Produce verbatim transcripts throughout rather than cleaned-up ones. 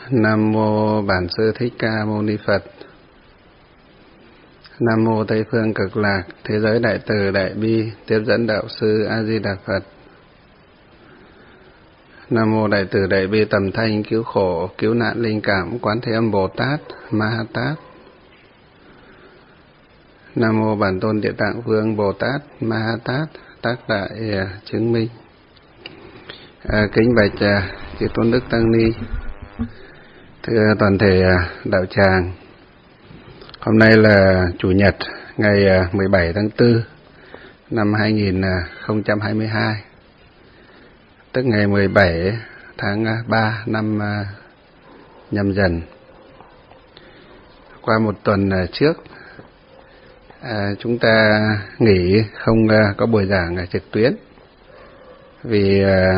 Nam mô Bản Sư Thích Ca Mâu Ni Phật. Nam mô Tây Phương Cực Lạc Thế Giới Đại Từ Đại Bi Tiếp Dẫn Đạo Sư A Di Đà Phật. Nam mô Đại Từ Đại Bi Tầm Thanh Cứu Khổ Cứu Nạn Linh Cảm Quán Thế Âm Bồ Tát Ma Ha Tát. Nam mô Bản Tôn Địa Tạng Vương Bồ Tát Ma Ha Tát tác đại chứng minh. À, kính bạch à, chư Tôn Đức Tăng Ni, thưa toàn thể à, đạo tràng. Hôm nay là Chủ nhật ngày à, mười bảy tháng tư năm hai nghìn không trăm hai mươi hai, tức ngày mười bảy tháng ba năm à, Nhâm Dần. Qua một tuần à, trước à, chúng ta nghỉ không à, có buổi giảng à, trực tuyến vì à,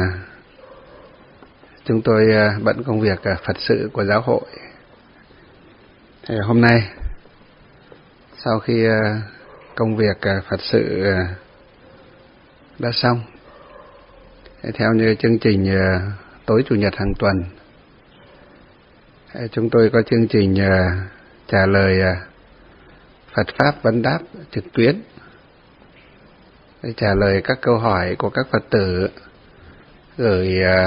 chúng tôi à, bận công việc à, Phật sự của giáo hội. Thì hôm nay sau khi à, công việc à, Phật sự à, đã xong, theo như chương trình à, tối Chủ nhật hàng tuần, chúng tôi có chương trình à, trả lời à, Phật Pháp vấn đáp trực tuyến, để trả lời các câu hỏi của các Phật tử gửi à,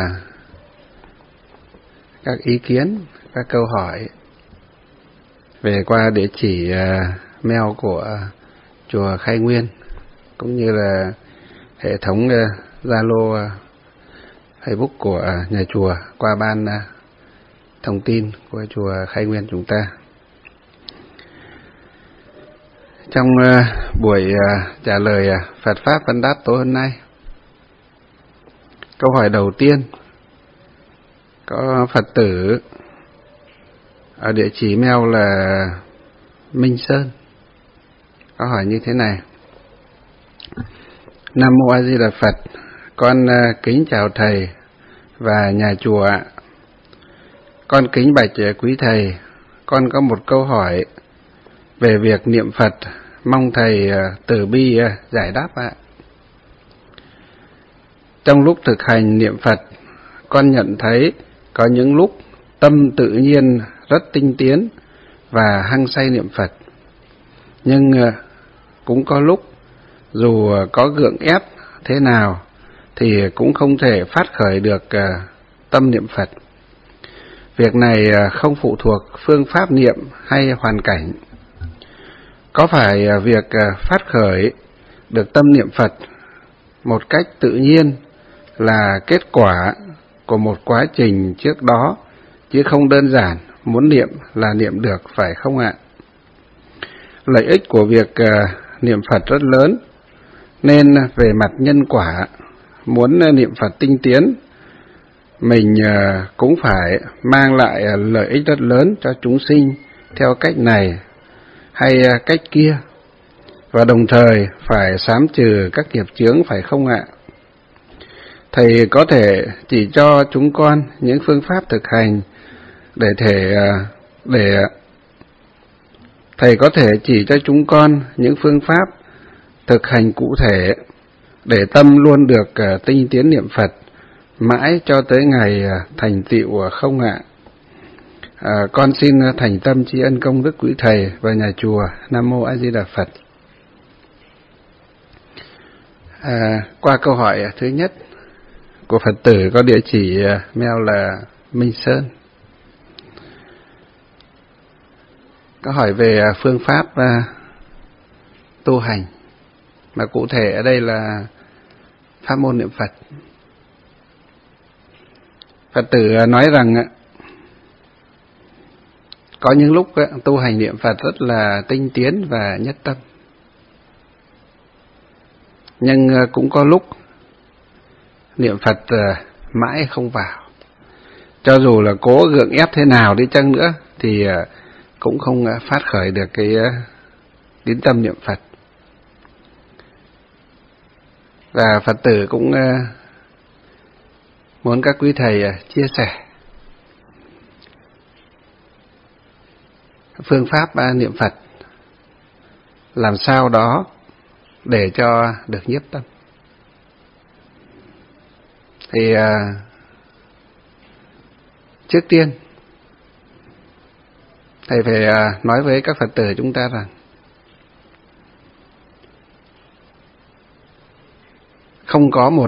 các ý kiến, các câu hỏi về qua địa chỉ uh, mail của chùa Khai Nguyên, cũng như là hệ thống Zalo, uh, uh, Facebook của uh, nhà chùa qua ban uh, thông tin của chùa Khai Nguyên chúng ta. Trong uh, buổi uh, trả lời uh, Phật Pháp vấn đáp tối hôm nay, câu hỏi đầu tiên có Phật tử ở địa chỉ mail là Minh Sơn có hỏi như thế này: Nam mô A Di Đà Phật, con kính chào thầy và nhà chùa ạ. Con kính bạch quý thầy, con có một câu hỏi về việc niệm Phật, mong thầy từ bi giải đáp ạ. Trong lúc thực hành niệm Phật, con nhận thấy có những lúc tâm tự nhiên rất tinh tiến và hăng say niệm Phật, nhưng cũng có lúc dù có gượng ép thế nào thì cũng không thể phát khởi được tâm niệm Phật. Việc này không phụ thuộc phương pháp niệm hay hoàn cảnh. Có phải việc phát khởi được tâm niệm Phật một cách tự nhiên là kết quả của một quá trình trước đó, chứ không đơn giản muốn niệm là niệm được, phải không ạ? Lợi ích của việc uh, niệm Phật rất lớn, nên về mặt nhân quả, muốn uh, niệm Phật tinh tiến, mình uh, cũng phải mang lại uh, lợi ích rất lớn cho chúng sinh theo cách này hay uh, cách kia, và đồng thời phải xám trừ các nghiệp chướng, phải không ạ? Thầy có thể chỉ cho chúng con những phương pháp thực hành để thể để thầy có thể chỉ cho chúng con những phương pháp thực hành cụ thể để tâm luôn được tinh tiến niệm Phật mãi cho tới ngày thành tựu không ạ? À, con xin thành tâm tri ân công đức quý thầy và nhà chùa. Nam mô A Di Đà Phật. À, qua câu hỏi thứ nhất của Phật tử có địa chỉ mail là Minh Sơn, có hỏi về phương pháp uh, tu hành, mà cụ thể ở đây là pháp môn niệm Phật. Phật tử uh, nói rằng uh, có những lúc uh, tu hành niệm Phật rất là tinh tiến và nhất tâm, nhưng uh, cũng có lúc niệm Phật uh, mãi không vào. Cho dù là cố gượng ép thế nào đi chăng nữa thì uh, cũng không uh, phát khởi được cái uh, tín tâm niệm Phật. Và Phật tử cũng uh, muốn các quý thầy uh, chia sẻ phương pháp uh, niệm Phật làm sao đó để cho được nhiếp tâm. Thì uh, trước tiên Thầy phải nói với các Phật tử chúng ta rằng không có một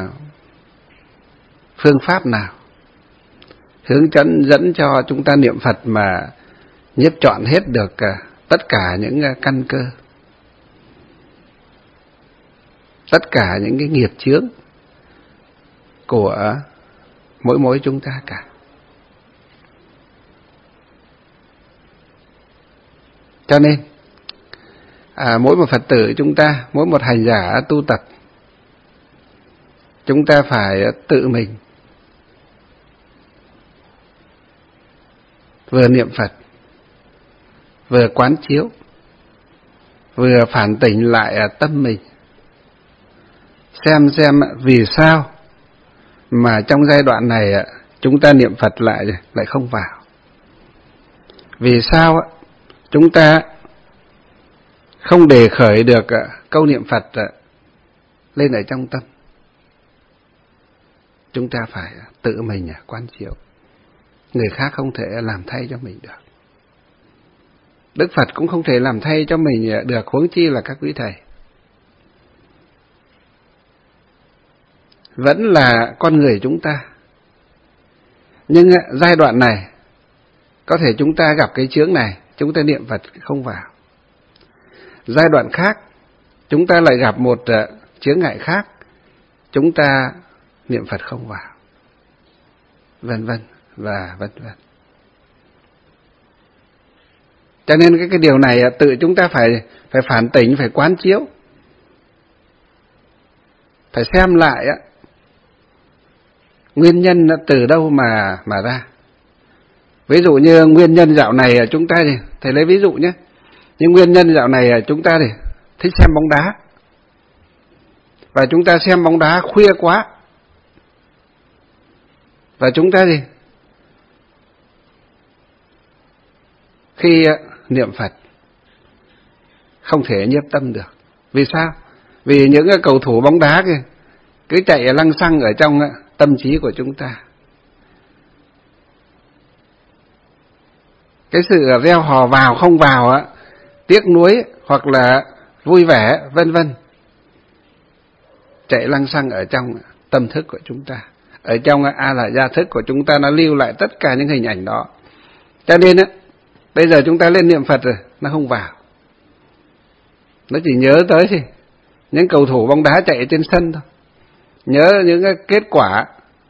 phương pháp nào hướng dẫn dẫn cho chúng ta niệm Phật mà nhiếp trọn hết được tất cả những căn cơ, tất cả những cái nghiệp chướng của mỗi mỗi chúng ta cả. Cho nên à, mỗi một Phật tử chúng ta, mỗi một hành giả tu tập, chúng ta phải tự mình vừa niệm Phật, vừa quán chiếu, vừa phản tỉnh lại tâm mình, xem xem vì sao mà trong giai đoạn này chúng ta niệm Phật lại lại không vào. Vì sao chúng ta không đề khởi được câu niệm Phật lên ở trong tâm. Chúng ta phải tự mình quán chiếu. Người khác không thể làm thay cho mình được. Đức Phật cũng không thể làm thay cho mình được, huống chi là các quý thầy. Vẫn là con người chúng ta. Nhưng giai đoạn này, có thể chúng ta gặp cái chướng này, chúng ta niệm Phật không vào. Giai đoạn khác, chúng ta lại gặp một chướng ngại khác, chúng ta niệm Phật không vào. Vân vân và vân vân. Cho nên cái, cái điều này tự chúng ta phải, phải phản tỉnh, phải quán chiếu. Phải xem lại á, nguyên nhân từ đâu mà, mà ra. Ví dụ như nguyên nhân dạo này chúng ta thì, thầy lấy ví dụ nhé. Nhưng nguyên nhân dạo này chúng ta thì thích xem bóng đá. Và chúng ta xem bóng đá khuya quá. Và chúng ta thì khi niệm Phật không thể nhiếp tâm được. Vì sao? Vì những cầu thủ bóng đá kia cứ chạy lăng xăng ở trong tâm trí của chúng ta. Cái sự reo hò vào không vào á, tiếc nuối hoặc là vui vẻ vân vân, chạy lăng xăng ở trong tâm thức của chúng ta, ở trong a la gia thức của chúng ta, nó lưu lại tất cả những hình ảnh đó. Cho nên á, bây giờ chúng ta lên niệm Phật rồi, nó không vào. Nó chỉ nhớ tới thì những cầu thủ bóng đá chạy trên sân thôi, nhớ những cái kết quả.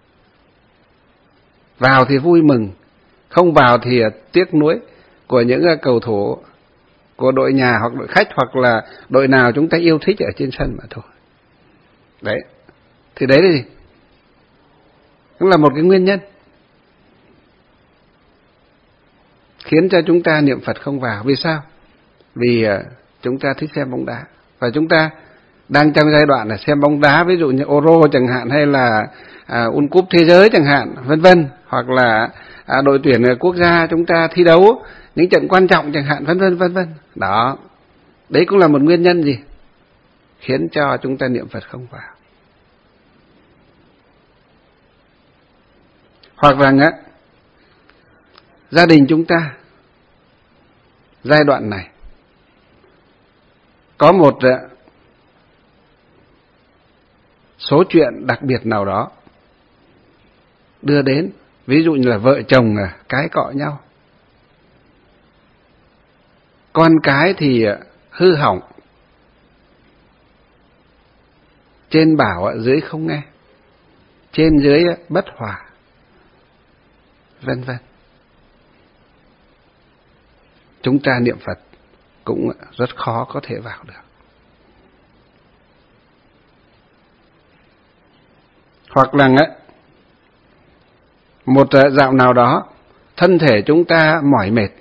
Vào thì vui mừng, không vào thì tiếc nuối của những cầu thủ của đội nhà hoặc đội khách, hoặc là đội nào chúng ta yêu thích ở trên sân mà thôi. Đấy, thì đấy là gì? Cũng là một cái nguyên nhân khiến cho chúng ta niệm Phật không vào. Vì sao? Vì chúng ta thích xem bóng đá. Và chúng ta đang trong giai đoạn là xem bóng đá, ví dụ như Euro chẳng hạn, hay là à, World Cup thế giới chẳng hạn, vân vân, hoặc là à, đội tuyển quốc gia chúng ta thi đấu những trận quan trọng chẳng hạn, vân vân vân vân. Đó, đấy cũng là một nguyên nhân gì khiến cho chúng ta niệm Phật không vào. Hoặc rằng á, gia đình chúng ta giai đoạn này có một số chuyện đặc biệt nào đó đưa đến, ví dụ như là vợ chồng cãi cọ nhau, con cái thì hư hỏng, trên bảo dưới không nghe, trên dưới bất hòa, vân vân. Chúng ta niệm Phật cũng rất khó có thể vào được. Hoặc là một dạo nào đó thân thể chúng ta mỏi mệt,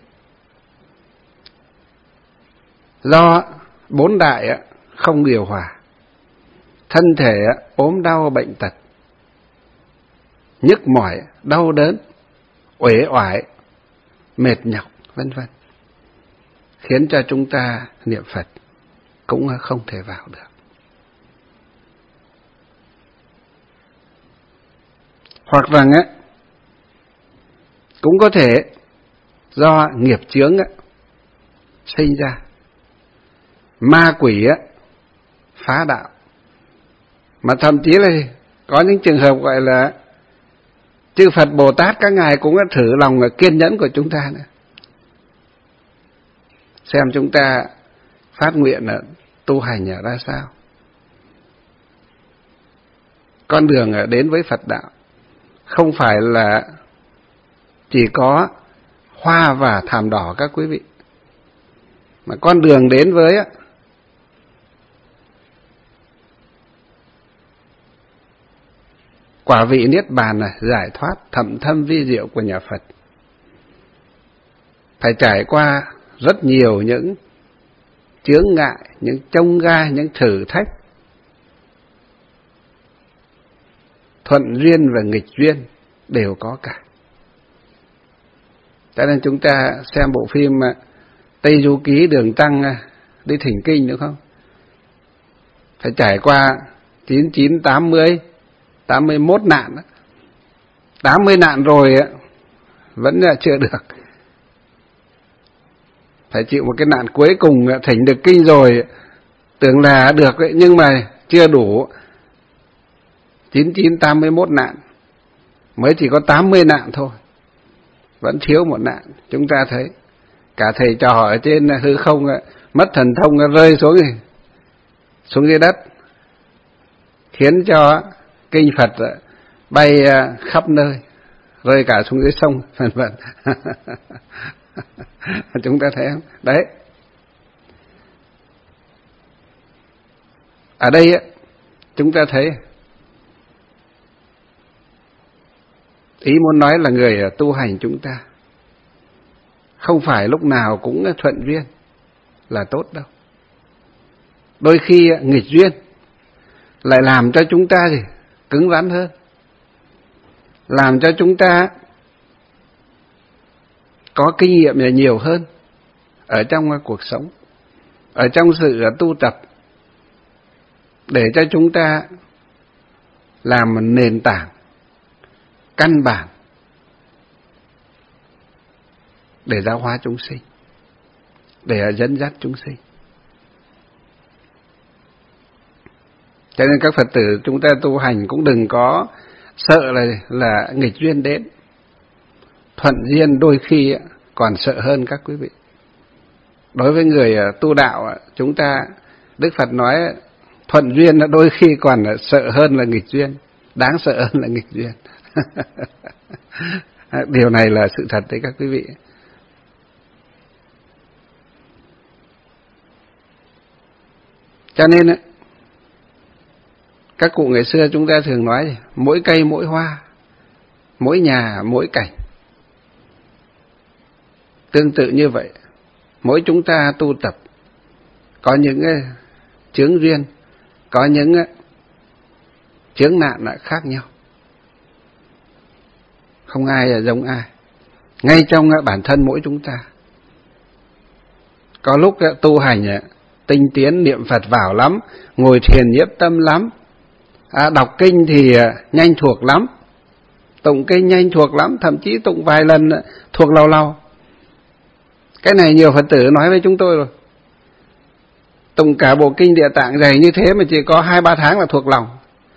do bốn đại không điều hòa, thân thể ốm đau bệnh tật, nhức mỏi, đau đớn, uể oải, mệt nhọc, vân vân, khiến cho chúng ta niệm Phật cũng không thể vào được. Hoặc rằng á, cũng có thể do nghiệp chướng á, sinh ra. Ma quỷ á, phá đạo. Mà thậm chí là có những trường hợp gọi là chư Phật Bồ Tát các ngài cũng đã thử lòng kiên nhẫn của chúng ta nữa. Xem chúng ta phát nguyện là tu hành ở ra sao. Con đường đến với Phật đạo không phải là chỉ có hoa và thảm đỏ các quý vị, mà con đường đến với á, quả vị niết bàn là giải thoát thậm thâm vi diệu của nhà Phật. Phải trải qua rất nhiều những chướng ngại, những chông gai, những thử thách, thuận duyên và nghịch duyên đều có cả. Cho nên chúng ta xem bộ phim Tây Du Ký Đường Tăng đi thỉnh kinh đúng không? Phải trải qua chín chín, tám mươi, tám mươi mốt nạn. tám mươi nạn rồi vẫn là chưa được. Phải chịu một cái nạn cuối cùng thỉnh được kinh rồi, tưởng là được đấy, nhưng mà chưa đủ. chín chín, tám mươi mốt nạn, mới chỉ có tám mươi nạn thôi, vẫn thiếu một nạn. Chúng ta thấy cả thầy trò ở trên hư không mất thần thông rơi xuống xuống dưới đất, khiến cho kinh Phật bay khắp nơi, rơi cả xuống dưới sông vân vân. Chúng ta thấy không? Đấy. Ở đây chúng ta thấy, ý muốn nói là người tu hành chúng ta không phải lúc nào cũng thuận duyên là tốt đâu. Đôi khi nghịch duyên lại làm cho chúng ta gì cứng rắn hơn, làm cho chúng ta có kinh nghiệm nhiều hơn ở trong cuộc sống, ở trong sự tu tập, để cho chúng ta làm một nền tảng căn bản để giáo hóa chúng sinh, để dẫn dắt chúng sinh. Cho nên các Phật tử chúng ta tu hành cũng đừng có sợ là là nghịch duyên đến. Thuận duyên đôi khi còn sợ hơn các quý vị. Đối với người tu đạo, chúng ta, Đức Phật nói thuận duyên đôi khi còn sợ hơn là nghịch duyên, đáng sợ hơn là nghịch duyên. Điều này là sự thật đấy các quý vị. Cho nên các cụ ngày xưa chúng ta thường nói mỗi cây mỗi hoa, mỗi nhà mỗi cảnh. Tương tự như vậy, mỗi chúng ta tu tập có những chướng duyên, có những chướng nạn lại khác nhau. Không ai là giống ai. Ngay trong bản thân mỗi chúng ta, có lúc tu hành tinh tiến niệm Phật vào lắm, ngồi thiền nhiếp tâm lắm, à, đọc kinh thì nhanh thuộc lắm, tụng kinh nhanh thuộc lắm, thậm chí tụng vài lần thuộc lâu lâu. Cái này nhiều Phật tử nói với chúng tôi rồi. Tụng cả bộ kinh Địa Tạng dày như thế mà chỉ có hai ba tháng là thuộc lòng.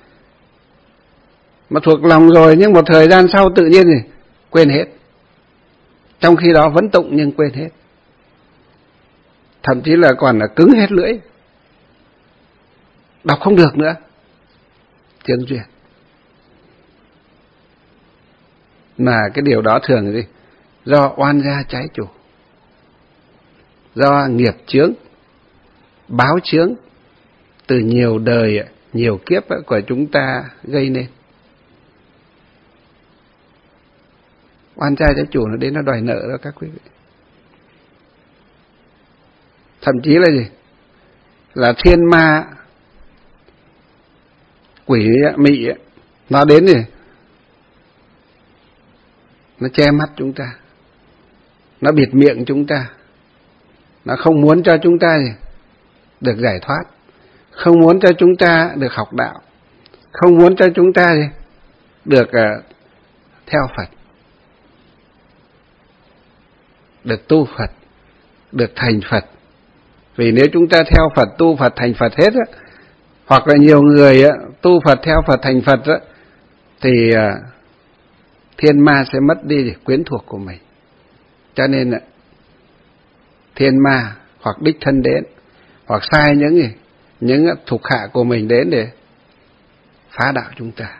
Mà thuộc lòng rồi nhưng một thời gian sau tự nhiên thì quên hết. Trong khi đó vẫn tụng nhưng quên hết. Thậm chí là còn là cứng hết lưỡi, đọc không được nữa. Chướng duyên. Mà cái điều đó thường là gì? Do oan gia trái chủ, do nghiệp chướng, báo chướng từ nhiều đời, nhiều kiếp của chúng ta gây nên. Oan gia trái chủ nó đến nó đòi nợ đó các quý vị. Thậm chí là gì? Là thiên ma, quỷ mị, nó đến thì nó che mắt chúng ta, nó bịt miệng chúng ta, nó không muốn cho chúng ta gì được giải thoát, không muốn cho chúng ta được học đạo, không muốn cho chúng ta gì được uh, theo Phật. được tu Phật, được thành Phật. Vì nếu chúng ta theo Phật, tu Phật, thành Phật hết á, hoặc là nhiều người á, tu Phật, theo Phật, thành Phật á, thì à, thiên ma sẽ mất đi quyến thuộc của mình. Cho nên á, thiên ma hoặc đích thân đến, hoặc sai những gì, những thuộc hạ của mình đến để phá đạo chúng ta.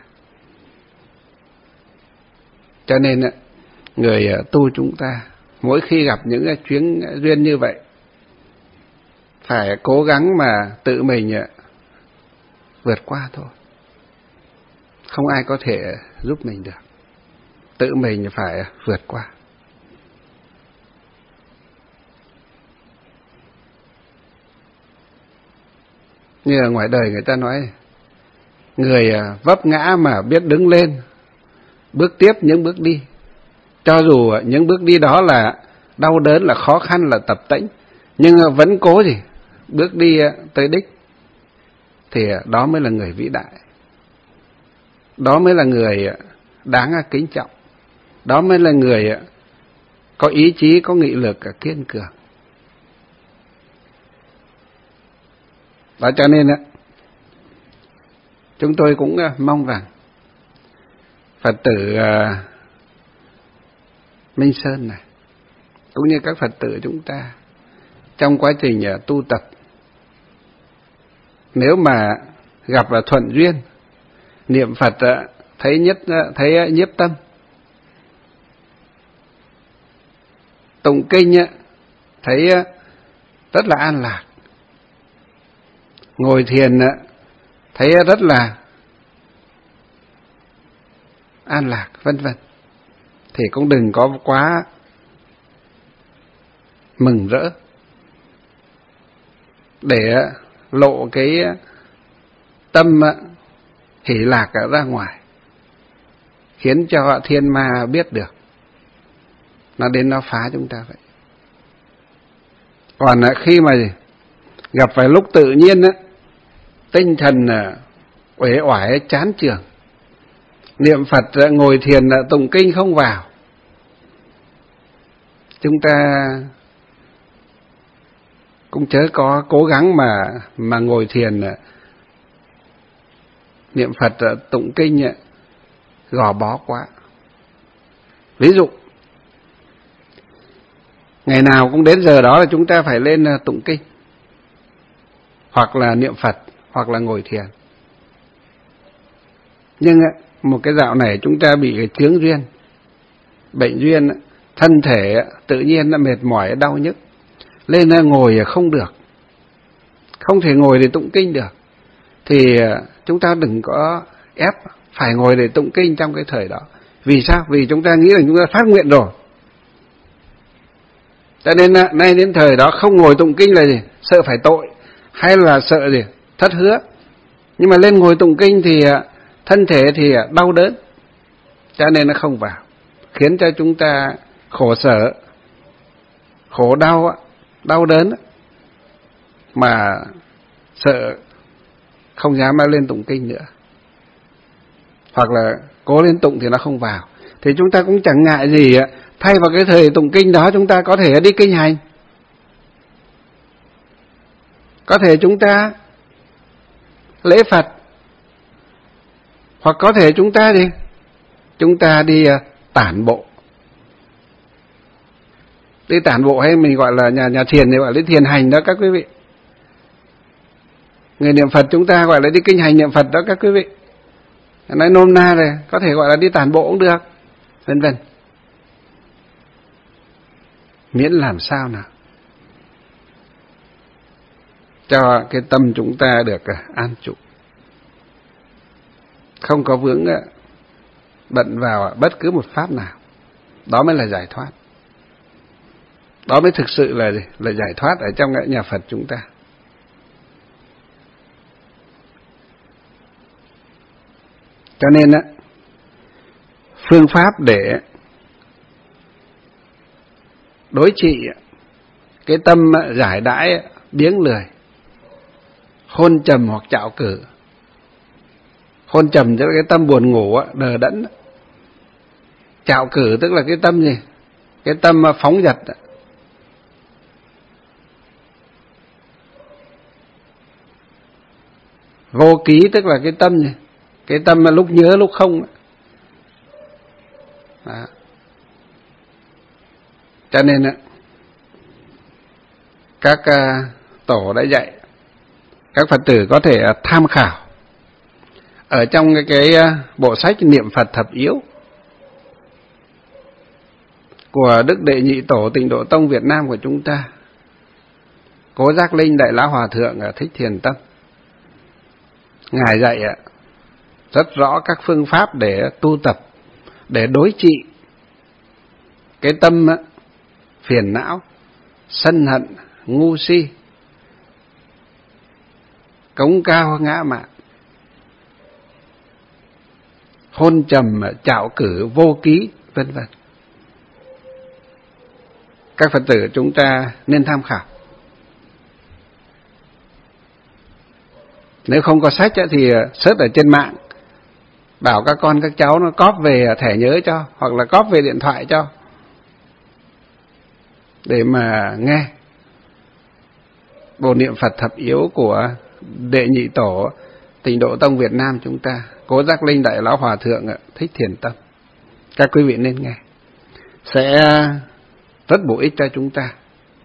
Cho nên á, người tu chúng ta mỗi khi gặp những cái chuyến duyên như vậy, phải cố gắng mà tự mình vượt qua thôi. Không ai có thể giúp mình được. Tự mình phải vượt qua. Như ở ngoài đời người ta nói, người vấp ngã mà biết đứng lên, bước tiếp những bước đi. Cho dù những bước đi đó là đau đớn, là khó khăn, là tập tễnh, nhưng vẫn cố gì bước đi tới đích, thì đó mới là người vĩ đại. Đó mới là người đáng kính trọng. Đó mới là người có ý chí, có nghị lực kiên cường. Đó cho nên chúng tôi cũng mong rằng Phật tử Minh Sơn này, cũng như các Phật tử chúng ta, trong quá trình tu tập, nếu mà gặp thuận duyên, niệm Phật thấy nhất thấy nhiếp tâm, tụng kinh thấy rất là an lạc, ngồi thiền thấy rất là an lạc, vân vân, thì cũng đừng có quá mừng rỡ để lộ cái tâm hỷ lạc ra ngoài, khiến cho thiên ma biết được, nó đến nó phá chúng ta vậy. Còn khi mà gặp phải lúc tự nhiên á, tinh thần uể oải chán chường, niệm Phật ngồi thiền tụng kinh không vào, chúng ta cũng chớ có cố gắng mà mà ngồi thiền niệm Phật tụng kinh gò bó quá. Ví dụ ngày nào cũng đến giờ đó là chúng ta phải lên tụng kinh, hoặc là niệm Phật, hoặc là ngồi thiền. Nhưng một cái dạo này chúng ta bị cái chướng duyên, bệnh duyên, thân thể tự nhiên nó mệt mỏi, đau nhức, lên ngồi không được, không thể ngồi để tụng kinh được, thì chúng ta đừng có ép phải ngồi để tụng kinh trong cái thời đó. Vì sao? Vì chúng ta nghĩ là chúng ta phát nguyện rồi, cho nên nay đến thời đó không ngồi tụng kinh là gì? Sợ phải tội, hay là sợ gì? Thất hứa. Nhưng mà lên ngồi tụng kinh thì thân thể thì đau đớn, cho nên nó không vào, khiến cho chúng ta khổ sở, khổ đau, đau đớn, mà sợ không dám lên tụng kinh nữa, hoặc là cố lên tụng thì nó không vào. Thì chúng ta cũng chẳng ngại gì, thay vào cái thời tụng kinh đó chúng ta có thể đi kinh hành, có thể chúng ta lễ Phật, hoặc có thể chúng ta đi chúng ta đi tản bộ. Đi tản bộ hay mình gọi là nhà nhà thiền thì gọi là thiền hành đó các quý vị. Người niệm Phật chúng ta gọi là đi kinh hành niệm Phật đó các quý vị. Nói nôm na này, có thể gọi là đi tản bộ cũng được, vân vân. Miễn làm sao nào cho cái tâm chúng ta được an trụ, không có vướng bận vào bất cứ một pháp nào. Đó mới là giải thoát. Đó mới thực sự là là giải thoát ở trong cái nhà Phật chúng ta. Cho nên á, phương pháp để đối trị cái tâm giải đãi biếng lười, hôn trầm hoặc trạo cử. Hôn trầm tức là cái tâm buồn ngủ, đờ đẫn. Trạo cử tức là cái tâm gì? Cái tâm phóng dật, Vô ký tức là cái tâm này, cái tâm mà lúc nhớ lúc không. Đó. Cho nên các tổ đã dạy các Phật tử có thể tham khảo ở trong cái, cái bộ sách Niệm Phật Thập Yếu của Đức Đệ Nhị Tổ Tịnh Độ Tông Việt Nam của chúng ta, Cố Giác Linh Đại Lão Hòa Thượng Thích Thiền Tâm. Ngài dạy rất rõ các phương pháp để tu tập, để đối trị cái tâm phiền não, sân hận, ngu si, cống cao ngã mạn, hôn trầm, trạo cử, vô ký, vân vân. Các Phật tử chúng ta nên tham khảo. Nếu không có sách thì search ở trên mạng, bảo các con các cháu nó cóp về thẻ nhớ cho, hoặc là cóp về điện thoại cho, để mà nghe bộ Niệm Phật Thập Yếu của Đệ Nhị Tổ Tịnh Độ Tông Việt Nam chúng ta, Cố Giác Linh Đại Lão Hòa Thượng Thích Thiền Tâm. Các quý vị nên nghe, sẽ rất bổ ích cho chúng ta.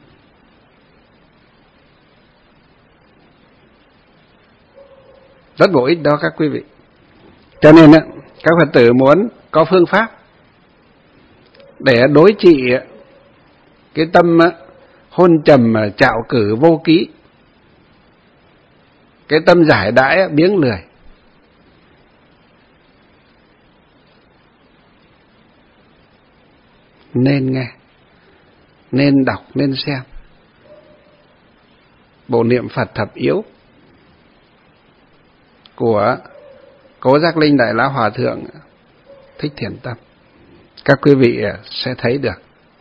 Rất bổ ích đó các quý vị. Cho nên các Phật tử muốn có phương pháp để đối trị cái tâm hôn trầm, trạo cử, vô ký, cái tâm giải đãi, biếng lười, nên nghe, nên đọc, nên xem bộ Niệm Phật Thập Yếu của Cố Giác Linh Đại Lão Hòa Thượng Thích Thiền Tâm. Các quý vị sẽ thấy được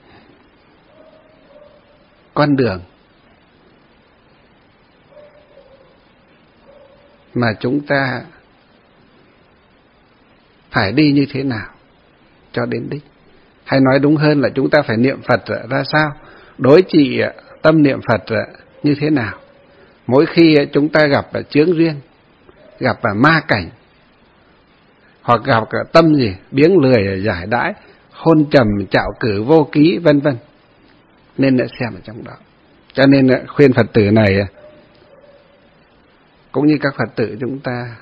con đường mà chúng ta phải đi như thế nào cho đến đích. Hay nói đúng hơn là chúng ta phải niệm Phật ra sao, đối trị tâm niệm Phật như thế nào. Mỗi khi chúng ta gặp chướng duyên, gặp ma cảnh, hoặc gặp tâm gì biếng lười, giải đãi, hôn trầm, trạo cử, vô ký, vân vân, nên lại xem ở trong đó. Cho nên khuyên Phật tử này cũng như các Phật tử chúng ta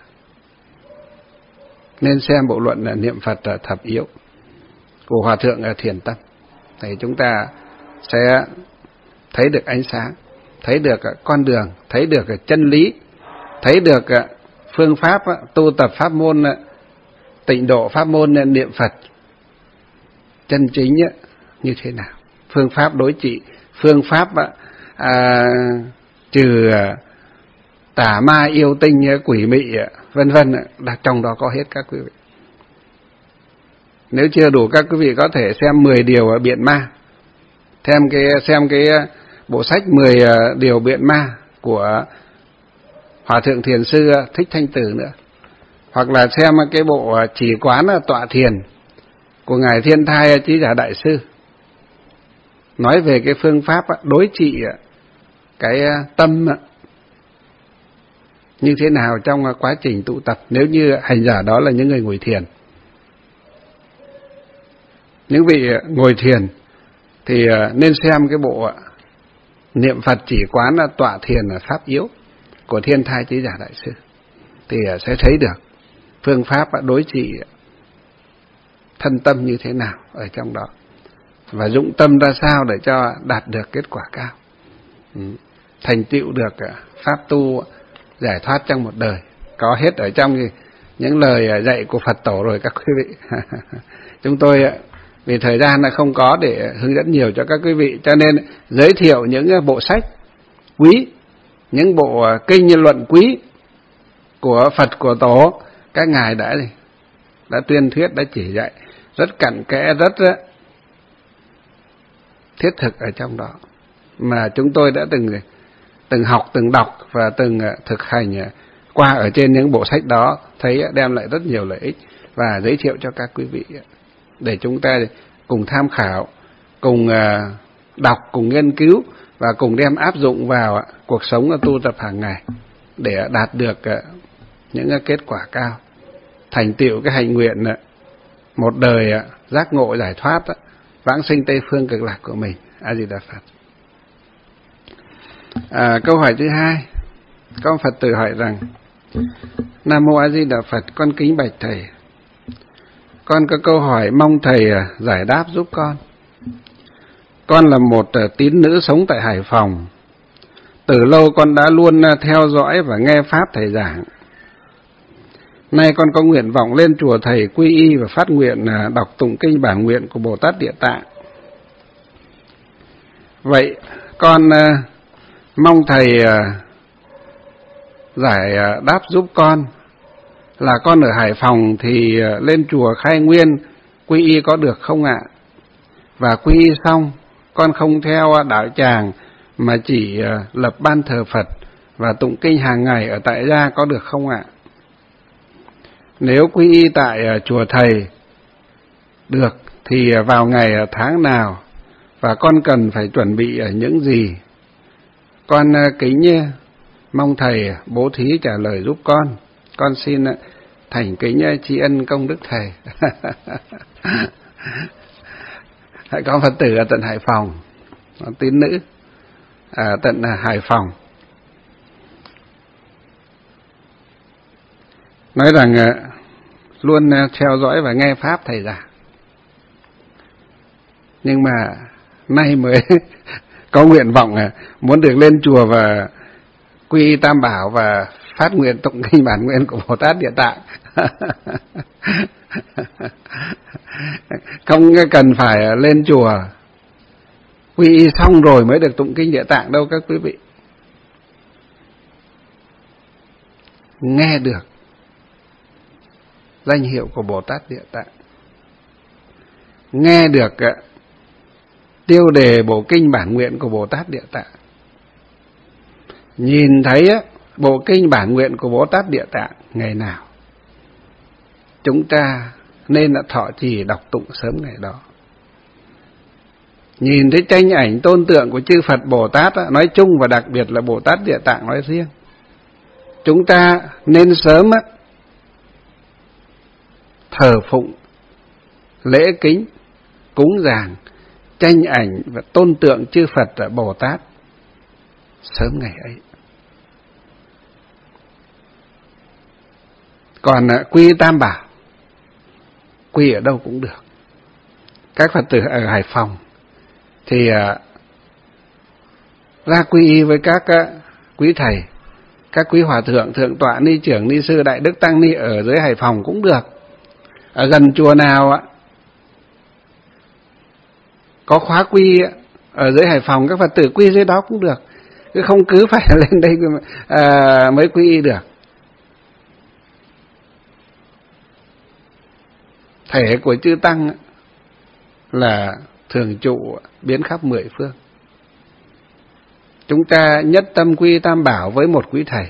nên xem bộ luận Niệm Phật Thập Yếu của Hòa Thượng Thiền Tâm, thì chúng ta sẽ thấy được ánh sáng, thấy được con đường, thấy được chân lý, thấy được phương pháp tu tập pháp môn tịnh độ, pháp môn niệm Phật chân chính như thế nào, phương pháp đối trị, phương pháp à, trừ tà ma yêu tinh quỷ mị vân vân, là trong đó có hết các quý vị. Nếu chưa đủ, các quý vị có thể xem mười điều biện ma, xem cái xem cái bộ sách mười điều biện ma của Hòa Thượng Thiền Sư Thích Thanh Tử nữa, hoặc là xem cái bộ Chỉ Quán Tọa Thiền của Ngài Thiên Thai Chí Giả Đại Sư, nói về cái phương pháp đối trị cái tâm như thế nào trong quá trình tụ tập, nếu như hành giả đó là những người ngồi thiền. Những vị ngồi thiền thì nên xem cái bộ Niệm Phật Chỉ Quán Tọa Thiền Pháp Yếu của Thiên Thai Chí Giả Đại Sư, thì sẽ thấy được phương pháp đối trị thân tâm như thế nào ở trong đó, và dụng tâm ra sao để cho đạt được kết quả cao, thành tựu được pháp tu giải thoát trong một đời. Có hết ở trong những lời dạy của Phật Tổ rồi các quý vị. Chúng tôi vì thời gian là không có để hướng dẫn nhiều cho các quý vị, cho nên giới thiệu những bộ sách quý, những bộ kinh luận quý của Phật, của Tổ. Các ngài đã đã tuyên thuyết, đã chỉ dạy rất cặn kẽ, rất thiết thực ở trong đó, mà chúng tôi đã từng từng học, từng đọc và từng thực hành qua ở trên những bộ sách đó, thấy đem lại rất nhiều lợi ích, và giới thiệu cho các quý vị để chúng ta cùng tham khảo, cùng đọc, cùng nghiên cứu và cùng đem áp dụng vào cuộc sống tu tập hàng ngày để đạt được những kết quả cao, thành tựu cái hạnh nguyện một đời giác ngộ giải thoát, vãng sinh Tây phương cực lạc của mình. A Di Đà Phật. À, câu hỏi thứ hai, có ông Phật tử hỏi rằng: Nam mô A Di Đà Phật, con kính bạch thầy, con có câu hỏi mong thầy giải đáp giúp con. Con là một tín nữ sống tại Hải Phòng. Từ lâu con đã luôn theo dõi và nghe pháp thầy giảng. Nay con có nguyện vọng lên chùa thầy quy y và phát nguyện đọc tụng kinh bản nguyện của Bồ Tát Địa Tạng. Vậy con mong thầy giải đáp giúp con là con ở Hải Phòng thì lên chùa Khai Nguyên quy y có được không ạ? Và quy y xong con không theo đạo tràng mà chỉ lập ban thờ Phật và tụng kinh hàng ngày ở tại gia có được không ạ? Nếu quy y tại chùa thầy được thì vào ngày tháng nào và con cần phải chuẩn bị những gì? Con kính mong thầy bố thí trả lời giúp con. Con xin thành kính tri ân công đức thầy. Có Phật tử ở tận Hải Phòng, tín nữ ở tận Hải Phòng, nói rằng luôn theo dõi và nghe pháp thầy giảng, nhưng mà nay mới có nguyện vọng muốn được lên chùa và quy y Tam Bảo và phát nguyện tụng kinh bản nguyện của Bồ Tát Địa Tạng. Không cần phải lên chùa quy y xong rồi mới được tụng kinh Địa Tạng đâu các quý vị. Nghe được danh hiệu của Bồ Tát Địa Tạng, nghe được tiêu đề bộ kinh bản nguyện của Bồ Tát Địa Tạng, nhìn thấy bộ kinh bản nguyện của Bồ Tát Địa Tạng ngày nào, chúng ta nên là thọ trì đọc tụng sớm ngày đó. Nhìn thấy tranh ảnh tôn tượng của chư Phật Bồ Tát nói chung và đặc biệt là Bồ Tát Địa Tạng nói riêng, chúng ta nên sớm thờ phụng, lễ kính, cúng dường, tranh ảnh và tôn tượng chư Phật Bồ Tát sớm ngày ấy. Còn quy Tam Bảo, quy ở đâu cũng được. Các Phật tử ở Hải Phòng thì ra quy y với các quý thầy, các quý hòa thượng, thượng tọa, ni trưởng, ni sư, đại đức tăng ni ở dưới Hải Phòng cũng được. Ở gần chùa nào có khóa quy ở dưới Hải Phòng, các Phật tử quy dưới đó cũng được, chứ không cứ phải lên đây à, mới quy y được. Thể của chư tăng là thường trụ biến khắp mười phương. Chúng ta nhất tâm quy Tam Bảo với một quý thầy,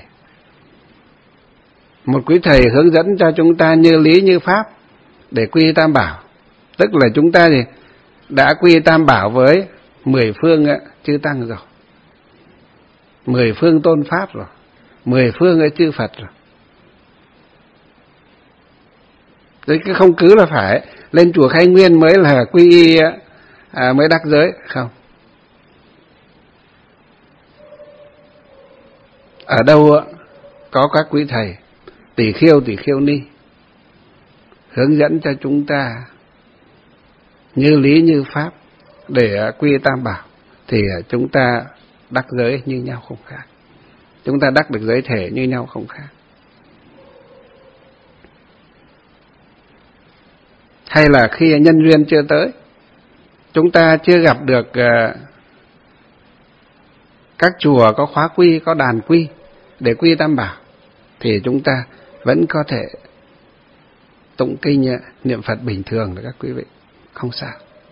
một quý thầy hướng dẫn cho chúng ta như lý như pháp để quy Tam Bảo. Tức là chúng ta thì đã quy Tam Bảo với mười phương chư tăng rồi, mười phương tôn pháp rồi, mười phương chư Phật rồi. Đấy, cái không cứ là phải lên chùa Khai Nguyên mới là quy y à, mới đắc giới, không. Ở đâu có các quý thầy tỷ khiêu tỷ khiêu ni hướng dẫn cho chúng ta như lý như pháp để quy Tam Bảo thì chúng ta đắc giới như nhau không khác, chúng ta đắc được giới thể như nhau không khác. Hay là khi nhân duyên chưa tới, chúng ta chưa gặp được uh, các chùa có khóa quy, có đàn quy để quy Tam Bảo, thì chúng ta vẫn có thể tụng kinh uh, niệm Phật bình thường đấy các quý vị, không sao.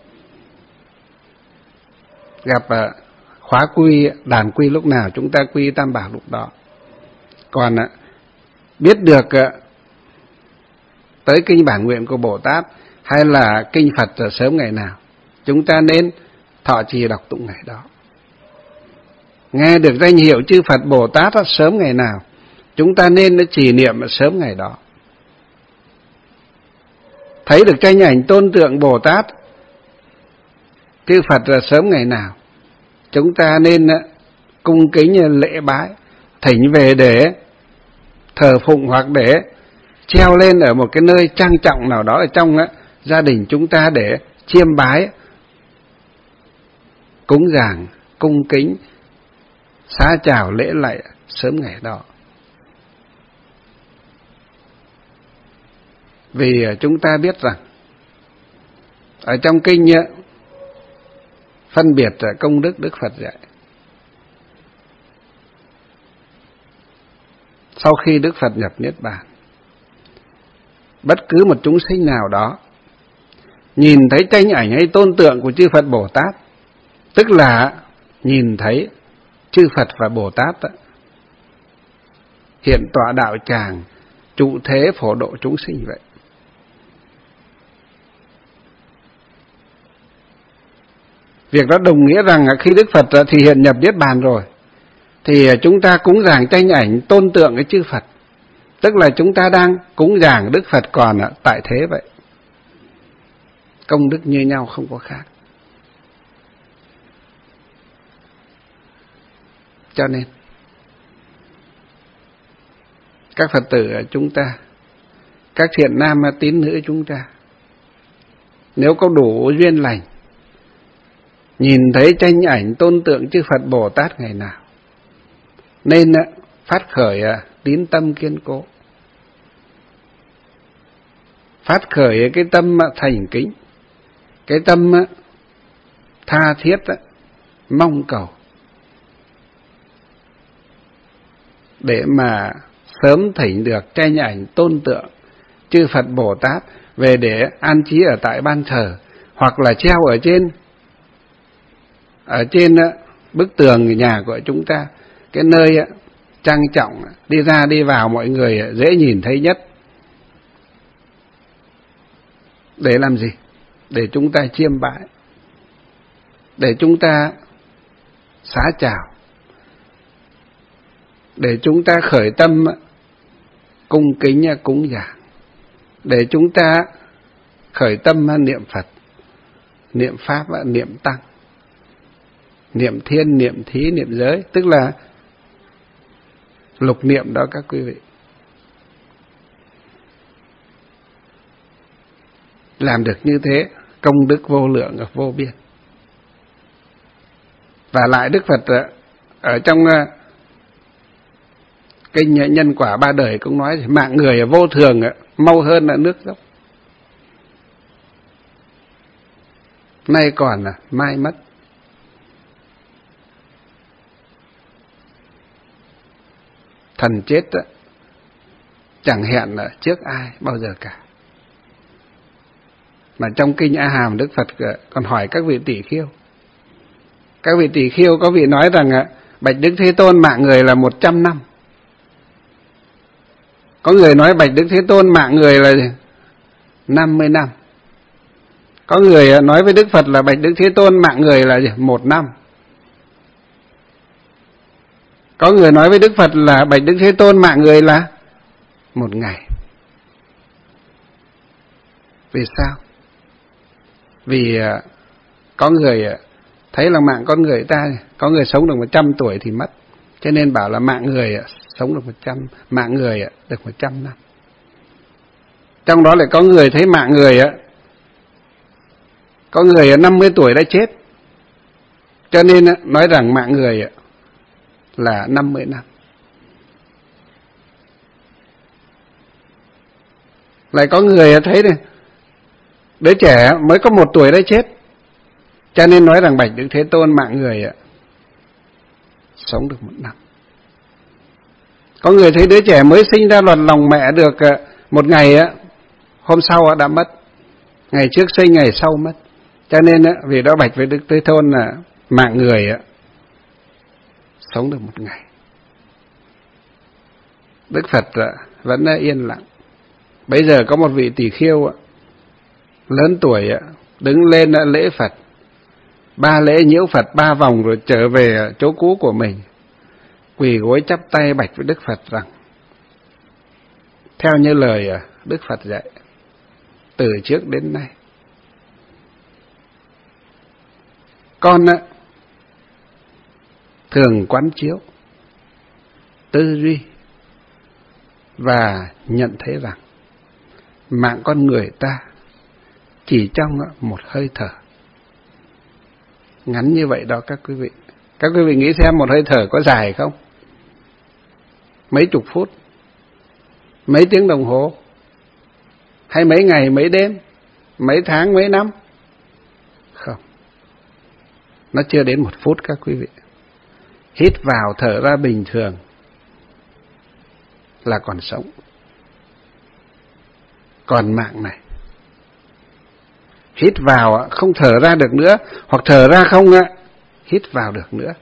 Gặp uh, khóa quy, đàn quy lúc nào chúng ta quy Tam Bảo lúc đó. Còn uh, biết được uh, tới kinh bản nguyện của Bồ Tát hay là kinh Phật sớm ngày nào, chúng ta nên thọ trì đọc tụng ngày đó. Nghe được danh hiệu chư Phật Bồ Tát sớm ngày nào, chúng ta nên chỉ niệm sớm ngày đó. Thấy được tranh ảnh tôn tượng Bồ Tát, chư Phật là sớm ngày nào, chúng ta nên cung kính lễ bái, thỉnh về để thờ phụng hoặc để treo lên ở một cái nơi trang trọng nào đó ở trong gia đình chúng ta để chiêm bái, cúng dường, cung kính, xá chào lễ lạy sớm ngày đó. Vì chúng ta biết rằng ở trong kinh phân biệt công đức Đức Phật dạy. Sau khi Đức Phật nhập Niết Bàn, bất cứ một chúng sinh nào đó nhìn thấy tranh ảnh hay tôn tượng của chư Phật Bồ Tát, tức là nhìn thấy chư Phật và Bồ Tát đó, hiện tọa đạo tràng, trụ thế phổ độ chúng sinh vậy. Việc đó đồng nghĩa rằng khi Đức Phật thì hiện nhập Niết Bàn rồi, thì chúng ta cúng dường tranh ảnh tôn tượng cái chư Phật, tức là chúng ta đang cúng dường Đức Phật còn tại thế vậy. Công đức như nhau, không có khác. Cho nên các Phật tử chúng ta, các thiện nam tín nữ chúng ta, nếu có đủ duyên lành, nhìn thấy tranh ảnh tôn tượng chư Phật Bồ Tát ngày nào, nên phát khởi tín tâm kiên cố, phát khởi cái tâm thành kính, cái tâm tha thiết mong cầu, để mà sớm thỉnh được tranh ảnh tôn tượng chư Phật Bồ Tát về để an trí ở tại ban thờ, hoặc là treo ở trên ở trên bức tường nhà của chúng ta, cái nơi trang trọng, đi ra đi vào mọi người dễ nhìn thấy nhất. Để làm gì? Để chúng ta chiêm bái, để chúng ta xá chào, để chúng ta khởi tâm cung kính cúng dường, để chúng ta khởi tâm niệm Phật, niệm Pháp, niệm Tăng, niệm Thiên, niệm Thí, niệm Giới, tức là lục niệm đó các quý vị. Làm được như thế, công đức vô lượng vô biên. Và lại Đức Phật ở trong kinh Nhân Quả Ba Đời cũng nói mạng người vô thường mau hơn là nước dốc, nay còn mai mất. Thần chết chẳng hẹn trước ai bao giờ cả. Mà trong kinh A Hàm, Đức Phật còn hỏi các vị tỷ khiêu. Các vị tỷ khiêu có vị nói rằng bạch Đức Thế Tôn mạng người là một trăm năm. Có người nói bạch Đức Thế Tôn mạng người là năm mươi năm. Có người nói với Đức Phật là bạch Đức Thế Tôn mạng người là một năm. Có người nói với Đức Phật là bạch Đức Thế Tôn mạng người là một ngày. Vì sao? Vì có người thấy là mạng con người ta, có người sống được một trăm tuổi thì mất, cho nên bảo là mạng người sống được một trăm, mạng người được một trăm năm. Trong đó lại có người thấy mạng người, có người năm mươi tuổi đã chết, cho nên nói rằng mạng người là năm mươi năm. Lại có người thấy này, đứa trẻ mới có một tuổi đã chết, cho nên nói rằng bạch Đức Thế Tôn mạng người sống được một năm. Có người thấy đứa trẻ mới sinh ra lọt lòng mẹ được một ngày, hôm sau đã mất, ngày trước sinh ngày sau mất, cho nên vì đó bạch với Đức Thế Tôn là mạng người sống được một ngày. Đức Phật vẫn yên lặng. Bây giờ có một vị tỷ khiêu lớn tuổi đứng lên lễ Phật, ba lễ nhiễu Phật ba vòng rồi trở về chỗ cũ của mình, quỳ gối chắp tay bạch với Đức Phật rằng theo như lời Đức Phật dạy từ trước đến nay. Con á, thường quán chiếu, tư duy và nhận thấy rằng mạng con người ta chỉ trong một hơi thở. Ngắn như vậy đó các quý vị. Các quý vị nghĩ xem một hơi thở có dài không? Mấy chục phút, mấy tiếng đồng hồ, hay mấy ngày, mấy đêm, mấy tháng, mấy năm? Không. Nó chưa đến một phút các quý vị. Hít vào thở ra bình thường là còn sống. Còn mạng này, hít vào không thở ra được nữa, hoặc thở ra không hít vào được nữa,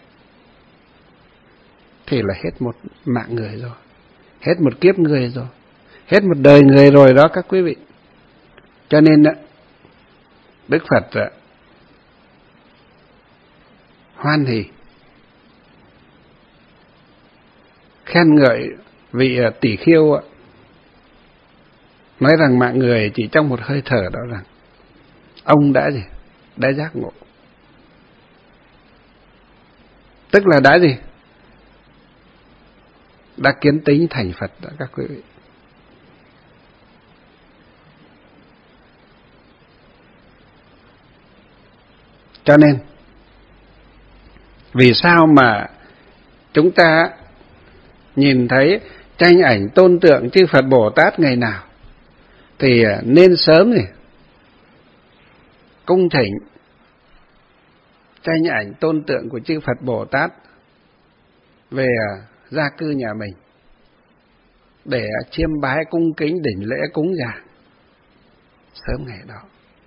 thì là hết một mạng người rồi, hết một kiếp người rồi, hết một đời người rồi đó các quý vị. Cho nên Đức Phật hoan hỉ khen ngợi vị tỷ khiêu, nói rằng mạng người chỉ trong một hơi thở đó, rằng ông đã gì? Đã giác ngộ. Tức là đã gì? Đã kiến tính thành Phật đó các quý vị. Cho nên vì sao mà chúng ta nhìn thấy tranh ảnh tôn tượng chư Phật Bồ Tát ngày nào thì nên sớm này cung thỉnh tranh ảnh tôn tượng của chư Phật Bồ Tát về gia cư nhà mình để chiêm bái cung kính đỉnh lễ cúng dường sớm ngày đó.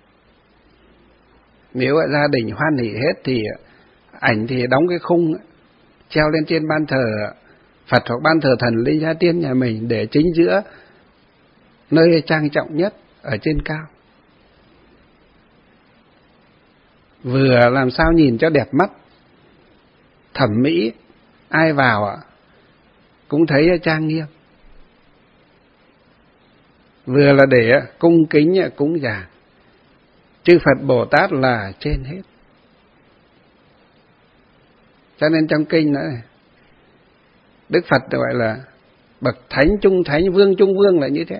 Nếu gia đình hoan hỉ hết thì ảnh thì đóng cái khung treo lên trên ban thờ Phật hoặc ban thờ thần Linh Gia Tiên nhà mình, để chính giữa nơi trang trọng nhất ở trên cao. Vừa làm sao nhìn cho đẹp mắt, thẩm mỹ, ai vào cũng thấy trang nghiêm. Vừa là để cung kính cúng dường chư Phật Bồ Tát là trên hết. Cho nên trong kinh nữa này, Đức Phật gọi là bậc thánh trung thánh, vương trung vương là như thế.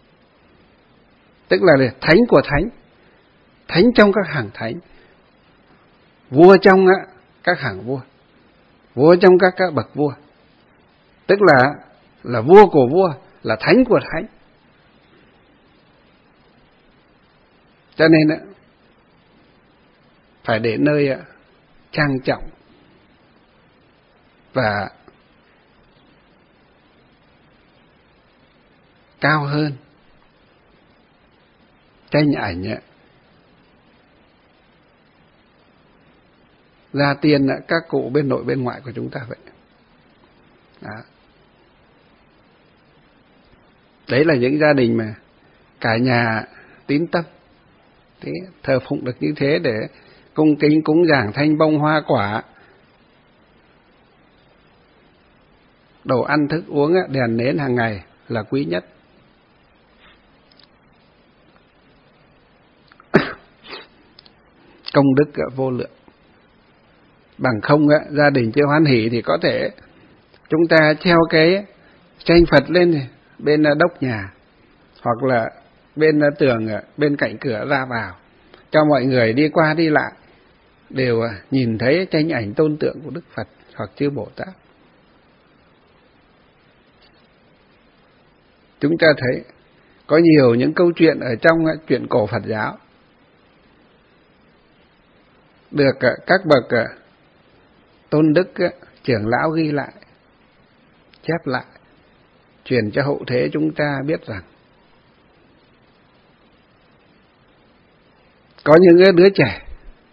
Tức là thánh của thánh, thánh trong các hàng thánh, vua trong các hàng vua, vua trong các các bậc vua. Tức là là vua của vua, là thánh của thánh. Cho nên phải để nơi trang trọng và cao hơn tranh ảnh gia tiên các cụ bên nội bên ngoại của chúng ta vậy. Đó. Đấy là những gia đình mà cả nhà tín tâm, thế thờ phụng được như thế, để cung kính cúng dường thanh bông hoa quả, đồ ăn thức uống, đèn nến hàng ngày là quý nhất. Công đức vô lượng. Bằng không gia đình chưa hoan hỷ thì có thể chúng ta treo cái tranh Phật lên bên đốc nhà, hoặc là bên tường, bên cạnh cửa ra vào, cho mọi người đi qua đi lại đều nhìn thấy tranh ảnh tôn tượng của Đức Phật hoặc chư Bồ Tát. Chúng ta thấy có nhiều những câu chuyện ở trong truyện cổ Phật giáo được các bậc tôn đức trưởng lão ghi lại, chép lại, truyền cho hậu thế chúng ta biết rằng có những đứa trẻ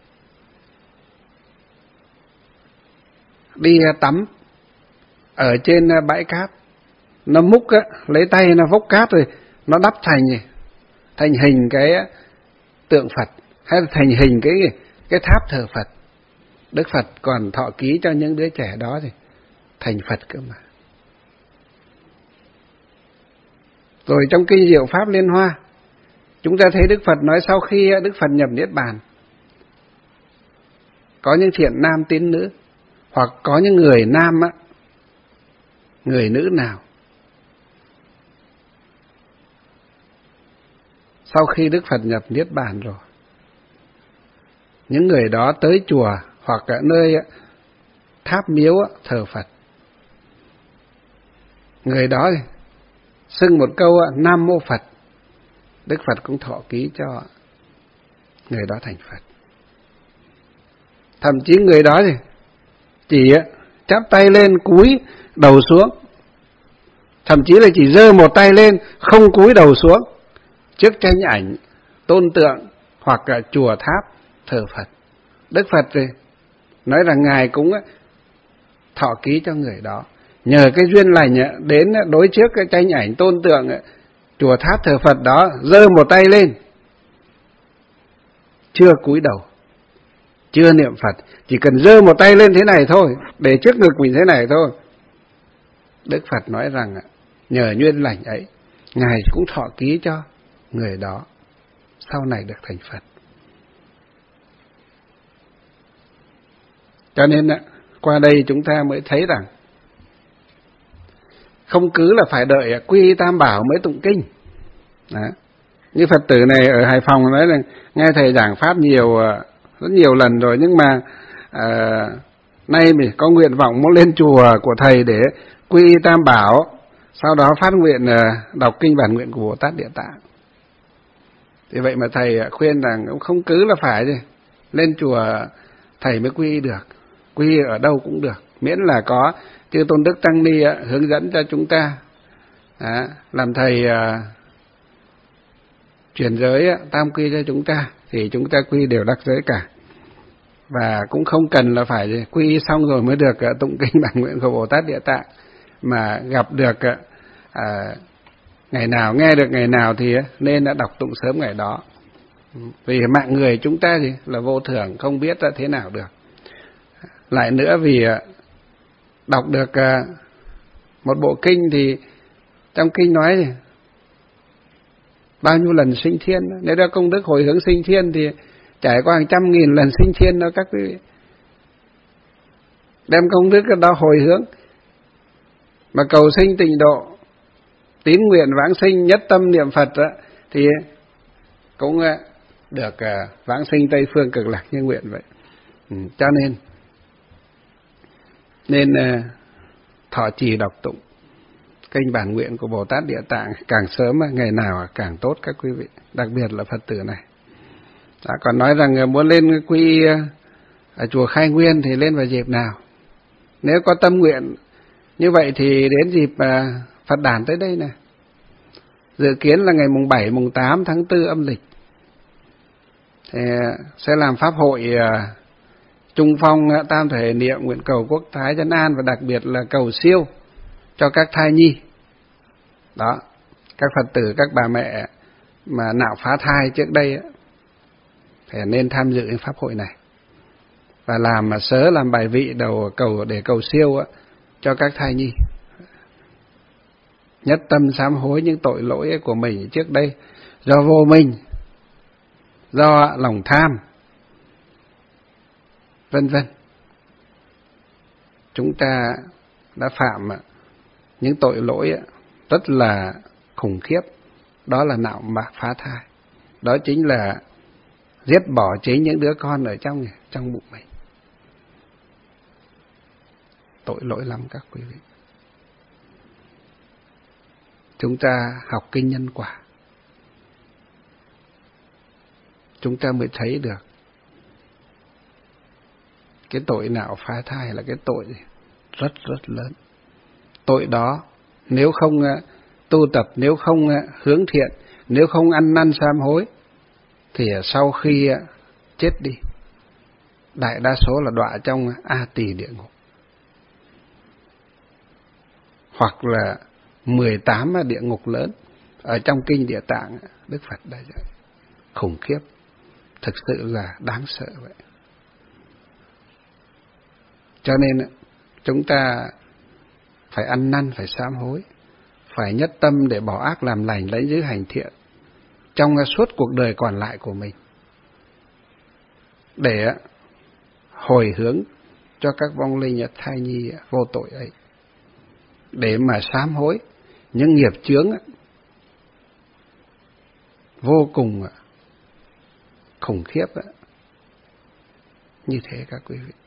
đi tắm ở trên bãi cát, nó múc á, lấy tay nó vốc cát rồi nó đắp thành thành hình cái tượng Phật, hay là thành hình cái cái tháp thờ Phật. Đức Phật còn thọ ký cho những đứa trẻ đó thì thành Phật cơ mà. Rồi trong kinh Diệu Pháp Liên Hoa, chúng ta thấy Đức Phật nói sau khi Đức Phật nhập Niết Bàn, có những thiện nam tín nữ, hoặc có những người nam á, người nữ nào sau khi Đức Phật nhập Niết Bàn rồi, những người đó tới chùa hoặc ở nơi tháp miếu thờ Phật, người đó xưng một câu Nam Mô Phật, Đức Phật cũng thọ ký cho người đó thành Phật. Thậm chí người đó chỉ chắp tay lên cúi đầu xuống, thậm chí là chỉ giơ một tay lên không cúi đầu xuống trước tranh ảnh, tôn tượng hoặc là chùa tháp thờ Phật, Đức Phật rồi nói rằng Ngài cũng thọ ký cho người đó. Nhờ cái duyên lành đến đối trước cái tranh ảnh tôn tượng chùa tháp thờ Phật đó, giơ một tay lên, chưa cúi đầu, chưa niệm Phật, chỉ cần giơ một tay lên thế này thôi, để trước ngực mình thế này thôi, Đức Phật nói rằng nhờ duyên lành ấy, Ngài cũng thọ ký cho người đó sau này được thành Phật. Cho nên qua đây chúng ta mới thấy rằng không cứ là phải đợi quy y Tam Bảo mới tụng kinh. Đó. Như Phật tử này ở Hải Phòng nói rằng nghe thầy giảng pháp nhiều, rất nhiều lần rồi, nhưng mà à, nay mình có nguyện vọng muốn lên chùa của thầy để quy y Tam Bảo, sau đó phát nguyện đọc kinh bản nguyện của Bồ Tát Địa Tạng. Thì vậy mà thầy khuyên rằng cũng không cứ là phải gì lên chùa thầy mới quy y được, quy y ở đâu cũng được, miễn là có chư Tôn Đức Tăng Ni hướng dẫn cho chúng ta. Đó, làm thầy uh, chuyển giới tam quy cho chúng ta thì chúng ta quy đều đắc giới cả, và cũng không cần là phải quy y xong rồi mới được uh, tụng kinh bản nguyện của Bồ Tát Địa Tạng, mà gặp được uh, uh, ngày nào nghe được ngày nào thì nên đã đọc tụng sớm ngày đó, vì mạng người chúng ta thì là vô thường, không biết là thế nào được. Lại nữa vì uh, đọc được uh, một bộ kinh thì trong kinh nói gì? Bao nhiêu lần sinh thiên, nếu đã công đức hồi hướng sinh thiên thì trải qua hàng trăm nghìn lần sinh thiên đó các quý vị. Đem công đức đó hồi hướng mà cầu sinh tịnh độ, tín nguyện vãng sinh, nhất tâm niệm Phật đó, thì cũng uh, được uh, vãng sinh Tây Phương Cực Lạc như nguyện vậy. Ừ, cho nên nên uh, thọ trì đọc tụng kinh bản nguyện của Bồ Tát Địa Tạng càng sớm ngày nào càng tốt các quý vị, đặc biệt là Phật tử này. Đã còn nói rằng muốn lên quy ở chùa Khai Nguyên thì lên vào dịp nào? Nếu có tâm nguyện như vậy thì đến dịp Phật đản tới đây này, dự kiến là ngày mùng bảy, mùng tám tháng tư âm lịch, thì sẽ làm pháp hội trung phong tam thể niệm nguyện cầu quốc thái dân an, và đặc biệt là cầu siêu cho các thai nhi. Đó, các Phật tử, các bà mẹ mà nạo phá thai trước đây thì nên tham dự pháp hội này và làm mà sớ làm bài vị đầu cầu để cầu siêu cho các thai nhi, nhất tâm sám hối những tội lỗi của mình trước đây do vô minh, do lòng tham, vân vân. Chúng ta đã phạm những tội lỗi rất là khủng khiếp, đó là nạo phá thai, đó chính là giết bỏ chính những đứa con ở trong trong bụng mình. Tội lỗi lắm các quý vị. Chúng ta học kinh nhân quả, chúng ta mới thấy được cái tội nạo phá thai là cái tội rất rất lớn. Tội đó nếu không tu tập, nếu không hướng thiện, nếu không ăn năn sám hối thì sau khi chết đi, đại đa số là đọa trong A Tỳ địa ngục, hoặc là mười tám địa ngục lớn ở trong kinh Địa Tạng Đức Phật đã dạy. Khủng khiếp, thực sự là đáng sợ vậy. Cho nên chúng ta phải ăn năn, phải sám hối, phải nhất tâm để bỏ ác làm lành, lấy giữ hành thiện trong suốt cuộc đời còn lại của mình, để hồi hướng cho các vong linh thai nhi vô tội ấy, để mà sám hối những nghiệp chướng vô cùng khủng khiếp như thế các quý vị.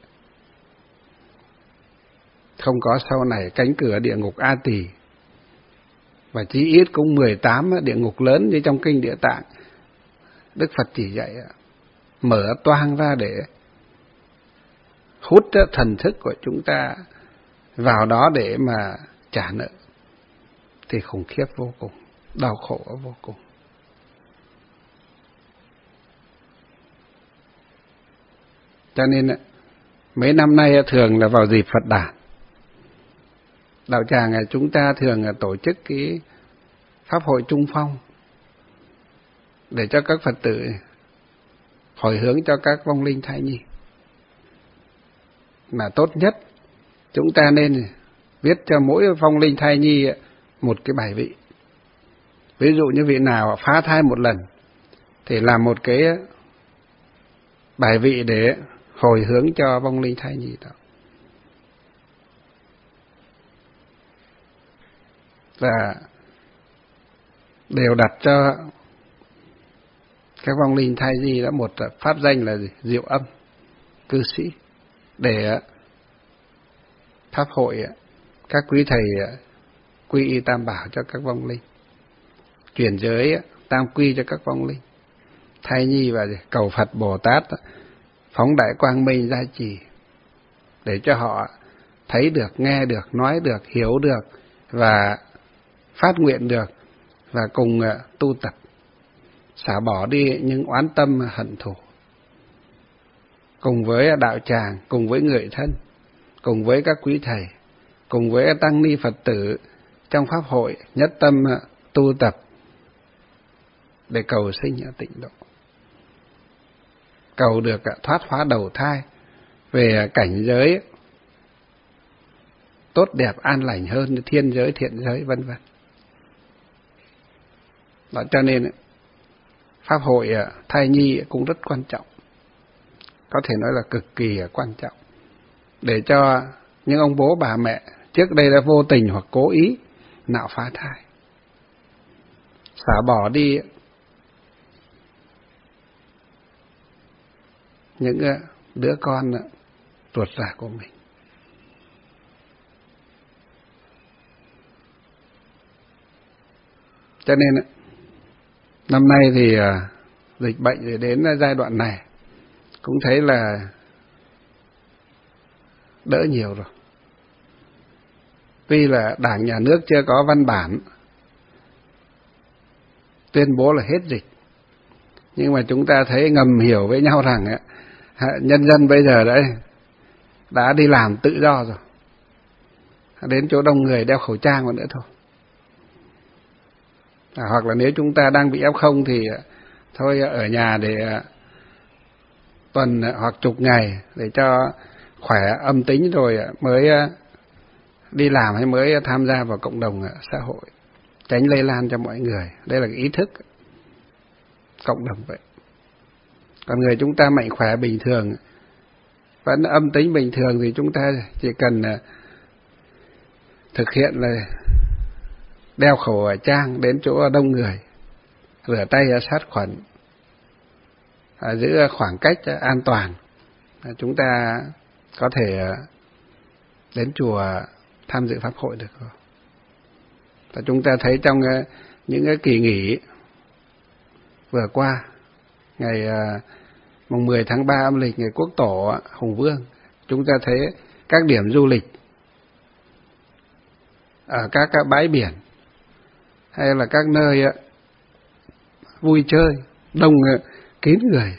Không có sau này cánh cửa địa ngục A Tỳ, và chí ít cũng mười tám địa ngục lớn như trong kinh Địa Tạng Đức Phật chỉ dạy, mở toang ra để hút thần thức của chúng ta vào đó để mà trả nợ, thì khủng khiếp vô cùng, đau khổ vô cùng. Cho nên mấy năm nay thường là vào dịp Phật đản, đạo tràng chúng ta thường tổ chức cái pháp hội trung phong để cho các Phật tử hồi hướng cho các vong linh thai nhi. Mà tốt nhất chúng ta nên viết cho mỗi vong linh thai nhi một cái bài vị. Ví dụ như vị nào phá thai một lần thì làm một cái bài vị để hồi hướng cho vong linh thai nhi đó. Và đều đặt cho các vong linh thai nhi đó một pháp danh là gì? Diệu âm cư sĩ, để pháp hội các quý thầy quy y tam bảo cho các vong linh, chuyển giới tam quy cho các vong linh thai nhi, và cầu Phật Bồ Tát phóng đại quang minh gia trì để cho họ thấy được, nghe được, nói được, hiểu được và phát nguyện được, và cùng tu tập xả bỏ đi những oán tâm hận thù, cùng với đạo tràng, cùng với người thân, cùng với các quý thầy, cùng với tăng ni Phật tử trong pháp hội nhất tâm tu tập để cầu sinh tịnh độ, cầu được thoát hóa đầu thai về cảnh giới tốt đẹp an lành hơn như thiên giới, thiện giới, vân vân. Đó, cho nên pháp hội thai nhi cũng rất quan trọng, có thể nói là cực kỳ quan trọng, để cho những ông bố bà mẹ trước đây đã vô tình hoặc cố ý nạo phá thai, xả bỏ đi những đứa con ruột rà của mình. Cho nên năm nay thì dịch bệnh đến giai đoạn này cũng thấy là đỡ nhiều rồi. Tuy là Đảng, Nhà nước chưa có văn bản tuyên bố là hết dịch, nhưng mà chúng ta thấy ngầm hiểu với nhau rằng nhân dân bây giờ đấy đã đi làm tự do rồi, đến chỗ đông người đeo khẩu trang còn nữa thôi. À, hoặc là nếu chúng ta đang bị ép không thì thôi ở nhà để tuần hoặc chục ngày để cho khỏe âm tính rồi mới đi làm hay mới tham gia vào cộng đồng xã hội, tránh lây lan cho mọi người. Đây là cái ý thức cộng đồng vậy. Còn người chúng ta mạnh khỏe bình thường, vẫn âm tính bình thường, thì chúng ta chỉ cần thực hiện là đeo khẩu trang đến chỗ đông người, rửa tay sát khuẩn, giữ khoảng cách an toàn, chúng ta có thể đến chùa tham dự pháp hội được rồi. Và chúng ta thấy trong những cái kỳ nghỉ vừa qua, ngày mùng mười tháng ba âm lịch, ngày Quốc Tổ Hùng Vương, chúng ta thấy các điểm du lịch ở các bãi biển hay là các nơi vui chơi đông kín người,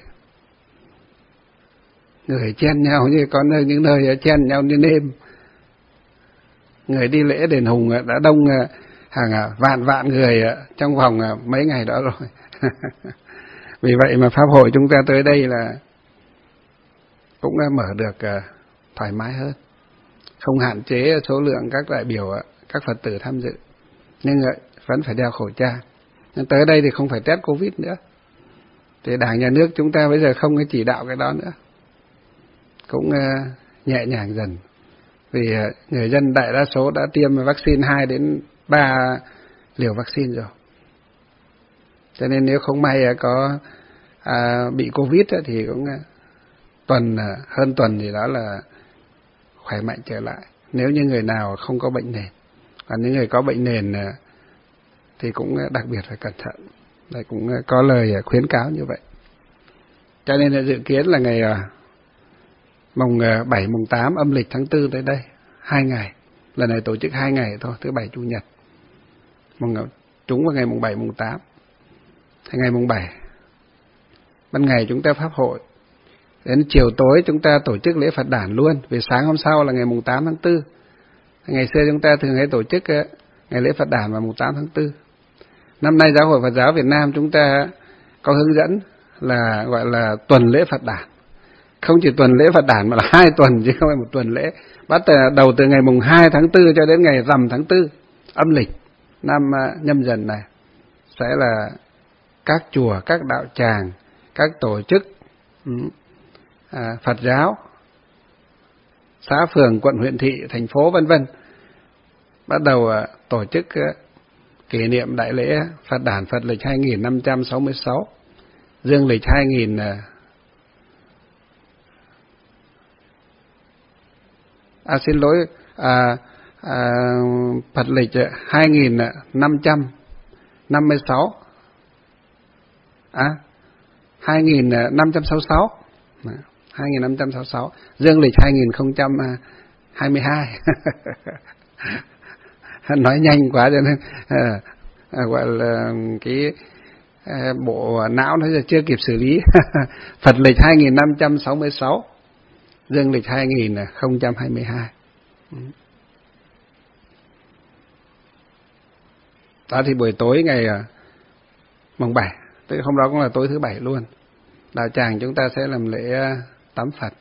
người chen nhau như có nơi, những nơi chen nhau như nêm. Người đi lễ đền Hùng đã đông hàng vạn vạn người trong vòng mấy ngày đó rồi. Vì vậy mà pháp hội chúng ta tới đây là cũng đã mở được thoải mái hơn, không hạn chế số lượng các đại biểu, các Phật tử tham dự. nhưng vẫn phải đeo khẩu trang. Nhưng tới đây thì không phải test Covid nữa. Thì Đảng, Nhà nước chúng ta bây giờ không có chỉ đạo cái đó nữa. Cũng uh, nhẹ nhàng dần. Vì uh, người dân đại đa số đã tiêm vaccine hai đến ba liều vaccine rồi. Cho nên nếu không may uh, có uh, bị Covid uh, thì cũng uh, tuần, uh, hơn tuần thì đó là khỏe mạnh trở lại. Nếu như người nào không có bệnh nền. Còn những người có bệnh nền uh, thì cũng uh, đặc biệt phải cẩn thận. Đây cũng uh, có lời uh, khuyến cáo như vậy. Cho nên là dự kiến là ngày uh, mùng bảy, mùng tám âm lịch tháng tư tới đây, hai ngày. Lần này tổ chức hai ngày thôi, thứ bảy chủ nhật. Mùng trúng vào ngày mùng bảy, mùng tám. Thì ngày mùng bảy, ban ngày chúng ta pháp hội. Đến chiều tối chúng ta tổ chức lễ Phật đản luôn, vì sáng hôm sau là ngày mùng tám tháng tư. Ngày xưa chúng ta thường hay tổ chức ngày lễ Phật đản vào mùng tám tháng tư. Năm nay Giáo hội Phật giáo Việt Nam chúng ta có hướng dẫn là gọi là tuần lễ Phật đản. Không chỉ tuần lễ Phật đản mà là hai tuần chứ không phải một tuần lễ. Bắt đầu từ ngày mùng hai tháng tư cho đến ngày rằm tháng tư âm lịch năm Nhâm Dần này sẽ là các chùa, các đạo tràng, các tổ chức à, Phật giáo, xã phường, quận, huyện, thị, thành phố vân vân bắt đầu à, tổ chức à, kỷ niệm đại lễ Phật đản Phật lịch hai nghìn năm trăm sáu mươi sáu, dương lịch hai nghìn à, À, xin lỗi, à, à, Phật lịch hai nghìn năm trăm năm mươi sáu, à, hai nghìn năm trăm sáu mươi sáu, hai nghìn năm trăm sáu mươi sáu, dương lịch hai nghìn không trăm hai mươi hai. Nói nhanh quá cho nên à, à, gọi là cái à, bộ não nó chưa kịp xử lý. Phật lịch hai nghìn năm trăm sáu mươi sáu, dương lịch hai nghìn không trăm hai mươi hai. Đó thì buổi tối ngày mùng bảy, tức hôm đó cũng là tối thứ bảy luôn, đạo tràng chúng ta sẽ làm lễ tắm Phật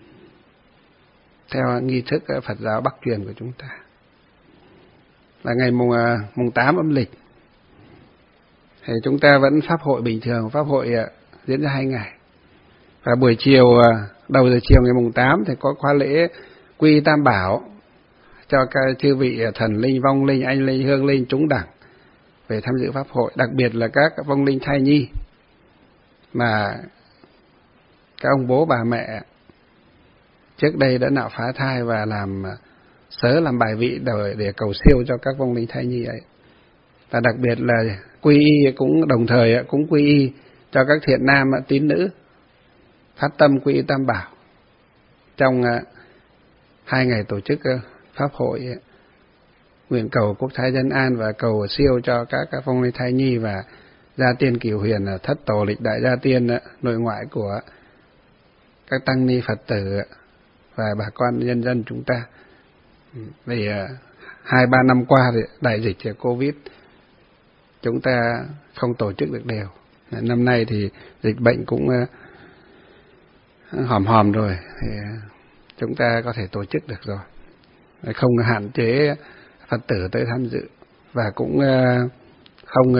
theo nghi thức Phật giáo Bắc truyền của chúng ta. Là ngày mùng mùng tám âm lịch thì chúng ta vẫn pháp hội bình thường, pháp hội diễn ra hai ngày. Và buổi chiều, đầu giờ chiều ngày mùng tám thì có khóa lễ quy Tam Bảo cho các chư vị thần linh, vong linh, anh linh, hương linh, chúng đẳng về tham dự pháp hội, đặc biệt là các vong linh thai nhi mà các ông bố bà mẹ trước đây đã nạo phá thai và làm sớ làm bài vị để, để cầu siêu cho các vong linh thai nhi ấy. Và đặc biệt là quy y cũng đồng thời cũng quy y cho các thiện nam tín nữ phát tâm quy y Tam Bảo trong uh, hai ngày tổ chức uh, pháp hội, uh, nguyện cầu quốc thái dân an và cầu siêu cho các, các vong linh thai nhi và gia tiên cửu huyền, uh, thất tổ lịch đại gia tiên uh, nội ngoại của các tăng ni Phật tử uh, và bà con nhân dân chúng ta. Vì uh, hai ba năm qua thì đại dịch uh, Covid chúng ta không tổ chức được đều. Năm nay thì dịch bệnh cũng uh, hòm hòm rồi thì chúng ta có thể tổ chức được rồi, không hạn chế Phật tử tới tham dự và cũng không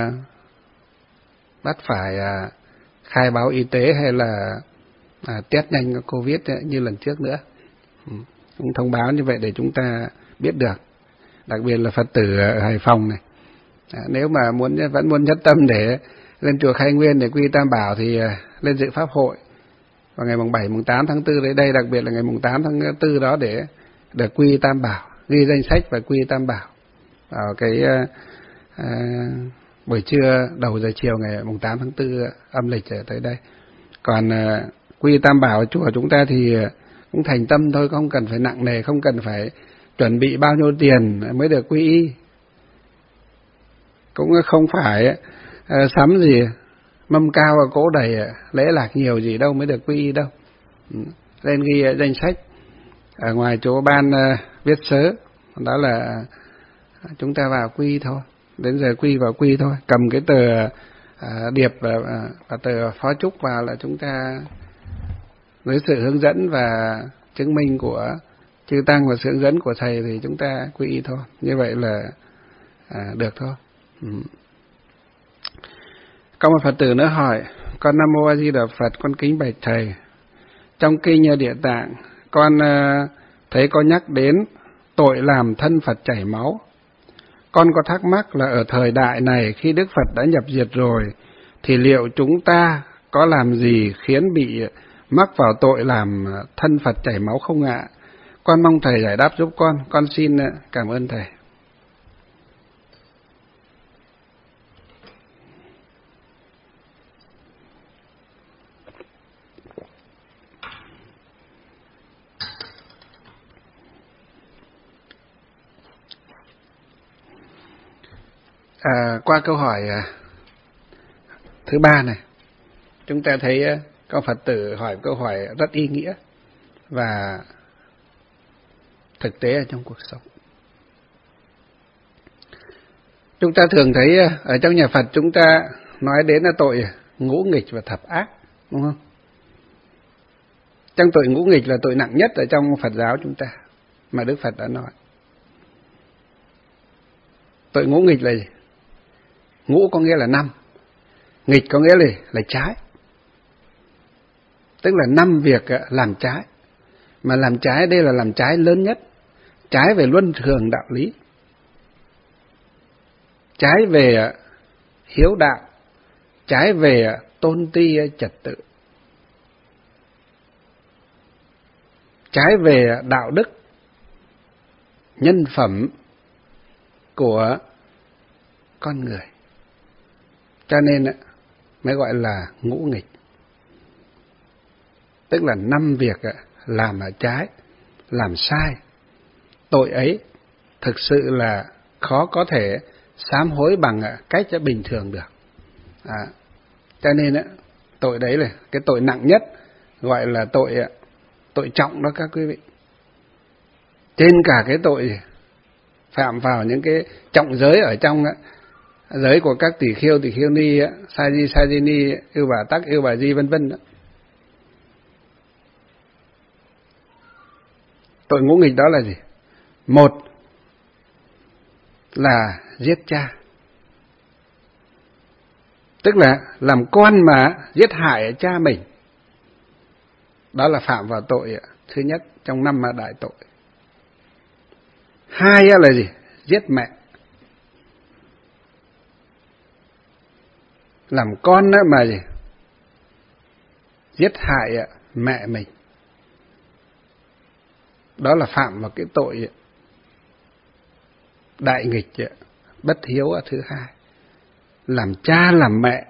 bắt phải khai báo y tế hay là test nhanh Covid như lần trước nữa. Cũng thông báo như vậy để chúng ta biết được, đặc biệt là Phật tử ở Hải Phòng này, nếu mà muốn vẫn muốn nhất tâm để lên chùa Khai Nguyên để quy Tam Bảo thì lên dự pháp hội vào ngày mùng bảy, mùng tám tháng tư tới đây, đặc biệt là ngày mùng tám tháng tư đó để được quy Tam Bảo, ghi danh sách và quy Tam Bảo vào cái uh, uh, buổi trưa đầu giờ chiều ngày mùng tám tháng tư âm lịch tới đây. Còn uh, quy Tam Bảo ở chùa chúng ta thì cũng thành tâm thôi, không cần phải nặng nề, không cần phải chuẩn bị bao nhiêu tiền mới được quy y, cũng không phải uh, sắm gì mâm cao và cỗ đầy lễ lạc nhiều gì đâu mới được quy y đâu. Lên ghi danh sách ở ngoài chỗ ban uh, viết sớ, đó là chúng ta vào quy thôi, đến giờ quy vào quy thôi, cầm cái tờ uh, điệp và, uh, và tờ phó chúc vào là chúng ta với sự hướng dẫn và chứng minh của chư tăng và sự hướng dẫn của thầy thì chúng ta quy y thôi. Như vậy là à, được thôi. Ừ. Có một Phật tử nữa hỏi: con Nam Mô A Di Đà Phật, con kính bạch thầy, trong kinh Địa Tạng con uh, thấy có nhắc đến tội làm thân Phật chảy máu. Con có thắc mắc là ở thời đại này khi Đức Phật đã nhập diệt rồi thì liệu chúng ta có làm gì khiến bị mắc vào tội làm thân Phật chảy máu không ạ? Con mong thầy giải đáp giúp con. Con xin cảm ơn thầy. À, qua câu hỏi thứ ba này, chúng ta thấy có Phật tử hỏi câu hỏi rất ý nghĩa và thực tế ở trong cuộc sống. Chúng ta thường thấy ở trong nhà Phật chúng ta nói đến là tội ngũ nghịch và thập ác, đúng không? Trong tội ngũ nghịch là tội nặng nhất ở trong Phật giáo chúng ta mà Đức Phật đã nói. Tội ngũ nghịch là gì? Ngũ có nghĩa là năm, nghịch có nghĩa là, là trái. Tức là năm việc làm trái. Mà làm trái đây là làm trái lớn nhất. Trái về luân thường đạo lý, trái về hiếu đạo, trái về tôn ti trật tự, trái về đạo đức, nhân phẩm của con người. Cho nên mới gọi là ngũ nghịch. Tức là năm việc làm là trái, làm sai. Tội ấy thực sự là khó có thể sám hối bằng cách bình thường được. À, cho nên tội đấy là cái tội nặng nhất, gọi là tội tội trọng đó các quý vị. Trên cả cái tội phạm vào những cái trọng giới ở trong giới của các tỷ khiêu, tỷ khiêu ni, sa di, sa di ni, yêu bà tắc, yêu bà di vân vân đó. Tội ngũ nghịch đó là gì? Một là giết cha, tức là làm con mà giết hại cha mình, đó là phạm vào tội thứ nhất trong năm đại tội. Hai là gì? Giết mẹ. Làm con mà gì? Giết hại mẹ mình, đó là phạm vào cái tội đại nghịch bất hiếu thứ hai. Làm cha làm mẹ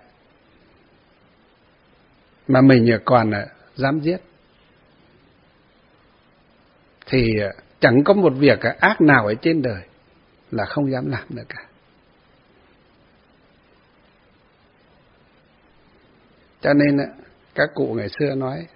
mà mình còn dám giết thì chẳng có một việc ác nào ở trên đời là không dám làm được cả. Cho nên các cụ ngày xưa nói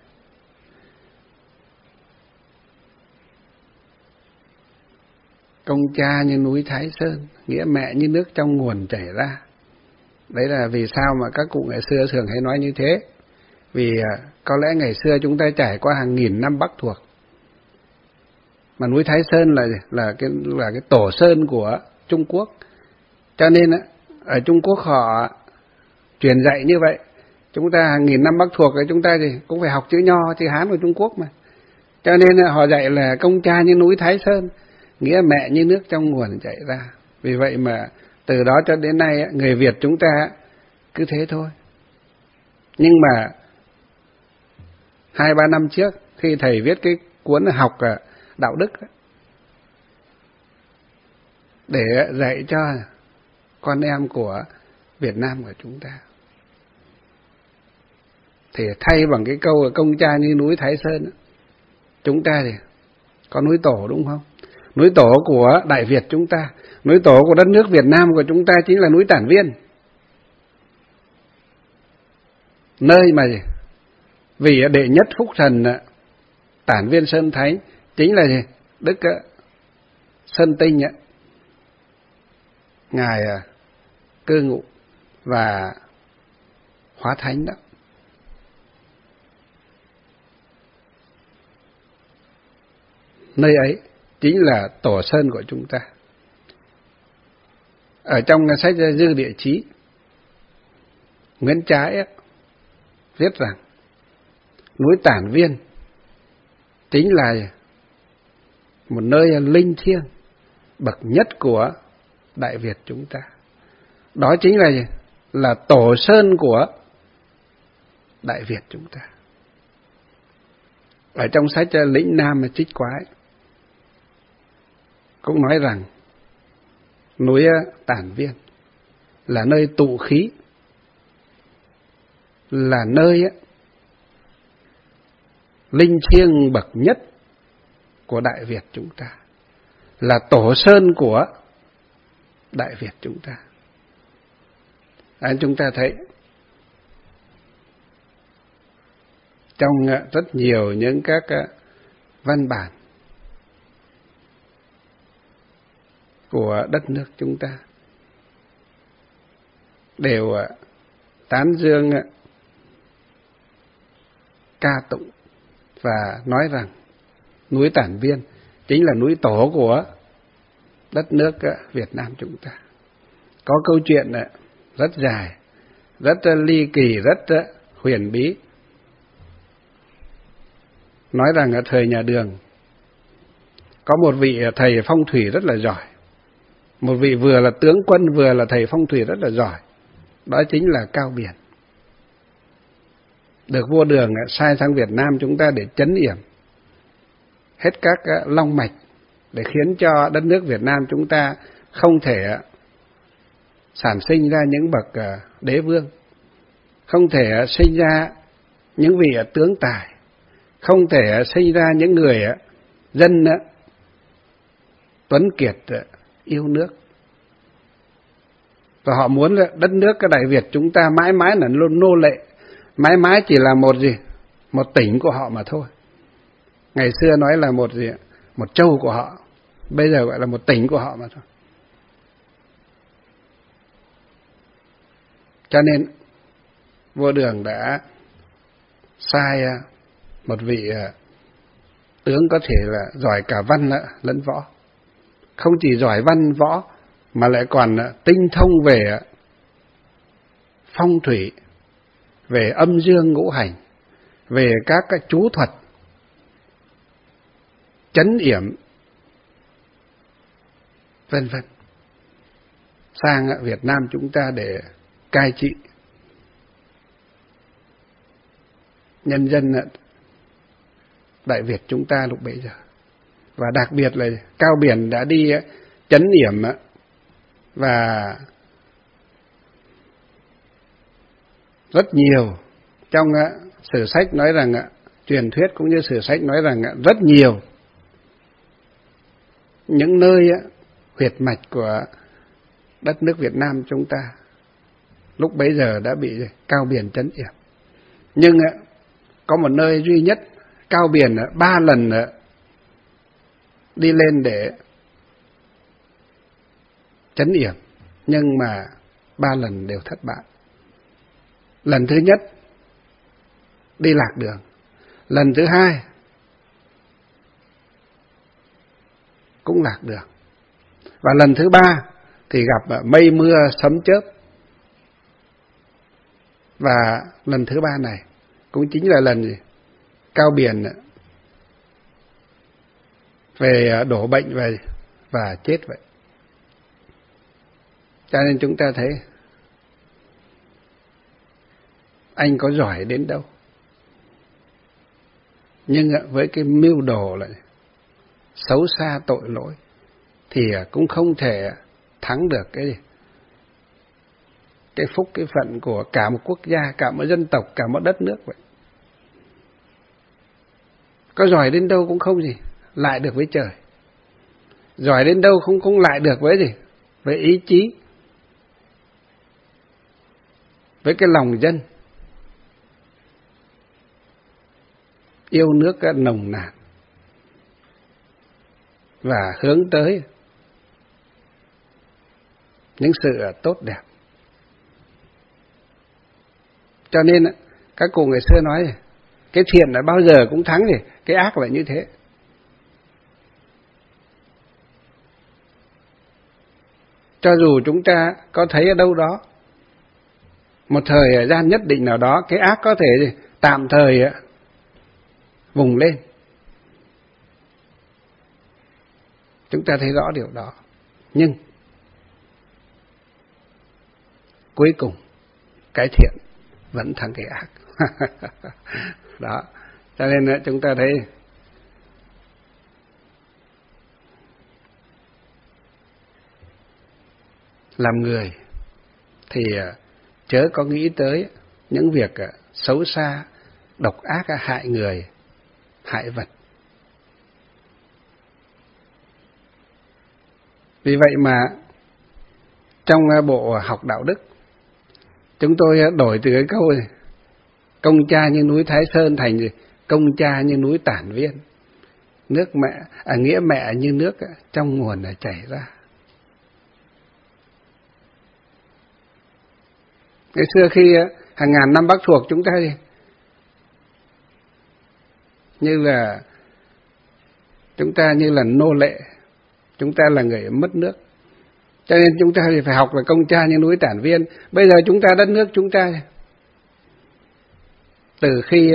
công cha như núi Thái Sơn, nghĩa mẹ như nước trong nguồn chảy ra. Đấy là vì sao mà các cụ ngày xưa thường hay nói như thế. Vì có lẽ ngày xưa chúng ta trải qua hàng nghìn năm Bắc thuộc. Mà núi Thái Sơn là là cái là cái tổ sơn của Trung Quốc. Cho nên ở Trung Quốc họ truyền dạy như vậy. Chúng ta hàng nghìn năm Bắc thuộc thì chúng ta thì cũng phải học chữ Nho, chữ Hán của Trung Quốc mà. Cho nên họ dạy là công cha như núi Thái Sơn, nghĩa mẹ như nước trong nguồn chảy ra. Vì vậy mà từ đó cho đến nay người Việt chúng ta cứ thế thôi. Nhưng mà hai ba năm trước khi thầy viết cái cuốn học đạo đức để dạy cho con em của Việt Nam của chúng ta, thì thay bằng cái câu công cha như núi Thái Sơn, chúng ta thì có núi tổ, đúng không? Núi tổ của Đại Việt chúng ta, núi tổ của đất nước Việt Nam của chúng ta chính là núi Tản Viên. Nơi mà gì? Vì đệ nhất phúc thần Tản Viên Sơn Thánh chính là gì? Đức Sơn Tinh ạ, ngài cư ngụ và hóa thánh đó. Nơi ấy chính là tổ sơn của chúng ta. Ở trong sách Dư Địa Chí, Nguyễn Trãi viết rằng núi Tản Viên chính là một nơi linh thiêng bậc nhất của Đại Việt chúng ta. Đó chính là gì? Là tổ sơn của Đại Việt chúng ta. Ở trong sách Lĩnh Nam Trích Quái cũng nói rằng núi Tản Viên là nơi tụ khí, là nơi linh thiêng bậc nhất của Đại Việt chúng ta, là tổ sơn của Đại Việt chúng ta. À, chúng ta thấy trong rất nhiều những các văn bản của đất nước chúng ta đều tán dương, ca tụng và nói rằng núi Tản Viên chính là núi tổ của đất nước Việt Nam chúng ta. Có câu chuyện rất dài, rất ly kỳ, rất huyền bí, nói rằng ở thời nhà Đường có một vị thầy phong thủy rất là giỏi, một vị vừa là tướng quân vừa là thầy phong thủy rất là giỏi, đó chính là Cao Biền. Được vua Đường sai sang Việt Nam chúng ta để trấn yểm hết các long mạch, để khiến cho đất nước Việt Nam chúng ta không thể sản sinh ra những bậc đế vương, không thể sinh ra những vị tướng tài, không thể sinh ra những người dân tuấn kiệt yêu nước. Và họ muốn đất nước cái Đại Việt chúng ta mãi mãi là nô lệ, mãi mãi chỉ là một gì, một tỉnh của họ mà thôi. Ngày xưa nói là một gì, một châu của họ, bây giờ gọi là một tỉnh của họ mà thôi. Cho nên vua Đường đã sai một vị tướng có thể là giỏi cả văn lẫn võ, không chỉ giỏi văn võ mà lại còn tinh thông về phong thủy, về âm dương ngũ hành, về các cái chú thuật, trấn yểm, vân vân, sang Việt Nam chúng ta để cai trị nhân dân Đại Việt chúng ta lúc bấy giờ. Và đặc biệt là Cao Biền đã đi trấn yểm và rất nhiều. Trong sử sách nói rằng, truyền thuyết cũng như sử sách nói rằng rất nhiều những nơi huyệt mạch của đất nước Việt Nam chúng ta lúc bấy giờ đã bị Cao Biền trấn yểm. Nhưng có một nơi duy nhất Cao Biền ba lần đi lên để trấn yểm, nhưng mà ba lần đều thất bại. Lần thứ nhất đi lạc đường, lần thứ hai cũng lạc đường, và lần thứ ba thì gặp mây mưa sấm chớp. Và lần thứ ba này cũng chính là lần gì Cao Biền về đổ bệnh về và chết vậy. Cho nên chúng ta thấy anh có giỏi đến đâu, nhưng với cái mưu đồ lại xấu xa tội lỗi thì cũng không thể thắng được cái gì, cái phúc cái phận của cả một quốc gia, cả một dân tộc, cả một đất nước vậy. Có giỏi đến đâu cũng không gì lại được với trời, giỏi đến đâu không không lại được với gì, với ý chí, với cái lòng dân yêu nước nồng nàn và hướng tới những sự tốt đẹp. Cho nên các cụ ngày xưa nói cái thiện là bao giờ cũng thắng, thì cái ác là như thế. cho dù chúng ta có thấy ở đâu đó, một thời gian nhất định nào đó, cái ác có thể tạm thời vùng lên. Chúng ta thấy rõ điều đó. Nhưng cuối cùng cái thiện vẫn thắng cái ác. Đó. Cho nên chúng ta thấy làm người thì chớ có nghĩ tới những việc xấu xa, độc ác, hại người, hại vật. Vì vậy mà trong bộ học đạo đức, chúng tôi đổi từ cái câu này, công cha như núi Thái Sơn thành gì? Công cha như núi Tản Viên. Nước mẹ, à, nghĩa mẹ như nước trong nguồn chảy ra. Ngày xưa khi hàng ngàn năm Bắc thuộc chúng ta gì? Như là chúng ta như là nô lệ, chúng ta là người mất nước. Cho nên chúng ta thì phải học là công cha như núi Tản Viên. Bây giờ chúng ta, đất nước chúng ta, từ khi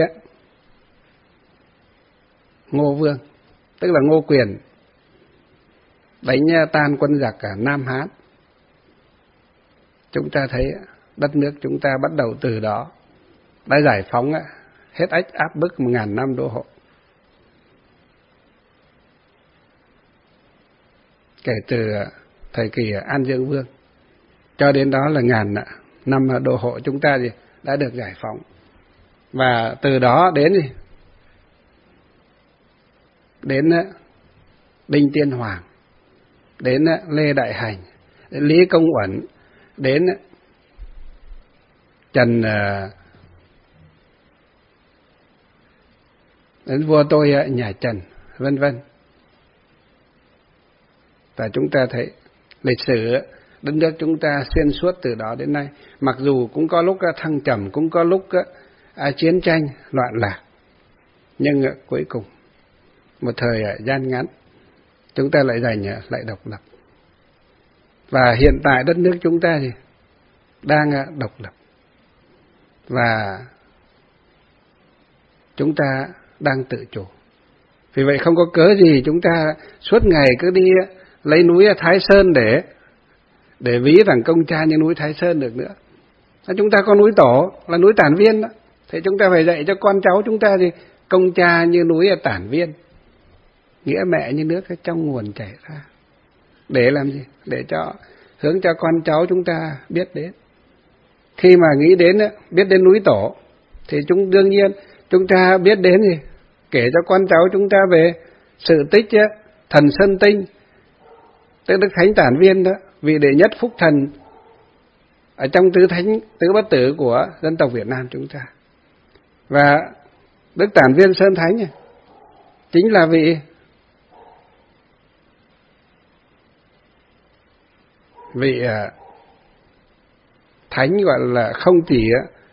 Ngô Vương, tức là Ngô Quyền, đánh tan quân giặc cả Nam Hán, chúng ta thấy đất nước chúng ta bắt đầu từ đó đã giải phóng hết ách áp bức một ngàn năm đô hộ. Kể từ thời kỳ An Dương Vương cho đến đó là ngàn năm đô hộ chúng ta gì đã được giải phóng. Và từ đó đến gì đến Đinh Tiên Hoàng, đến Lê Đại Hành, đến Lý Công Uẩn, đến Trần đến vua tôi nhà Trần, vân vân. Và chúng ta thấy lịch sử đất nước chúng ta xuyên suốt từ đó đến nay, mặc dù cũng có lúc thăng trầm, cũng có lúc chiến tranh loạn lạc, nhưng cuối cùng một thời gian ngắn chúng ta lại giành lại độc lập. Và hiện tại đất nước chúng ta thì đang độc lập, và chúng ta đang tự chủ. Vì vậy không có cớ gì chúng ta suốt ngày cứ đi lấy núi Thái Sơn để để ví rằng công cha như núi Thái Sơn được nữa. Chúng ta có núi Tổ là núi Tản Viên đó. Thì chúng ta phải dạy cho con cháu chúng ta thì công cha như núi Tản Viên, nghĩa mẹ như nước trong nguồn chảy ra. Để làm gì? Để cho hướng cho con cháu chúng ta biết đến. Khi mà nghĩ đến biết đến núi Tổ thì chúng đương nhiên chúng ta biết đến gì? Kể cho con cháu chúng ta về sự tích thần Sơn Tinh, tức Đức Thánh Tản Viên đó, vị đệ nhất phúc thần ở trong tứ thánh tứ bất tử của dân tộc Việt Nam chúng ta. Và Đức Tản Viên Sơn Thánh này, chính là vị vị thánh gọi là không chỉ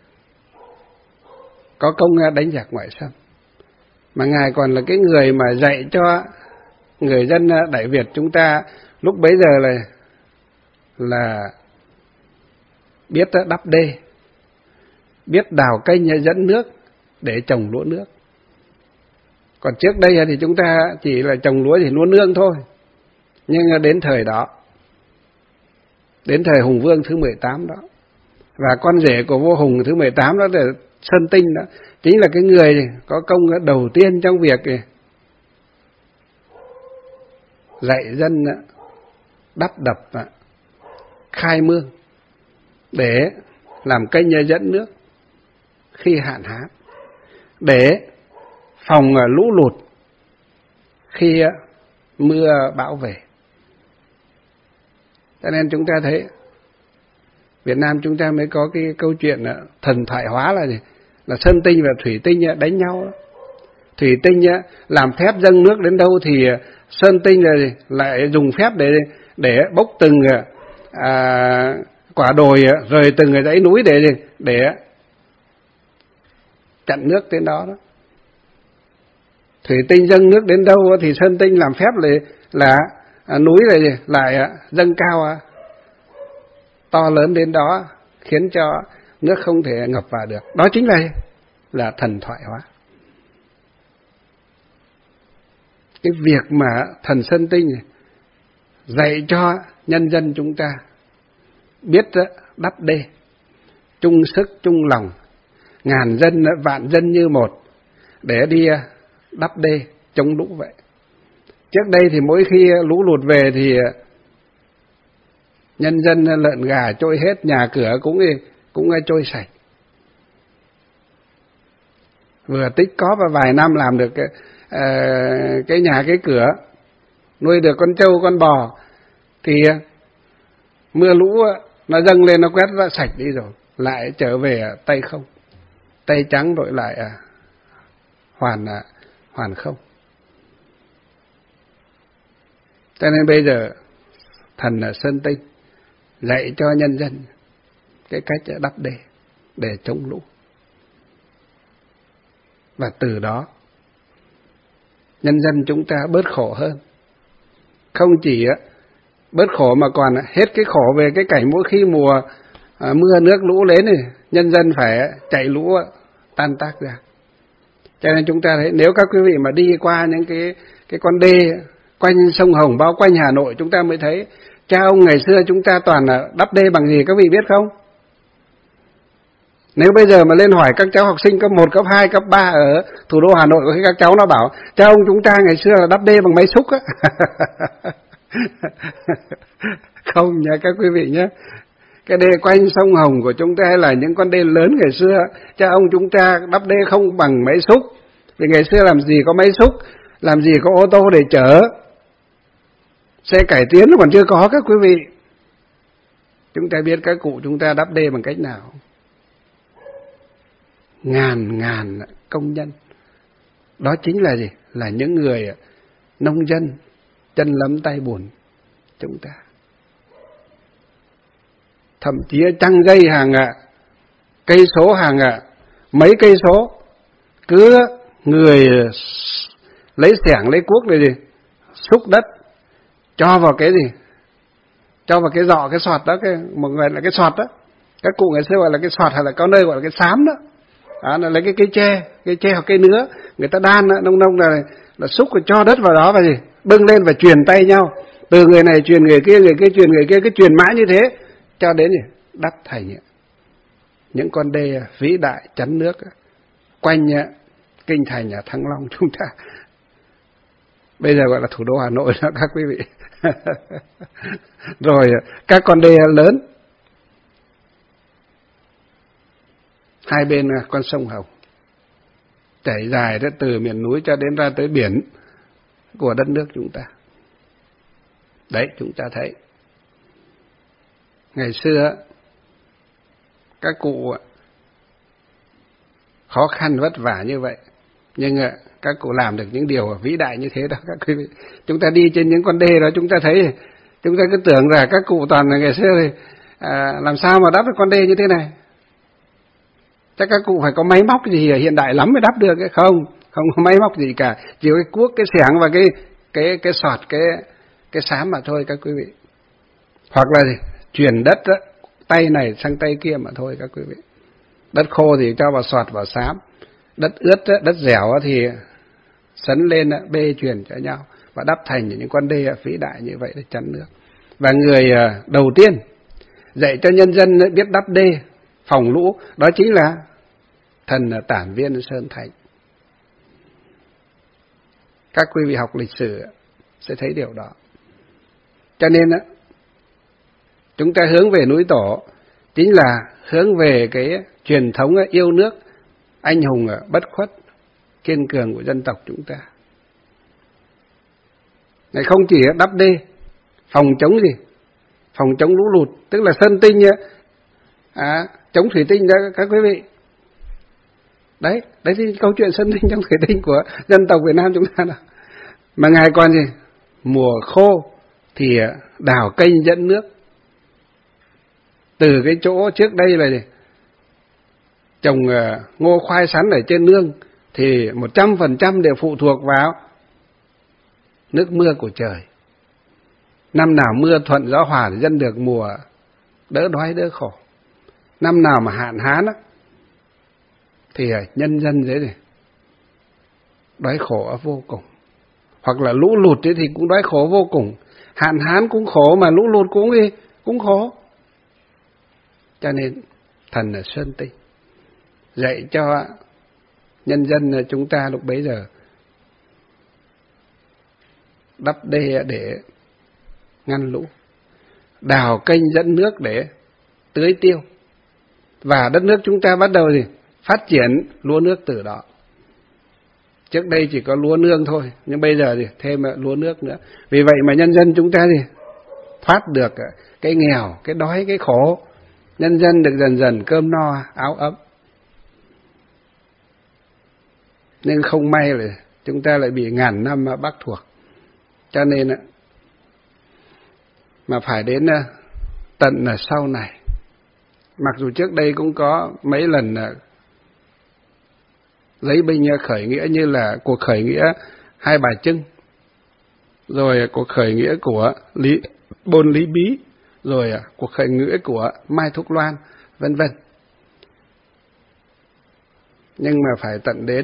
có công đánh giặc ngoại xâm, mà Ngài còn là cái người mà dạy cho người dân Đại Việt chúng ta lúc bấy giờ là là biết đắp đê, biết đào kênh dẫn nước để trồng lúa nước. Còn trước đây thì chúng ta chỉ là trồng lúa thì lúa nương thôi. Nhưng đến thời đó, đến thời Hùng Vương thứ mười tám đó, và con rể của vua Hùng thứ mười tám đó là Sơn Tinh đó, chính là cái người có công đầu tiên trong việc dạy dân đắp đập, khai mương để làm kênh dẫn nước khi hạn hán, để phòng lũ lụt khi mưa bão về. Cho nên chúng ta thấy Việt Nam chúng ta mới có cái câu chuyện thần thoại hóa là gì? Là Sơn Tinh và Thủy Tinh đánh nhau đó. Thủy Tinh làm phép dâng nước đến đâu thì Sơn Tinh lại dùng phép để để bốc từng à, quả đồi rồi từng dãy núi để để chặn nước đến đó đó. Thủy Tinh dâng nước đến đâu thì Sơn Tinh làm phép là là à, núi lại lại dâng cao to lớn đến đó, khiến cho nước không thể ngập vào được. Đó chính là là thần thoại hóa. Cái việc mà thần Sơn Tinh này dạy cho nhân dân chúng ta biết đắp đê, chung sức chung lòng, ngàn dân vạn dân như một để đi đắp đê chống lũ vậy. Trước đây thì mỗi khi lũ lụt về thì nhân dân lợn gà trôi hết, nhà cửa cũng cũng trôi sạch. Vừa tích có và vài năm làm được cái, uh, cái nhà cái cửa, nuôi được con trâu con bò, thì mưa lũ nó dâng lên nó quét ra sạch đi rồi, lại trở về tay không, tay trắng rồi lại uh, hoàn uh, hoàn không. Cho nên bây giờ thần Sơn Tinh dạy cho nhân dân cái cách đắp đê để chống lũ. Và từ đó nhân dân chúng ta bớt khổ hơn. Không chỉ bớt khổ mà còn hết cái khổ về cái cảnh mỗi khi mùa à, mưa nước lũ đến thì nhân dân phải chạy lũ tan tác ra. Cho nên chúng ta thấy nếu các quý vị mà đi qua những cái cái con đê quanh sông Hồng, bao quanh Hà Nội, chúng ta mới thấy cha ông ngày xưa chúng ta toàn là đắp đê bằng gì, các vị biết không? Nếu bây giờ mà lên hỏi các cháu học sinh cấp một, cấp hai, cấp ba ở thủ đô Hà Nội, có khi các cháu nó bảo cha ông chúng ta ngày xưa là đắp đê bằng máy xúc á. Không nha các quý vị nhé. Cái đê quanh sông Hồng của chúng ta là những con đê lớn ngày xưa, cha ông chúng ta đắp đê không bằng máy xúc. Vì ngày xưa làm gì có máy xúc, làm gì có ô tô để chở, xe cải tiến nó còn chưa có các quý vị. Chúng ta biết các cụ chúng ta đắp đê bằng cách nào? Ngàn ngàn công nhân. Đó chính là gì? Là những người nông dân chân lấm tay bùn chúng ta. Thậm chí trăng dây hàng ạ, cây số hàng ạ, mấy cây số, cứ người lấy xẻng lấy cuốc này gì, xúc đất, cho vào cái gì, cho vào cái giọ cái sọt đó, cái một người là cái sọt đó, các cụ ngày xưa gọi là cái sọt, hay là có nơi gọi là cái xám đó. Đó là lấy cái cây tre, cây tre hoặc cây nứa, người ta đan đó, nông nông là là xúc rồi cho đất vào đó và gì, bưng lên và truyền tay nhau, từ người này truyền người kia, người kia truyền người kia, cái truyền mãi như thế cho đến gì đắp thành những con đê vĩ đại chắn nước quanh kinh thành nhà Thăng Long chúng ta. Bây giờ gọi là thủ đô Hà Nội đó các quý vị. Rồi các con đê lớn hai bên con sông Hồng chảy dài đó, từ miền núi cho đến ra tới biển của đất nước chúng ta. Đấy, chúng ta thấy ngày xưa các cụ khó khăn vất vả như vậy, nhưng các cụ làm được những điều vĩ đại như thế đó các quý vị. Chúng ta đi trên những con đê đó, chúng ta thấy, chúng ta cứ tưởng là các cụ toàn là ngày xưa thì à, làm sao mà đắp được con đê như thế này. Chắc các cụ phải có máy móc gì hiện đại lắm mới đắp được cái không, không có máy móc gì cả, chỉ có cái cuốc, cái xẻng và cái cái cái sọt, cái cái xám mà thôi các quý vị. Hoặc là gì? Chuyển đất đó, tay này sang tay kia mà thôi các quý vị. Đất khô thì cho vào sọt vào xám, đất ướt đó, đất dẻo thì sấn lên đó, bê truyền cho nhau và đắp thành những con đê vĩ đại như vậy để chắn nước. Và người đầu tiên dạy cho nhân dân biết đắp đê phòng lũ đó chính là thần Tản Viên Sơn Thạch. Các quý vị học lịch sử sẽ thấy điều đó. Cho nên chúng ta hướng về núi Tổ chính là hướng về cái truyền thống yêu nước, anh hùng bất khuất, kiên cường của dân tộc chúng ta. Này không chỉ đắp đê, phòng chống gì? Phòng chống lũ lụt, tức là Sơn Tinh à, chống thủy tinh đó các quý vị. Đấy, đấy thì câu chuyện Sơn Tinh chống thủy tinh của dân tộc Việt Nam chúng ta nào. Mà ngài còn gì? Mùa khô thì đào kênh dẫn nước. Từ cái chỗ trước đây là gì? Trồng ngô khoai sắn ở trên nương thì một trăm phần trăm đều phụ thuộc vào nước mưa của trời. Năm nào mưa thuận gió hòa thì dân được mùa đỡ đói đỡ khổ. Năm nào mà hạn hán á, thì nhân dân thế này đói khổ vô cùng. Hoặc là lũ lụt ấy thì cũng đói khổ vô cùng. Hạn hán cũng khổ, mà lũ lụt cũng gì cũng khổ. Cho nên thần ở Sơn Tinh dạy cho nhân dân chúng ta lúc bấy giờ đắp đê để ngăn lũ, đào kênh dẫn nước để tưới tiêu, và đất nước chúng ta bắt đầu gì phát triển lúa nước từ đó. Trước đây chỉ có lúa nương thôi, nhưng bây giờ thì thêm lúa nước nữa. Vì vậy mà nhân dân chúng ta thì thoát được cái nghèo, cái đói, cái khổ. Nhân dân được dần dần cơm no, áo ấm. Nhưng không may là chúng ta lại bị ngàn năm Bắc thuộc. Cho nên mà phải đến tận là sau này. Mặc dù trước đây cũng có mấy lần lấy binh khởi nghĩa, như là cuộc khởi nghĩa Hai Bà Trưng, rồi cuộc khởi nghĩa của Lý Bôn Lý Bí, rồi cuộc khởi nghĩa của Mai Thúc Loan, vân vân. Nhưng mà phải tận đến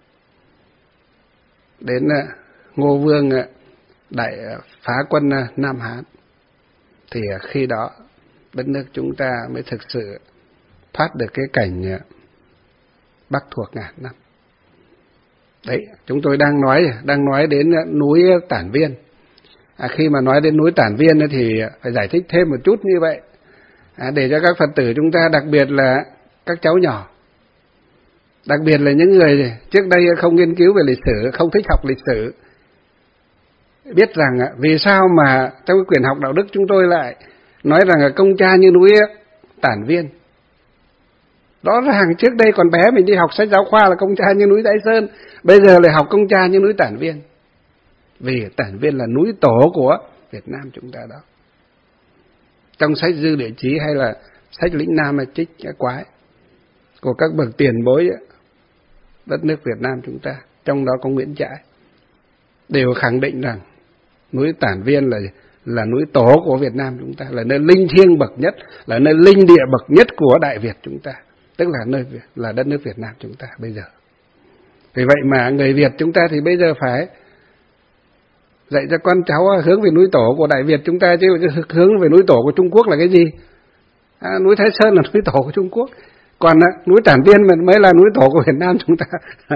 đến Ngô Vương đại phá quân Nam Hán, thì khi đó đất nước chúng ta mới thực sự thoát được cái cảnh Bắc thuộc ngàn năm. Đấy, chúng tôi đang nói đang nói đến núi Tản Viên. À, khi mà nói đến núi Tản Viên thì phải giải thích thêm một chút như vậy, à, để cho các Phật tử chúng ta, đặc biệt là các cháu nhỏ, đặc biệt là những người trước đây không nghiên cứu về lịch sử, không thích học lịch sử, biết rằng vì sao mà trong cái quyển học đạo đức chúng tôi lại nói rằng là công cha như núi Tản Viên. Đó là hàng trước đây còn bé mình đi học sách giáo khoa là công cha như núi Thái Sơn, bây giờ lại học công cha như núi Tản Viên. Vì Tản Viên là núi tổ của Việt Nam chúng ta đó. Trong sách Dư Địa Chí hay là sách Lĩnh Nam hay Trích Quái của các bậc tiền bối đất nước Việt Nam chúng ta, trong đó có Nguyễn Trãi, đều khẳng định rằng núi Tản Viên là là núi tổ của Việt Nam chúng ta, là nơi linh thiêng bậc nhất, là nơi linh địa bậc nhất của Đại Việt chúng ta, tức là nơi là đất nước Việt Nam chúng ta bây giờ. Vì vậy mà người Việt chúng ta thì bây giờ phải dạy cho con cháu hướng về núi tổ của Đại Việt chúng ta, chứ hướng về núi tổ của Trung Quốc là cái gì? À, núi Thái Sơn là núi tổ của Trung Quốc, còn à, núi Tản Viên mới là núi tổ của Việt Nam chúng ta.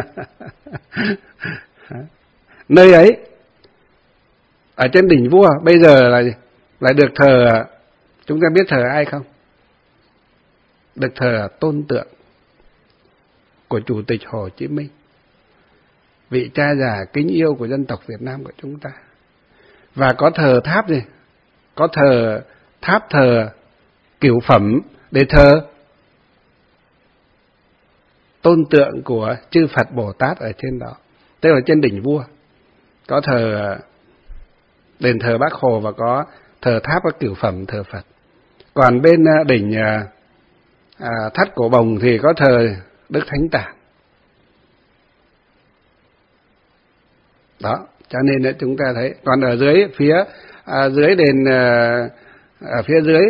Nơi ấy ở trên đỉnh vua bây giờ là lại được thờ, chúng ta biết thờ ai không? Được thờ tôn tượng của Chủ tịch Hồ Chí Minh, vị cha già kính yêu của dân tộc Việt Nam của chúng ta. Và có thờ tháp gì? Có thờ tháp thờ cửu phẩm để thờ tôn tượng của chư Phật Bồ Tát ở trên đó. Tức là trên đỉnh vua có thờ đền thờ Bác Hồ và có thờ tháp và cửu phẩm thờ Phật. Còn bên đỉnh à, Thắt Cổ Bồng thì có thờ Đức Thánh Tản. Đó, cho nên chúng ta thấy. Còn ở dưới phía à, dưới đền à, ở phía dưới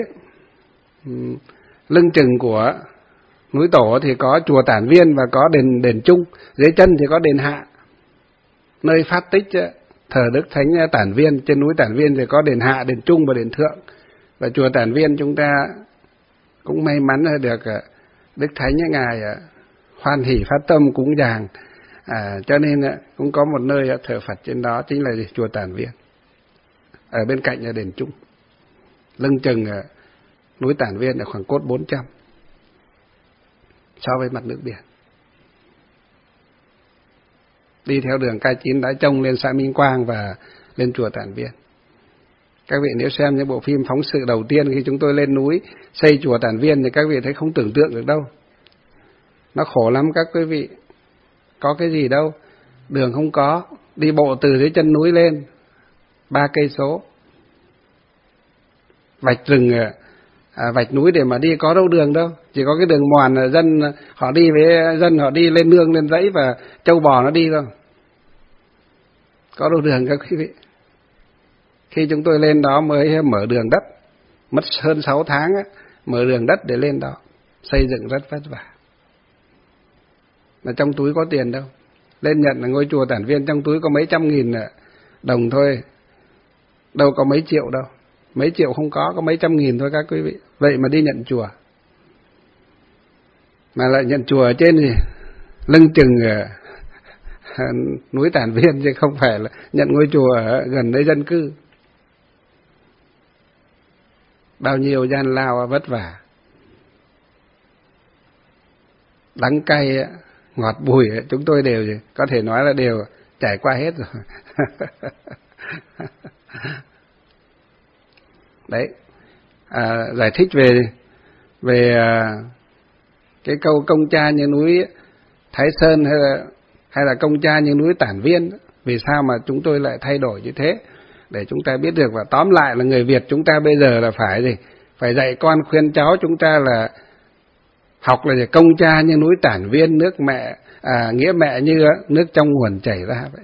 lưng chừng của núi tổ thì có chùa Tản Viên và có đền đền Trung. Dưới chân thì có đền Hạ, nơi phát tích thờ Đức Thánh Tản Viên. Trên núi Tản Viên thì có đền Hạ, đền Trung và đền Thượng. Và chùa Tản Viên chúng ta cũng may mắn được Đức Thánh Ngài hoan hỷ phát tâm cúng dường, à, cho nên cũng có một nơi thờ Phật trên đó, chính là chùa Tản Viên. Ở bên cạnh là đền Trung, lưng chừng núi Tản Viên là khoảng cốt bốn trăm so với mặt nước biển. Đi theo đường K chín đã trông lên xã Minh Quang và lên chùa Tản Viên. Các vị nếu xem những bộ phim phóng sự đầu tiên khi chúng tôi lên núi xây chùa Tản Viên thì các vị thấy không tưởng tượng được đâu. Nó khổ lắm các quý vị. Có cái gì đâu, đường không có, đi bộ từ dưới chân núi lên ba cây số, vạch rừng à, vạch núi để mà đi, có đâu đường đâu, chỉ có cái đường mòn dân họ đi, với dân họ đi lên nương lên dãy và trâu bò nó đi thôi, có đâu đường các quý vị. Khi chúng tôi lên đó mới mở đường đất, mất hơn sáu tháng á, mở đường đất để lên đó xây dựng rất vất vả. Mà trong túi có tiền đâu. Lên nhận là ngôi chùa Tản Viên trong túi có mấy trăm nghìn đồng thôi, đâu có mấy triệu đâu. Mấy triệu không có, có mấy trăm nghìn thôi các quý vị. Vậy mà đi nhận chùa. Mà lại nhận chùa ở trên gì lưng chừng núi Tản Viên, chứ không phải là nhận ngôi chùa ở gần nơi dân cư. Bao nhiêu gian lao vất vả, đắng cay ngọt bùi chúng tôi đều có thể nói là đều trải qua hết rồi. Đấy, à, giải thích về về à, cái câu công cha như núi Thái Sơn hay là hay là công cha như núi Tản Viên, vì sao mà chúng tôi lại thay đổi như thế, để chúng ta biết được. Và tóm lại là người Việt chúng ta bây giờ là phải gì, phải dạy con khuyên cháu chúng ta là học là công cha như núi Tản Viên, nước mẹ à, nghĩa mẹ như nước trong nguồn chảy ra vậy.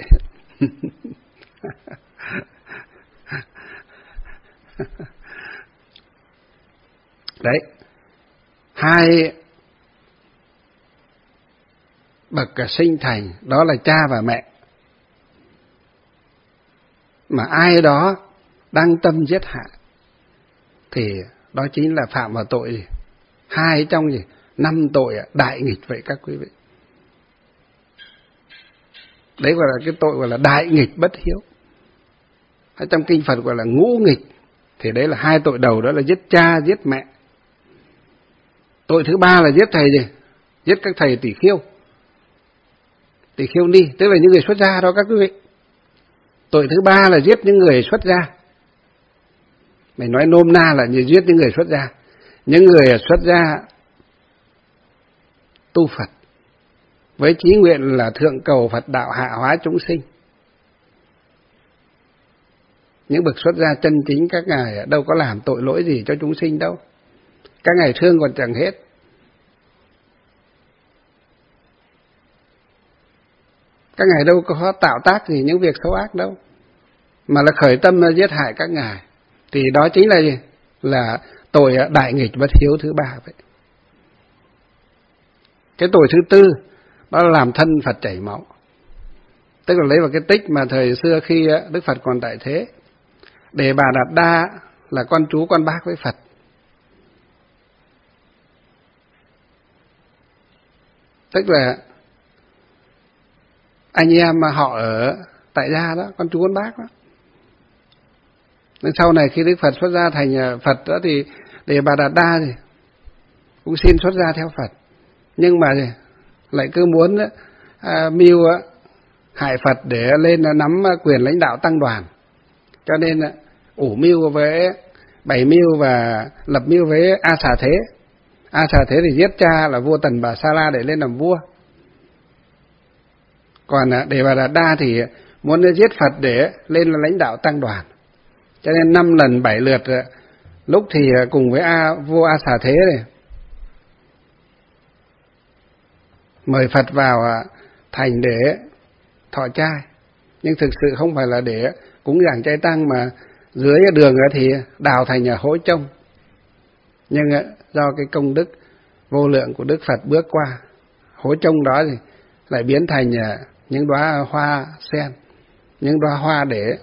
Đấy, hai bậc sinh thành đó là cha và mẹ, mà ai đó đang tâm giết hại thì đó chính là phạm vào tội gì? Hai trong gì? Năm tội đại nghịch vậy các quý vị. Đấy gọi là cái tội gọi là đại nghịch bất hiếu. Ở trong kinh Phật gọi là ngũ nghịch. Thì đấy là hai tội đầu, đó là giết cha, giết mẹ. Tội thứ ba là giết thầy gì? Giết các thầy tỷ khưu. Tỷ khưu ni, tức là những người xuất gia đó các quý vị. Tội thứ ba là giết những người xuất gia. Mày nói nôm na là như giết những người xuất gia. Những người xuất gia tu Phật với chí nguyện là thượng cầu Phật đạo hạ hóa chúng sinh. Những bậc xuất gia chân chính các ngài đâu có làm tội lỗi gì cho chúng sinh đâu. Các ngài thương còn chẳng hết. Các ngài đâu có tạo tác gì những việc xấu ác đâu, mà là khởi tâm giết hại các ngài. Thì đó chính là gì? Là tội đại nghịch bất hiếu thứ ba vậy. Cái tội thứ tư đó là làm thân Phật chảy máu. Tức là lấy vào cái tích mà thời xưa khi Đức Phật còn tại thế, Đề Bà Đạt Đa là con chú con bác với Phật. Tức là anh em mà họ ở tại gia đó, con chú con bác đó. Nên sau này khi Đức Phật xuất gia thành Phật đó thì Đề Bà Đạt Đa thì cũng xin xuất gia theo Phật. Nhưng mà lại cứ muốn à, mưu hại Phật để lên nắm quyền lãnh đạo tăng đoàn. Cho nên ủ mưu với bảy mưu và lập mưu với A Xà Thế. A Xà Thế thì giết cha là vua Tần Bà Sa La để lên làm vua. Còn Đề Bà Đạt Đa thì muốn giết Phật để lên là lãnh đạo tăng đoàn. Cho nên năm lần bảy lượt, lúc thì cùng với A, vua A Xà Thế này mời Phật vào thành để thọ trai, nhưng thực sự không phải là để cúng dường chay tăng, mà dưới đường thì đào thành nhà hối trông. Nhưng do cái công đức vô lượng của Đức Phật bước qua, hối trông đó thì lại biến thành những đóa hoa sen, những đóa hoa để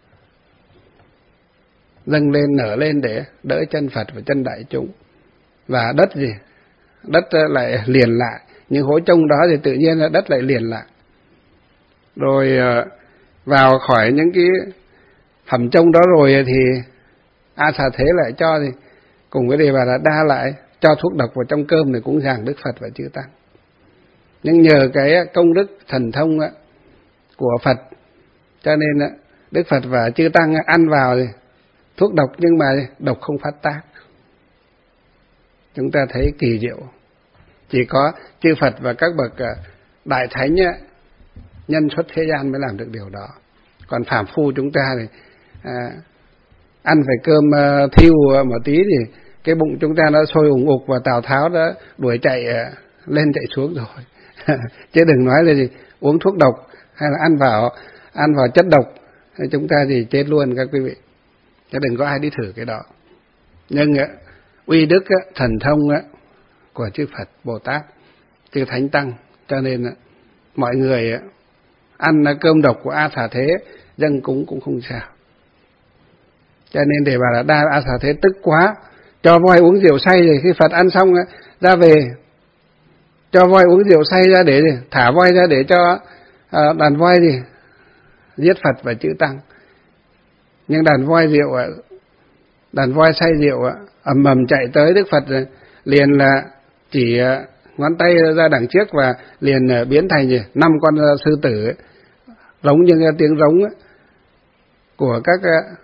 dâng lên nở lên để đỡ chân Phật và chân đại chúng. Và đất gì? Đất lại liền lại. Nhưng hối trông đó thì tự nhiên là đất lại liền lại. Rồi vào khỏi những cái phẩm trông đó rồi thì A Xà Thế lại cho thì cùng với Đề Bà Đạt Đa lại cho thuốc độc vào trong cơm để cúng dường Đức Phật và chư tăng. Nhưng nhờ cái công đức thần thông của Phật, cho nên Đức Phật và chư tăng ăn vào thì thuốc độc, nhưng mà độc không phát tác. Chúng ta thấy kỳ diệu. Chỉ có chư Phật và các bậc đại thánh nhân xuất thế gian mới làm được điều đó. Còn phàm phu chúng ta thì à, ăn phải cơm uh, thiêu một tí thì cái bụng chúng ta nó sôi ủng ục, và Tào Tháo đã đuổi chạy uh, lên chạy xuống rồi. Chứ đừng nói là gì uống thuốc độc hay là ăn vào ăn vào chất độc, chúng ta thì chết luôn các quý vị. Chứ đừng có ai đi thử cái đó. Nhưng uh, uy đức á, thần thông á, của chư Phật Bồ Tát, chư Thánh Tăng. Cho nên á, mọi người á, ăn cơm độc của A Xà Thế dâng cúng cũng không sao. Cho nên Đề Bà Đạt Đa A Xà Thế tức quá, cho voi uống rượu say, rồi khi Phật ăn xong á, ra về cho voi uống rượu say ra, để thả voi ra để cho à, đàn voi gì giết Phật và chư Tăng. Nhưng đàn voi rượu ạ, đàn voi say rượu ạ, ầm ầm chạy tới Đức Phật, liền là chỉ ngón tay ra đằng trước và liền biến thành gì năm con sư tử ấy, giống như tiếng rống ấy, của các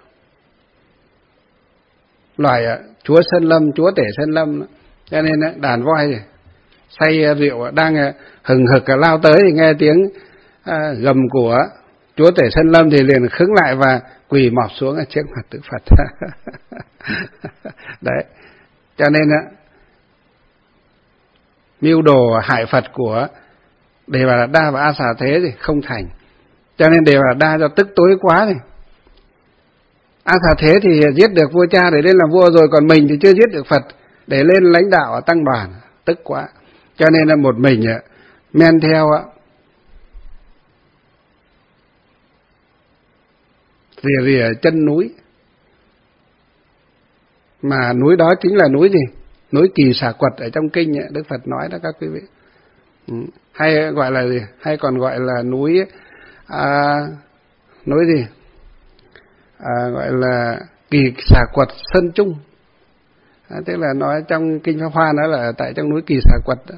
loài chúa Sơn Lâm, chúa tể Sơn Lâm. Cho nên đàn voi say rượu đang hừng hực lao tới, thì nghe tiếng gầm của chúa tể Sơn Lâm thì liền khựng lại và quỳ mọp xuống ở trước mặt Đức Phật. Đấy, cho nên mưu đồ hại Phật của Đề Bà Đạt Đa và A Xà Thế thì không thành. Cho nên Đề Bà Đạt Đa do tức tối quá thì A Xà Thế thì giết được vua cha để lên làm vua rồi, còn mình thì chưa giết được Phật để lên lãnh đạo ở tăng đoàn, tức quá. Cho nên là một mình men theo rìa rìa chân núi, mà núi đó chính là núi gì? Núi Kỳ Xà Quật ở trong kinh ấy, Đức Phật nói đó các quý vị. Ừ. Hay gọi là gì? Hay còn gọi là núi à, núi gì? À, gọi là Kỳ Xà Quật Sơn Trung. À, tức là nói trong kinh Pháp Hoa nói là tại trong núi Kỳ Xà Quật đó.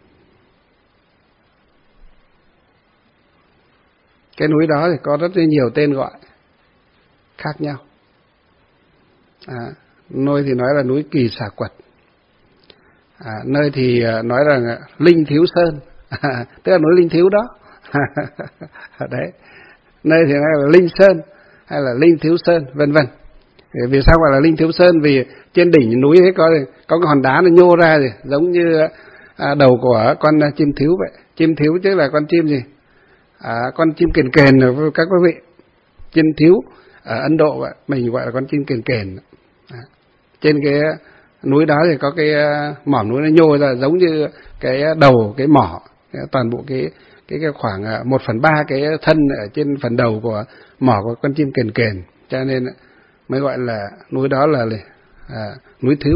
Cái núi đó thì có rất nhiều tên gọi khác nhau. À, nơi thì nói là núi Kỳ Xà Quật, à, nơi thì nói rằng Linh Thiếu Sơn, à, tức là núi Linh Thiếu đó. Đấy, nơi thì nói là Linh Sơn hay là Linh Thiếu Sơn, vân vân. Vì sao gọi là Linh Thiếu Sơn? Vì trên đỉnh núi ấy có có cái hòn đá nó nhô ra rồi, giống như à, đầu của con chim thiếu vậy. Chim thiếu chứ là con chim gì? À, con chim kền kền rồi các quý vị. Chim thiếu ở Ấn Độ vậy, mình gọi là con chim kền kền. À, trên cái núi đó thì có cái mỏm núi nó nhô ra giống như cái đầu cái mỏ, toàn bộ cái cái, cái khoảng một phần ba cái thân ở trên phần đầu của mỏ của con chim kền kền, cho nên mới gọi là núi đó là à, núi Thiếu.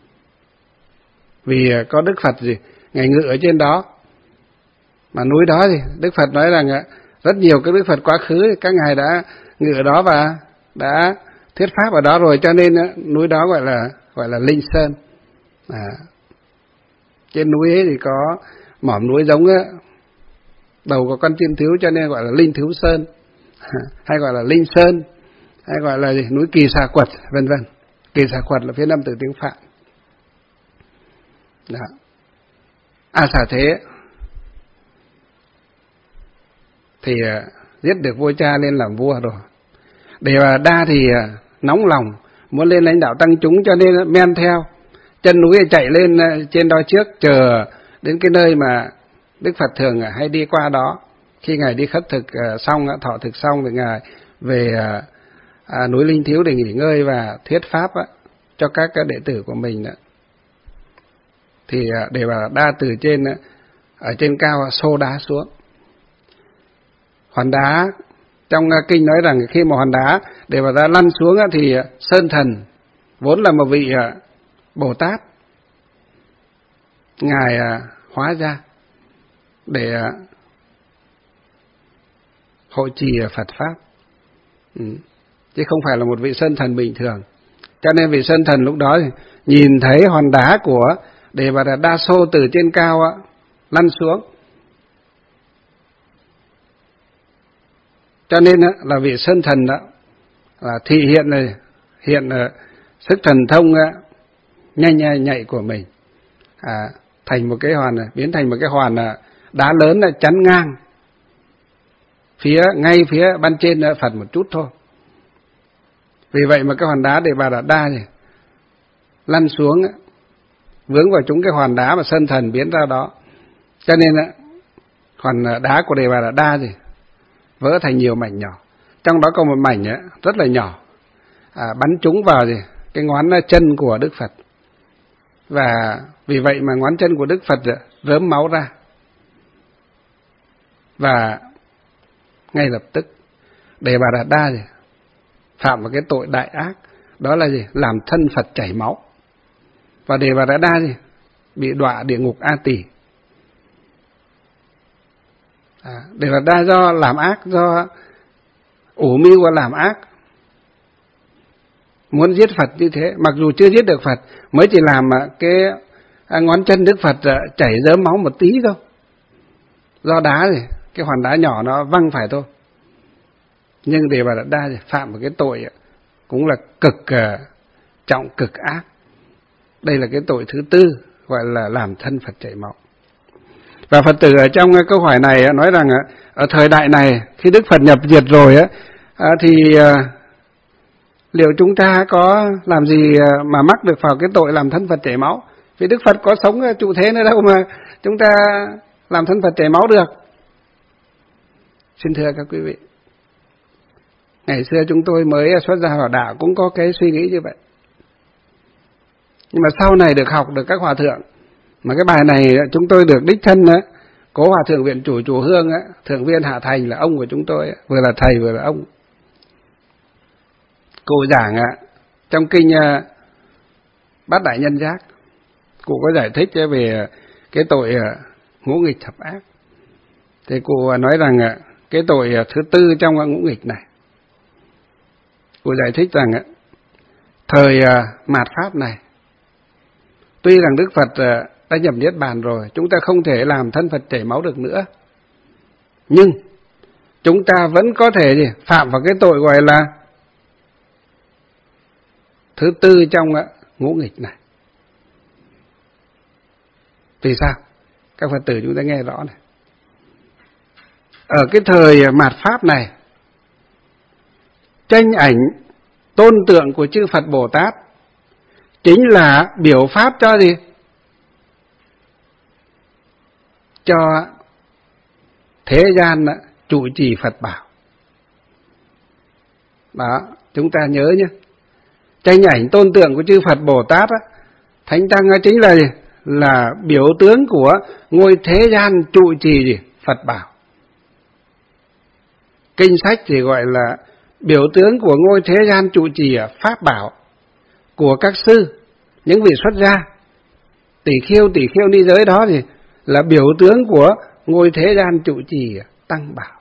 Vì có Đức Phật gì ngài ngự ở trên đó, mà núi đó thì Đức Phật nói rằng rất nhiều các Đức Phật quá khứ các ngài đã ngự ở đó và đã thuyết pháp ở đó rồi, cho nên núi đó gọi là gọi là Linh Sơn. À, trên núi ấy thì có mỏm núi giống ấy, đầu của con chim thiếu, cho nên gọi là Linh Thiếu Sơn, hay gọi là Linh Sơn, hay gọi là gì? Núi Kỳ Xà Quật, vân vân. Kỳ Xà Quật là phía nam từ tiếng Phạn. Đó. A Xà Thế thì uh, giết được vua cha lên làm vua rồi. Đề Bà Đạt Đa thì uh, nóng lòng muốn lên lãnh đạo tăng chúng, cho nên men theo chân núi chạy lên uh, trên đó trước, chờ đến cái nơi mà Đức Phật thường uh, hay đi qua đó. Khi ngài đi khất thực uh, xong, uh, thọ thực xong thì ngài về uh, À, núi Linh Thiếu để nghỉ ngơi và thuyết pháp á, cho các, các đệ tử của mình á. Thì à, Đề Bà Đạt Đa từ trên á, ở trên cao xô đá xuống. Hòn đá trong à, kinh nói rằng khi mà hòn đá Đề Bà Đạt Đa lăn xuống á, thì à, Sơn Thần vốn là một vị à, Bồ Tát, ngài à, hóa ra để à, hộ trì Phật pháp. Ừ. Chứ không phải là một vị Sơn Thần bình thường. Cho nên vị Sơn Thần lúc đó thì nhìn thấy hòn đá của Đề Bà Đạt Đa xô từ trên cao á, lăn xuống. Cho nên á, là vị Sơn Thần đó là thị hiện này, hiện uh, sức thần thông á, nhanh nhạy, nhạy của mình, à, thành một cái hòn, biến thành một cái hòn uh, đá lớn là chắn ngang phía ngay phía ban trên uh, Phật một chút thôi. Vì vậy mà cái hòn đá Đề Bà Đạt Đa thì lăn xuống vướng vào chúng cái hòn đá mà Sơn Thần biến ra đó, cho nên hòn đá của Đề Bà Đạt Đa thì vỡ thành nhiều mảnh nhỏ. Trong đó có một mảnh rất là nhỏ, à, bắn trúng vào gì cái ngón chân của Đức Phật. Và vì vậy mà ngón chân của Đức Phật rớm máu ra. Và ngay lập tức Đề Bà Đạt Đa gì? Phạm vào cái tội đại ác. Đó là gì? Làm thân Phật chảy máu. Và Đề Bà Đạt Đa gì? Bị đọa địa ngục A Tỳ. À, Đề Bà Đạt Đa do làm ác, do ủ mưu và làm ác, muốn giết Phật như thế, mặc dù chưa giết được Phật, mới chỉ làm cái ngón chân Đức Phật chảy rớm máu một tí thôi, do đá gì, cái hòn đá nhỏ nó văng phải thôi. Nhưng Đề Bà Đạt Đa thì phạm một cái tội cũng là cực uh, trọng, cực ác. Đây là cái tội thứ tư, gọi là làm thân Phật chảy máu. Và Phật tử ở trong câu hỏi này nói rằng ở thời đại này, khi Đức Phật nhập diệt rồi thì liệu chúng ta có làm gì mà mắc được vào cái tội làm thân Phật chảy máu? Vì Đức Phật có sống trụ thế nữa đâu mà chúng ta làm thân Phật chảy máu được. Xin thưa các quý vị, ngày xưa chúng tôi mới xuất gia vào đạo cũng có cái suy nghĩ như vậy. Nhưng mà sau này được học được các hòa thượng, mà cái bài này chúng tôi được đích thân á, Cố Hòa Thượng Viện Chủ Chùa Hương á, Thượng Viên Hạ Thành là ông của chúng tôi, vừa là thầy vừa là ông. Cụ giảng á, trong kinh Bát Đại Nhân Giác, cụ có giải thích về cái tội ngũ nghịch thập ác. Thì cụ nói rằng cái tội thứ tư trong ngũ nghịch này, cụ giải thích rằng thời mạt Pháp này, tuy rằng Đức Phật đã nhập Niết Bàn rồi, chúng ta không thể làm thân Phật chảy máu được nữa, nhưng chúng ta vẫn có thể gì? Phạm vào cái tội gọi là thứ tư trong ngũ nghịch này. Vì sao? Các Phật tử chúng ta nghe rõ này. Ở cái thời mạt Pháp này, tranh ảnh tôn tượng của chư Phật Bồ Tát chính là biểu pháp cho gì? Cho thế gian trụ trì Phật bảo. Đó, chúng ta nhớ nhé. Tranh ảnh tôn tượng của chư Phật Bồ Tát á, Thánh Tăng chính là gì? Là biểu tướng của ngôi thế gian trụ trì gì? Phật bảo. Kinh sách thì gọi là biểu tướng của ngôi thế gian trụ trì Pháp bảo của các sư, những vị xuất gia, tỷ khiêu, tỷ khiêu ni giới đó thì là biểu tướng của ngôi thế gian trụ trì Tăng bảo.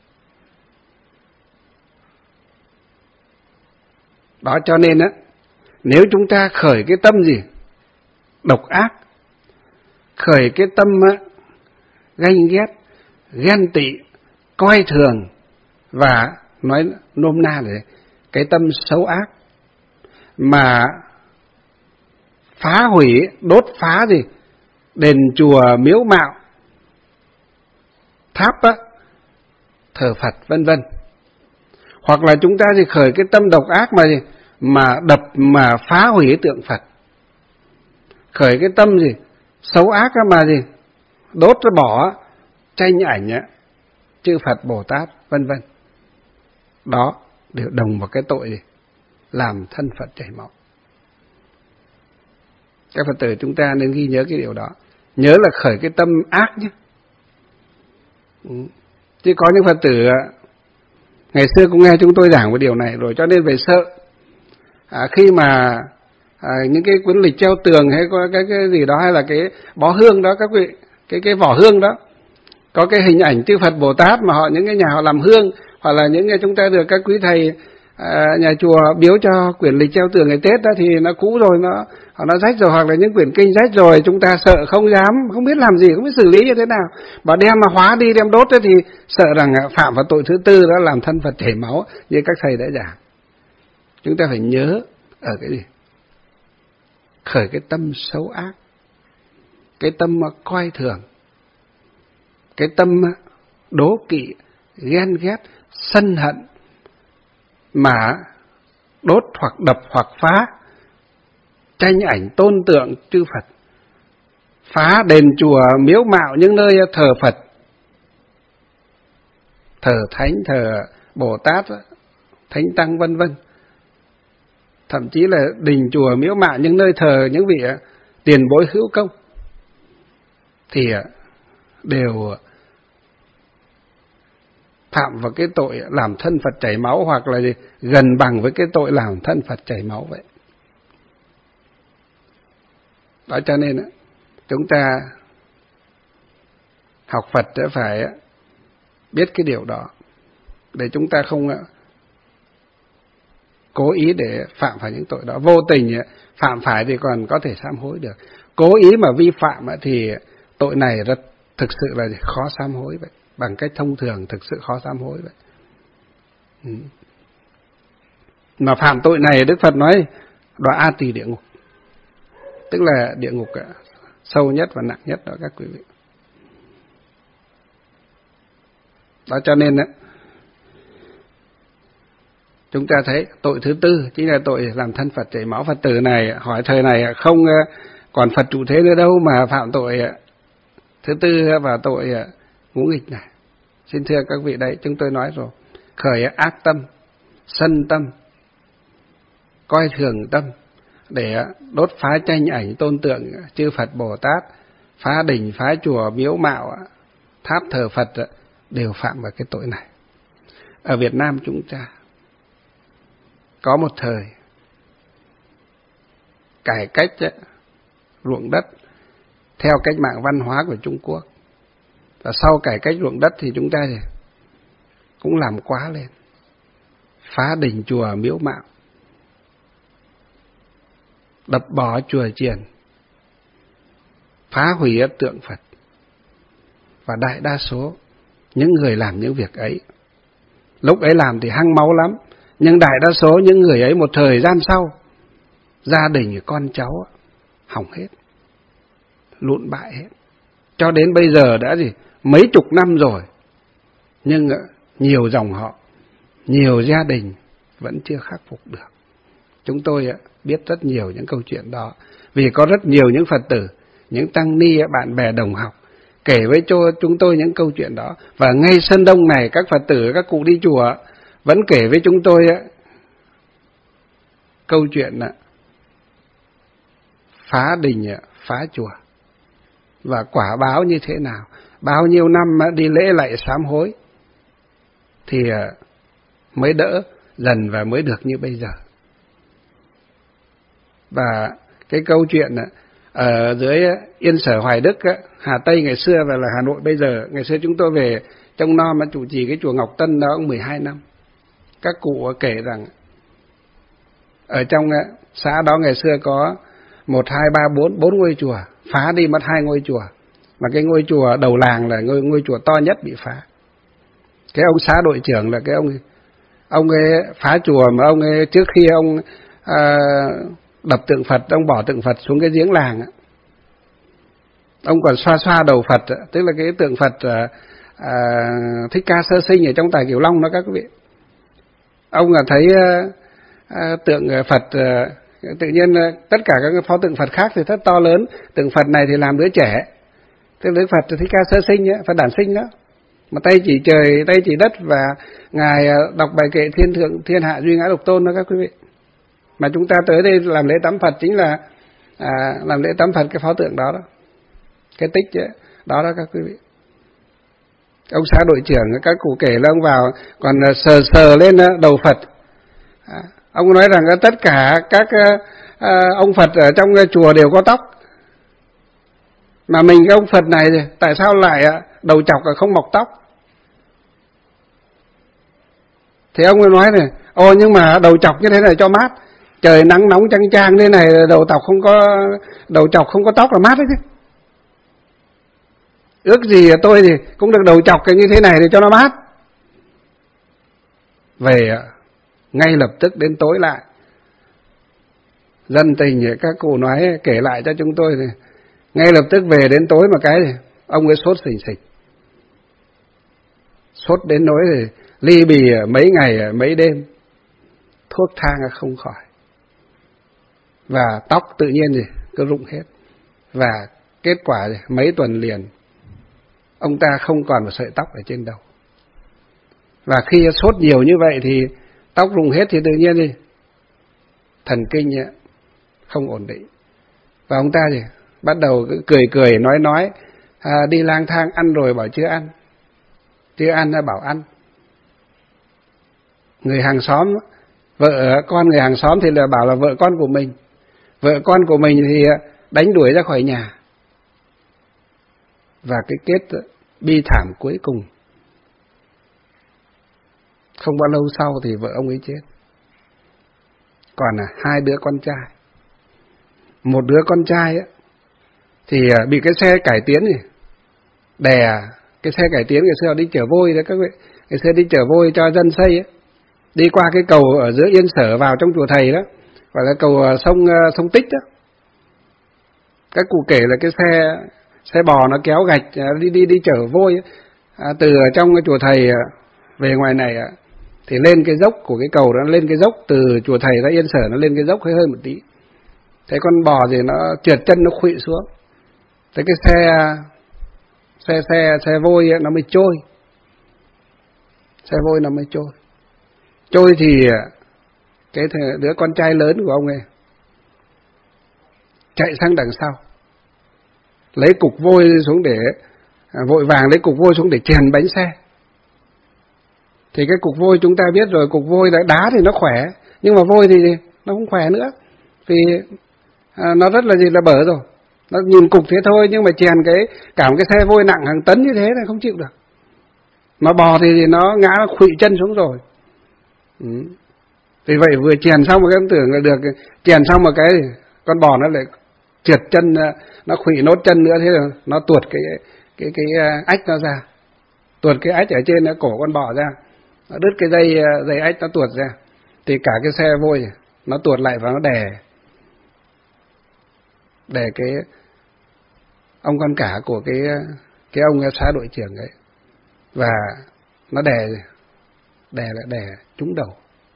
Đó cho nên á, nếu chúng ta khởi cái tâm gì? Độc ác, khởi cái tâm ganh ghét, ghen tị, coi thường và nói nôm na là cái tâm xấu ác, mà phá hủy, đốt phá gì? Đền chùa, miếu mạo, tháp á, thờ Phật vân vân. Hoặc là chúng ta thì khởi cái tâm độc ác mà gì? Mà đập, mà phá hủy tượng Phật. Khởi cái tâm gì? Xấu ác mà gì? Đốt rồi bỏ, tranh ảnh á, chư Phật Bồ Tát vân vân. Đó đều đồng vào cái tội gì? Làm thân Phật chảy máu. Các Phật tử chúng ta nên ghi nhớ cái điều đó. Nhớ là khởi cái tâm ác nhé. Chứ có những Phật tử ngày xưa cũng nghe chúng tôi giảng về điều này rồi, cho nên phải sợ. À, khi mà à, những cái cuốn lịch treo tường hay có cái, cái gì đó, hay là cái bó hương đó các vị, cái cái vỏ hương đó, có cái hình ảnh chư Phật Bồ Tát mà họ, những cái nhà họ làm hương, hoặc là những cái chúng ta được các quý thầy à, nhà chùa biếu cho quyển lịch treo tường ngày Tết đó, thì nó cũ rồi, nó nó rách rồi, hoặc là những quyển kinh rách rồi, chúng ta sợ không dám, không biết làm gì, không biết xử lý như thế nào, mà đem mà hóa đi, đem đốt ấy, thì sợ rằng phạm vào tội thứ tư đó, làm thân Phật chảy máu như các thầy đã giảng. Chúng ta phải nhớ ở cái gì? Khởi cái tâm xấu ác, cái tâm coi thường, cái tâm đố kỵ, ghen ghét, sân hận, mà đốt hoặc đập hoặc phá tranh ảnh tôn tượng chư Phật, phá đền chùa, miếu mạo, những nơi thờ Phật, thờ Thánh, thờ Bồ Tát, Thánh Tăng vân vân. Thậm chí là đình chùa, miếu mạo, những nơi thờ những vị tiền bối hữu công thì đều phạm vào cái tội làm thân Phật chảy máu, hoặc là gì? Gần bằng với cái tội làm thân Phật chảy máu vậy. Đó cho nên chúng ta học Phật sẽ phải biết cái điều đó, để chúng ta không cố ý để phạm phải những tội đó. Vô tình phạm phải thì còn có thể sám hối được, cố ý mà vi phạm thì tội này rất thực sự là khó sám hối vậy. Bằng cách thông thường thực sự khó sám hối vậy. Ừ. Mà phạm tội này Đức Phật nói đọa A Tỳ địa ngục, tức là địa ngục sâu nhất và nặng nhất đó các quý vị. Đó cho nên đó, chúng ta thấy tội thứ tư chính là tội làm thân Phật chảy máu. Phật tử này hỏi thời này không còn Phật trụ thế nữa đâu mà phạm tội thứ tư và tội ngũ nghịch này. Xin thưa các vị, đấy chúng tôi nói rồi, khởi ác tâm, sân tâm, coi thường tâm để đốt phá tranh ảnh tôn tượng chư Phật Bồ Tát, phá đình phá chùa miếu mạo, tháp thờ Phật đều phạm vào cái tội này. Ở Việt Nam chúng ta có một thời cải cách ruộng đất theo cách mạng văn hóa của Trung Quốc, và sau cải cách ruộng đất thì chúng ta cũng làm quá lên, phá đình chùa miếu mạo, đập bỏ chùa chiền, phá hủy tượng Phật. Và đại đa số những người làm những việc ấy, lúc ấy làm thì hăng máu lắm, nhưng đại đa số những người ấy một thời gian sau, gia đình con cháu hỏng hết, lụn bại hết. Cho đến bây giờ đã gì mấy chục năm rồi, nhưng nhiều dòng họ, nhiều gia đình vẫn chưa khắc phục được. Chúng tôi biết rất nhiều những câu chuyện đó, vì có rất nhiều những Phật tử, những tăng ni, bạn bè đồng học kể với cho chúng tôi những câu chuyện đó. Và ngay Sơn Đông này, các Phật tử, các cụ đi chùa vẫn kể với chúng tôi câu chuyện phá đình, phá chùa, và quả báo như thế nào. Bao nhiêu năm đi lễ lạy sám hối thì mới đỡ dần và mới được như bây giờ. Và cái câu chuyện ở dưới Yên Sở Hoài Đức, Hà Tây ngày xưa và là Hà Nội bây giờ, ngày xưa chúng tôi về trông nom mà chủ trì cái chùa Ngọc Tân đó cũng mười hai năm. Các cụ kể rằng ở trong xã đó ngày xưa có một, hai, ba, bốn, bốn ngôi chùa, phá đi mất hai ngôi chùa. Mà cái ngôi chùa đầu làng là ngôi, ngôi chùa to nhất bị phá. Cái ông xã đội trưởng là cái ông ông ấy phá chùa, mà ông ấy trước khi ông à, đập tượng Phật, ông bỏ tượng Phật xuống cái giếng làng, ông còn xoa xoa đầu Phật, tức là cái tượng Phật à, à, Thích Ca Sơ Sinh ở trong Tài Cửu Long đó các quý vị. Ông là thấy à, à, tượng Phật à, tự nhiên tất cả các pho tượng Phật khác thì rất to lớn, tượng Phật này thì làm đứa trẻ, tức là Phật Thích Ca Sơ Sinh ấy, Phật đản sinh đó, mà tay chỉ trời, tay chỉ đất, và ngài đọc bài kệ thiên thượng thiên hạ duy ngã độc tôn đó các quý vị. Mà chúng ta tới đây làm lễ tắm Phật chính là à, làm lễ tắm Phật cái pho tượng đó đó, cái tích ấy, đó đó các quý vị. Ông xã đội trưởng các cụ kể là ông vào còn sờ sờ lên đầu Phật. À, ông nói rằng tất cả các à, ông Phật ở trong chùa đều có tóc, mà mình cái ông Phật này tại sao lại đầu chọc không mọc tóc? Thì ông ấy nói này, ồ nhưng mà đầu chọc như thế này cho mát, trời nắng nóng chang chang thế này, đầu tóc không có đầu chọc không có tóc là mát đấy chứ. Ước gì tôi thì cũng được đầu chọc cái như thế này để cho nó mát. Về ngay lập tức đến tối lại, dân tình các cụ nói kể lại cho chúng tôi này, ngay lập tức về đến tối mà cái này, ông ấy sốt xình xịch, sốt đến nỗi thì ly bì mấy ngày mấy đêm, thuốc thang không khỏi, và tóc tự nhiên gì cứ rụng hết. Và kết quả gì? Mấy tuần liền ông ta không còn một sợi tóc ở trên đầu. Và khi sốt nhiều như vậy thì tóc rụng hết thì tự nhiên gì thần kinh không ổn định, Và ông ta gì bắt đầu cứ cười cười nói nói, à, đi lang thang ăn rồi bảo chưa ăn, chưa ăn đã bảo ăn. Người hàng xóm, vợ con người hàng xóm thì là bảo là vợ con của mình, vợ con của mình thì đánh đuổi ra khỏi nhà. Và cái kết bi thảm cuối cùng, không bao lâu sau thì vợ ông ấy chết. Còn là hai đứa con trai. Một đứa con trai ấy, thì bị cái xe cải tiến này đè. Cái xe cải tiến ngày xưa đi chở vôi đấy các vị, ngày xưa đi chở vôi cho dân xây ấy, đi qua cái cầu ở giữa Yên Sở vào trong chùa thầy đó, gọi là cầu sông sông Tích đó. Các cụ kể là cái xe xe bò nó kéo gạch đi đi đi chở vôi ấy, à, từ trong cái chùa thầy về ngoài này thì lên cái dốc của cái cầu đó, lên cái dốc từ chùa thầy ra Yên Sở, nó lên cái dốc hơi hơi một tí. Thế con bò thì nó trượt chân, nó khuỵu xuống. Thế cái xe xe xe xe vôi ấy, nó mới trôi. Xe vôi nó mới trôi. Trôi thì cái đứa con trai lớn của ông ấy chạy sang đằng sau, lấy cục vôi xuống để vội vàng lấy cục vôi xuống để chèn bánh xe. Thì cái cục vôi chúng ta biết rồi, cục vôi đá thì nó khỏe, nhưng mà vôi thì nó không khỏe nữa, vì à, nó rất là gì là bở rồi. Nó nhìn cục thế thôi, nhưng mà chèn cái cả một cái xe vôi nặng hàng tấn như thế này không chịu được. Mà bò thì, thì nó ngã khuỵu chân xuống rồi. Ừ. Vì vậy vừa chèn xong một cái tưởng là được, chèn xong một cái con bò nó lại trượt chân, nó khuỵu nốt chân nữa, thế rồi nó tuột cái cái cái ách nó ra, tuột cái ách ở trên nó cổ con bò ra, nó đứt cái dây dây ách nó tuột ra, thì cả cái xe vôi nó tuột lại và nó đè đè cái ông con cả của cái cái ông xã đội trưởng ấy, và nó đè đè lại đè trúng đầu,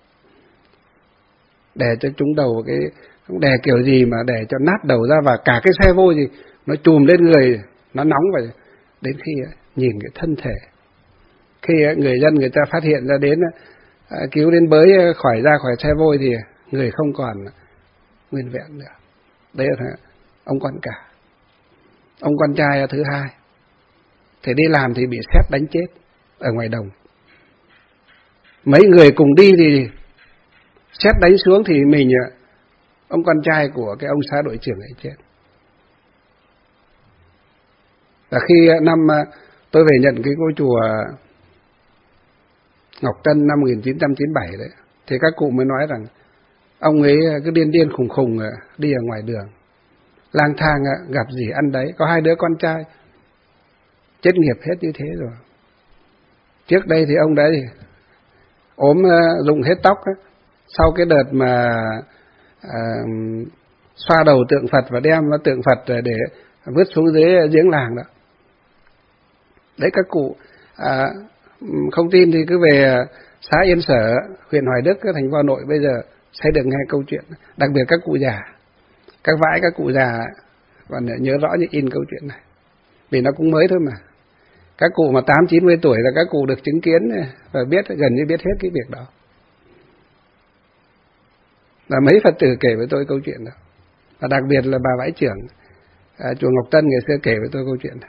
đè cho trúng đầu. Cái đè kiểu gì mà đè cho nát đầu ra, và cả cái xe vôi gì nó chùm lên người, nó nóng. Và đến khi nhìn cái thân thể, khi người dân người ta phát hiện ra đến cứu đến bới khỏi ra khỏi xe vôi thì người không còn nguyên vẹn nữa. Đấy là ông con cả. Ông con trai thứ hai thì đi làm thì bị sét đánh chết ở ngoài đồng. Mấy người cùng đi thì sét đánh xuống thì mình, ông con trai của cái ông xã đội trưởng ấy chết. Và khi năm tôi về nhận cái ngôi chùa Ngọc Tân năm một nghìn chín trăm chín mươi bảy đấy, thì các cụ mới nói rằng ông ấy cứ điên điên khùng khùng đi ở ngoài đường, lang thang gặp gì ăn đấy. Có hai đứa con trai chết nghiệp hết như thế rồi. Trước đây thì ông đấy ốm rụng hết tóc ấy. Sau cái đợt mà à, xoa đầu tượng Phật và đem tượng Phật để vứt xuống dưới giếng làng đó. Đấy các cụ à, không tin thì cứ về xã Yên Sở, huyện Hoài Đức, thành phố Hà Nội bây giờ sẽ được nghe câu chuyện. Đặc biệt các cụ già, các vãi các cụ già còn nhớ rõ như in câu chuyện này, vì nó cũng mới thôi mà. Các cụ mà tám chín mươi tuổi là các cụ được chứng kiến và biết, gần như biết hết cái việc đó. Và mấy Phật tử kể với tôi câu chuyện đó. Và đặc biệt là bà vãi trưởng à, chùa Ngọc Tân ngày xưa kể với tôi câu chuyện này.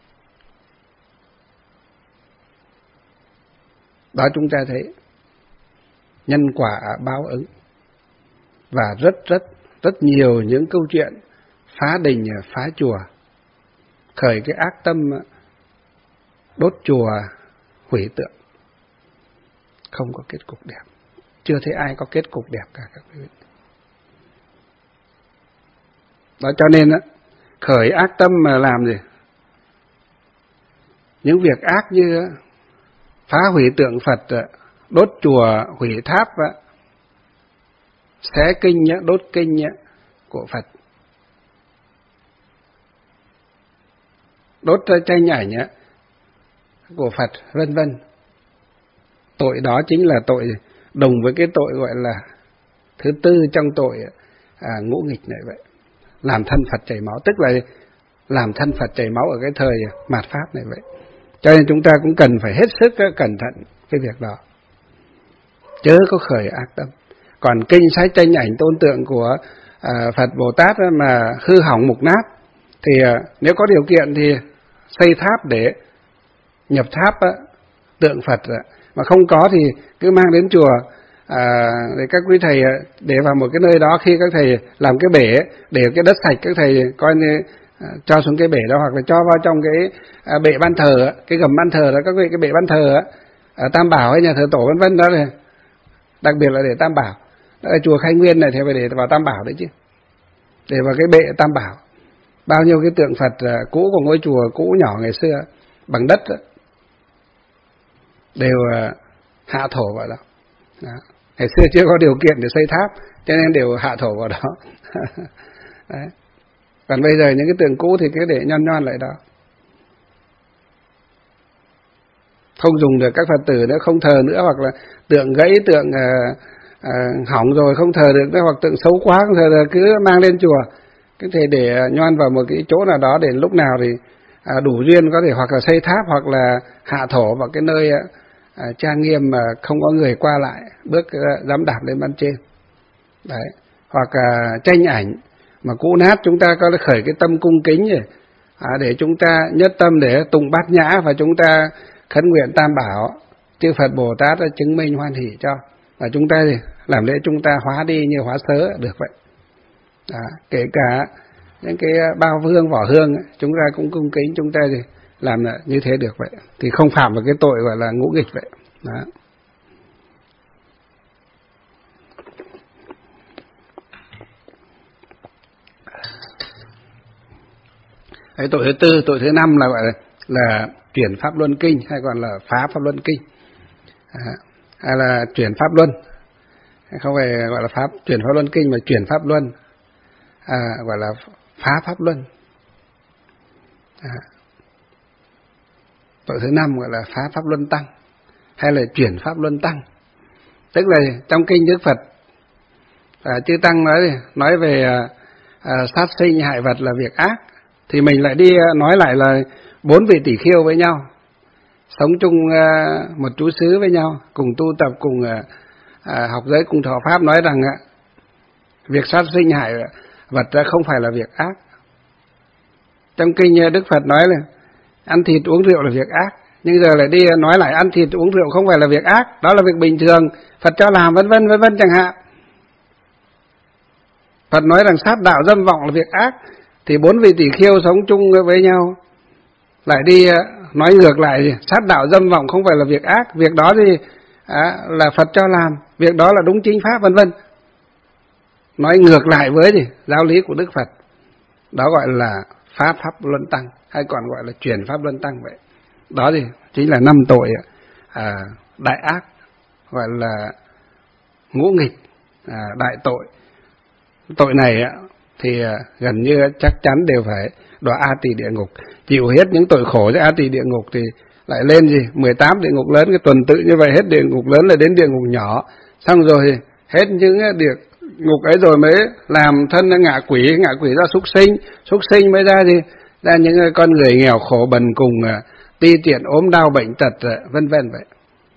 Đó chúng ta thấy nhân quả báo ứng. Và rất rất rất nhiều những câu chuyện phá đình, phá chùa, khởi cái ác tâm đốt chùa, hủy tượng, không có kết cục đẹp. Chưa thấy ai có kết cục đẹp cả các quý vị. Đó cho nên á, khởi ác tâm mà làm gì? Những việc ác như phá hủy tượng Phật, đốt chùa, hủy tháp, xé kinh, đốt kinh của Phật, đốt tranh ảnh của Phật, vân vân. Tội đó chính là tội đồng với cái tội gọi là thứ tư trong tội à, ngũ nghịch này vậy. Làm thân Phật chảy máu, tức là làm thân Phật chảy máu ở cái thời mạt Pháp này vậy. Cho nên chúng ta cũng cần phải hết sức cẩn thận cái việc đó, chớ có khởi ác tâm. Còn kinh sách tranh ảnh tôn tượng của à, Phật Bồ Tát mà hư hỏng mục nát thì à, nếu có điều kiện thì xây tháp để nhập tháp á, tượng Phật, mà không có thì cứ mang đến chùa à, để các quý thầy để vào một cái nơi đó, khi các thầy làm cái bể để cái đất sạch, các thầy coi như à, cho xuống cái bể đó, hoặc là cho vào trong cái à, bệ ban thờ, cái gầm ban thờ đó, các vị, cái bệ ban thờ á, à, Tam Bảo hay nhà thờ tổ vân vân đó, này đặc biệt là để Tam Bảo. Ở chùa Khai Nguyên này thì phải để vào Tam Bảo đấy chứ, để vào cái bệ Tam Bảo. Bao nhiêu cái tượng Phật à, cũ của ngôi chùa cũ nhỏ ngày xưa bằng đất đó, đều à, hạ thổ vào đó. Đó. Ngày xưa chưa có điều kiện để xây tháp cho nên đều hạ thổ vào đó. Đấy. Còn bây giờ những cái tượng cũ thì cứ để nhon nhon lại đó, không dùng được, các Phật tử nữa không thờ nữa, hoặc là tượng gãy, tượng à, à, hỏng rồi không thờ được nữa, hoặc tượng xấu quá không thờ được, cứ mang lên chùa, cái thể để nhon vào một cái chỗ nào đó, để lúc nào thì à, đủ duyên có thể hoặc là xây tháp, hoặc là hạ thổ vào cái nơi à, trang nghiêm mà không có người qua lại bước à, dám đạp lên ban trên. Đấy. Hoặc à, tranh ảnh mà cũ nát, chúng ta có khởi cái tâm cung kính rồi, à, để chúng ta nhất tâm để tụng bát nhã, và chúng ta khấn nguyện Tam Bảo, chư Phật Bồ Tát đã chứng minh hoan hỷ cho, và chúng ta thì làm lễ chúng ta hóa đi như hóa sớ được vậy. Đó. Kể cả những cái bao hương vỏ hương ấy, chúng ta cũng cung kính, chúng ta thì làm như thế được vậy, thì không phạm vào cái tội gọi là ngũ nghịch vậy. Đó. Cái tội thứ tư, tội thứ năm là gọi là, là chuyển pháp luân kinh, hay còn là phá pháp luân kinh, à, hay là chuyển pháp luân, không phải gọi là pháp chuyển pháp luân kinh mà chuyển pháp luân, à, gọi là phá pháp luân. À, tội thứ năm gọi là phá pháp luân tăng, hay là chuyển pháp luân tăng. Tức là trong kinh Đức Phật à, chư tăng nói nói về à, à, sát sinh hại vật là việc ác, thì mình lại đi nói lại là bốn vị tỷ khưu với nhau, sống chung à, một trú xứ với nhau, cùng tu tập, cùng à, à, học giới, cùng thọ pháp, nói rằng à, việc sát sinh hại vật ra không phải là việc ác. Trong kinh Đức Phật nói là ăn thịt uống rượu là việc ác, nhưng giờ lại đi nói lại ăn thịt uống rượu không phải là việc ác, đó là việc bình thường, Phật cho làm, vân vân vân vân chẳng hạn. Phật nói rằng sát đạo dâm vọng là việc ác, thì bốn vị tỷ khưu sống chung với nhau lại đi nói ngược lại, sát đạo dâm vọng không phải là việc ác, việc đó thì à, là Phật cho làm, việc đó là đúng chính pháp, vân vân. Nói ngược lại với gì giáo lý của Đức Phật, đó gọi là phá pháp luân tăng, hay còn gọi là chuyển pháp luân tăng vậy. Đó thì chính là năm tội à, đại ác, gọi là ngũ nghịch, à, đại tội. Tội này thì gần như chắc chắn đều phải đọa A Tỳ địa ngục, chịu hết những tội khổ cho A Tỳ địa ngục, thì lại lên gì mười tám địa ngục lớn, cái tuần tự như vậy, hết địa ngục lớn là đến địa ngục nhỏ, xong rồi thì hết những địa ngục ấy rồi mới làm thân ngạ quỷ, ngạ quỷ ra súc sinh, súc sinh mới ra gì ra những con người nghèo khổ bần cùng, ti tiện, ốm đau, bệnh tật, vân vân vậy.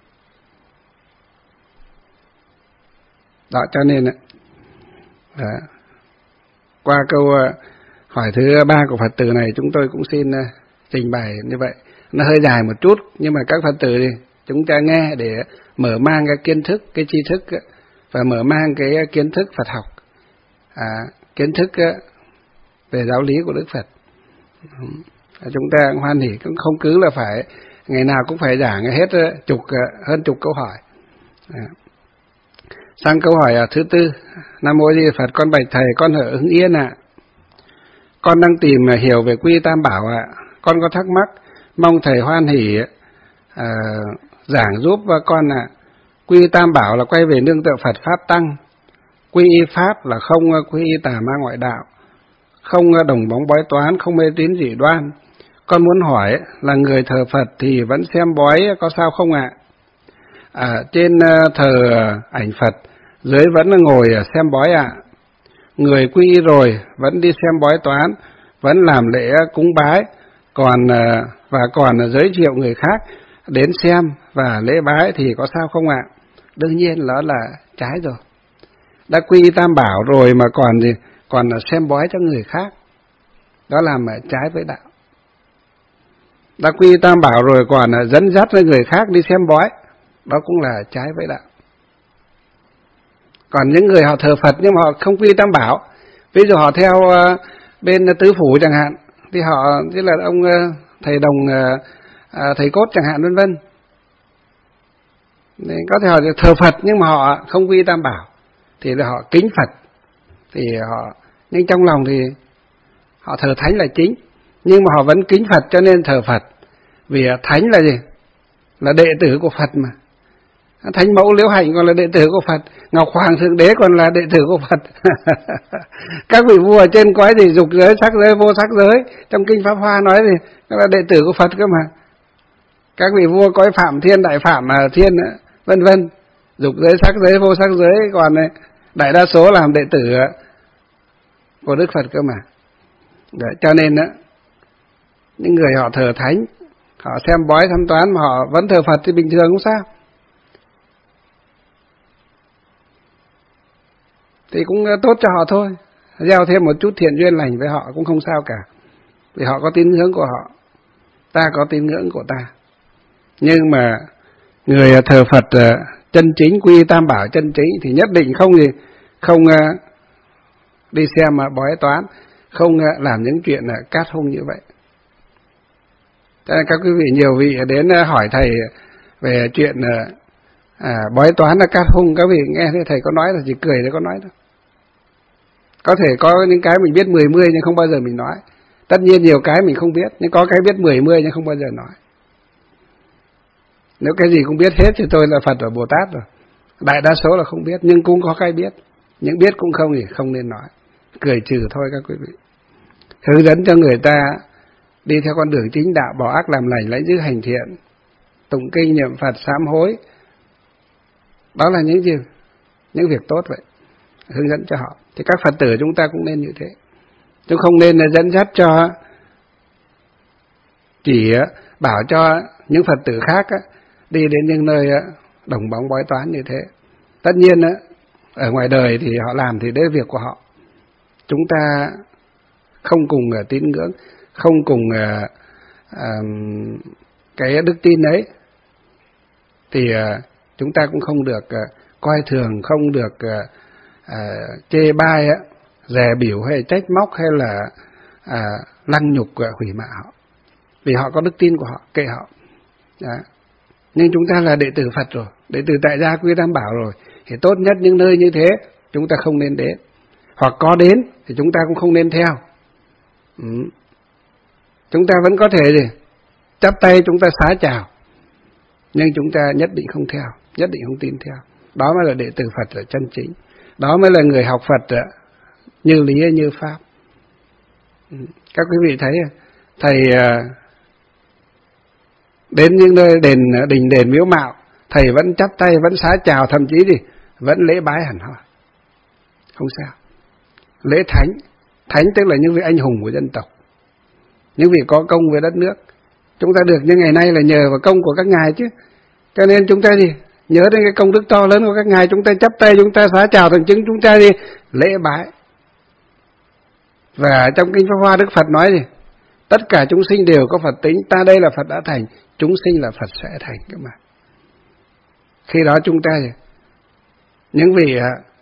Đó, cho nên đó, qua câu hỏi thứ ba của Phật tử này, chúng tôi cũng xin trình bày như vậy. Nó hơi dài một chút, nhưng mà các Phật tử thì chúng ta nghe để mở mang cái kiến thức, cái tri thức, và mở mang cái kiến thức Phật học, à, kiến thức về giáo lý của Đức Phật. Chúng ta hoan hỉ, cũng không cứ là phải ngày nào cũng phải giảng hết chục hơn chục câu hỏi. À. Sang câu hỏi thứ tư. Nam mô Di Phật, con bạch thầy, con ở Hưng Yên ạ. À. Con đang tìm hiểu về quy Tam Bảo ạ. À. Con có thắc mắc, mong thầy hoan hỉ à, giảng giúp con ạ. À. Quy Tam Bảo là quay về nương tựa Phật Pháp Tăng. Quy y Pháp là không quy y tà ma ngoại đạo, không đồng bóng bói toán, không mê tín dị đoan. Con muốn hỏi là người thờ Phật thì vẫn xem bói có sao không ạ? À? À, trên thờ ảnh Phật, dưới vẫn ngồi xem bói ạ. À. Người quy y rồi vẫn đi xem bói toán, vẫn làm lễ cúng bái, còn và còn giới thiệu người khác đến xem và lễ bái thì có sao không ạ? À? Đương nhiên đó là trái rồi. Đã quy Tam Bảo rồi mà còn gì còn là xem bói cho người khác, đó là mà trái với đạo. Đã quy tam bảo rồi còn là dẫn dắt người khác đi xem bói, đó cũng là trái với đạo. Còn những người họ thờ Phật nhưng mà họ không quy tam bảo, ví dụ họ theo uh, bên tứ phủ chẳng hạn, thì họ tức là ông uh, thầy đồng uh, uh, thầy cốt chẳng hạn vân vân, có thể họ thờ Phật nhưng mà họ không quy tam bảo, thì là họ kính Phật, thì họ nhưng trong lòng thì họ thờ thánh là chính, nhưng mà họ vẫn kính Phật cho nên thờ Phật. Vì thánh là gì? Là đệ tử của Phật mà. Thánh mẫu Liễu Hạnh còn là đệ tử của Phật, Ngọc Hoàng Thượng Đế còn là đệ tử của Phật. Các vị vua trên cõi gì dục giới, sắc giới, vô sắc giới, trong kinh Pháp Hoa nói gì đó là đệ tử của Phật cơ mà. Các vị vua cõi Phạm Thiên, Đại Phạm Thiên vân vân, dục giới, sắc giới, vô sắc giới, còn đại đa số làm đệ tử của Đức Phật cơ mà. Đấy, cho nên đó, những người họ thờ thánh, họ xem bói thăm toán mà họ vẫn thờ Phật thì bình thường không sao, thì cũng tốt cho họ thôi, gieo thêm một chút thiện duyên lành với họ cũng không sao cả, vì họ có tín ngưỡng của họ, ta có tín ngưỡng của ta. Nhưng mà người thờ Phật chân chính, quy tam bảo chân chính thì nhất định không gì không đi xem mà bói toán, không làm những chuyện cát hung như vậy. Cho nên các quý vị, nhiều vị đến hỏi thầy về chuyện à, bói toán là cát hung, các vị nghe thấy thầy có nói là chỉ cười, để có nói thôi. Có thể có những cái mình biết mười mươi nhưng không bao giờ mình nói. Tất nhiên nhiều cái mình không biết, nhưng có cái biết mười mươi nhưng không bao giờ nói. Nếu cái gì cũng biết hết thì tôi là Phật và Bồ Tát rồi. Đại đa số là không biết, nhưng cũng có cái biết. Những biết cũng không thì không nên nói, cười trừ thôi các quý vị. Hướng dẫn cho người ta đi theo con đường chính đạo, bỏ ác làm lành, lãnh giữ hành thiện, tụng kinh niệm Phật, sám hối. Đó là những gì? Những việc tốt vậy. Hướng dẫn cho họ. Thì các Phật tử chúng ta cũng nên như thế. Chứ không nên là dẫn dắt cho, chỉ bảo cho những Phật tử khác đi đến những nơi đồng bóng bói toán như thế. Tất nhiên ở ngoài đời thì họ làm thì đấy là việc của họ. Chúng ta không cùng tín ngưỡng, không cùng uh, uh, cái đức tin ấy, thì uh, chúng ta cũng không được uh, coi thường, không được uh, uh, chê bai, uh, dè biểu hay trách móc hay là uh, lăng nhục, uh, hủy mạ họ, vì họ có đức tin của họ, kệ họ. Đó. Nhưng chúng ta là đệ tử Phật rồi, đệ tử tại gia quy tam bảo rồi, thì tốt nhất những nơi như thế chúng ta không nên đến, hoặc có đến thì chúng ta cũng không nên theo. Ừ. Chúng ta vẫn có thể gì chắp tay chúng ta xá chào, nhưng chúng ta nhất định không theo, nhất định không tin theo. Đó mới là đệ tử Phật là chân chính, đó mới là người học Phật như lý như pháp. Ừ. Các quý vị thấy thầy đến những nơi đền đình đền miếu mạo, thầy vẫn chắp tay, vẫn xá chào, thậm chí gì vẫn lễ bái hẳn hoi, không sao. Lễ thánh, thánh tức là những vị anh hùng của dân tộc, những vị có công với đất nước. Chúng ta được như ngày nay là nhờ vào công của các ngài chứ, cho nên chúng ta gì nhớ đến cái công đức to lớn của các ngài, chúng ta chắp tay, chúng ta xá chào, thành chứng chúng ta gì lễ bái. Và trong kinh Pháp Hoa, Đức Phật nói gì tất cả chúng sinh đều có Phật tính, ta đây là Phật đã thành, chúng sinh là Phật sẽ thành cơ mà. Khi đó chúng ta gì những vị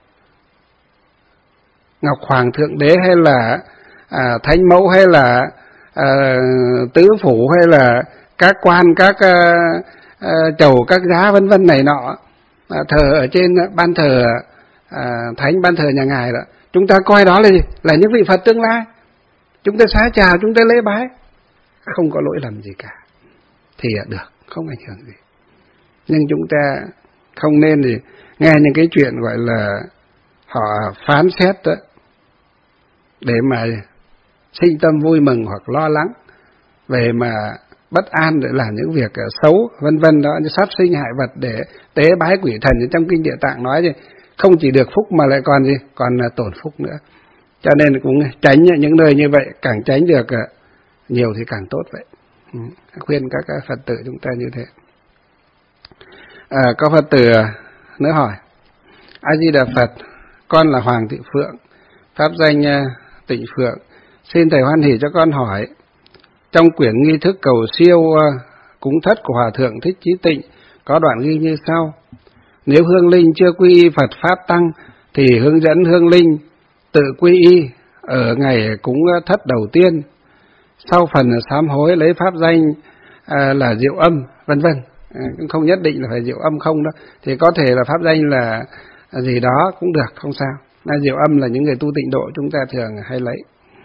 Ngọc Hoàng Thượng Đế hay là à, Thánh Mẫu hay là à, Tứ Phủ hay là các quan, các à, à, chầu, các giá vân vân này nọ, à, thờ ở trên ban thờ à, Thánh, ban thờ nhà ngài đó, chúng ta coi đó là gì? Là những vị Phật tương lai. Chúng ta xá chào, chúng ta lễ bái, không có lỗi lầm gì cả, thì được, không ảnh hưởng gì. Nhưng chúng ta không nên thì nghe những cái chuyện gọi là họ phán xét đó, để mà sinh tâm vui mừng hoặc lo lắng, về mà bất an để làm những việc xấu vân vân đó, như sát sinh hại vật để tế bái quỷ thần. Trong kinh Địa Tạng nói gì không chỉ được phúc mà lại còn gì còn là tổn phúc nữa. Cho nên cũng tránh những nơi như vậy, càng tránh được nhiều thì càng tốt vậy. Ừ. Khuyên các Phật tử chúng ta như thế. À, có Phật tử nữa hỏi: A Di Đà Phật, con là Hoàng Thị Phượng, pháp danh Tịnh Phượng. Xin thầy hoan hỉ cho con hỏi, trong quyển nghi thức cầu siêu cúng thất của Hòa thượng Thích Chí Tịnh có đoạn ghi như sau: nếu hương linh chưa quy y Phật pháp tăng thì hướng dẫn hương linh tự quy y ở ngày cúng thất đầu tiên, sau phần sám hối lấy pháp danh à, là Diệu Âm, vân vân. À, không nhất định là phải Diệu Âm không đó, thì có thể là pháp danh là gì đó cũng được, không sao. Là Diệu Âm là những người tu tịnh độ chúng ta thường hay lấy.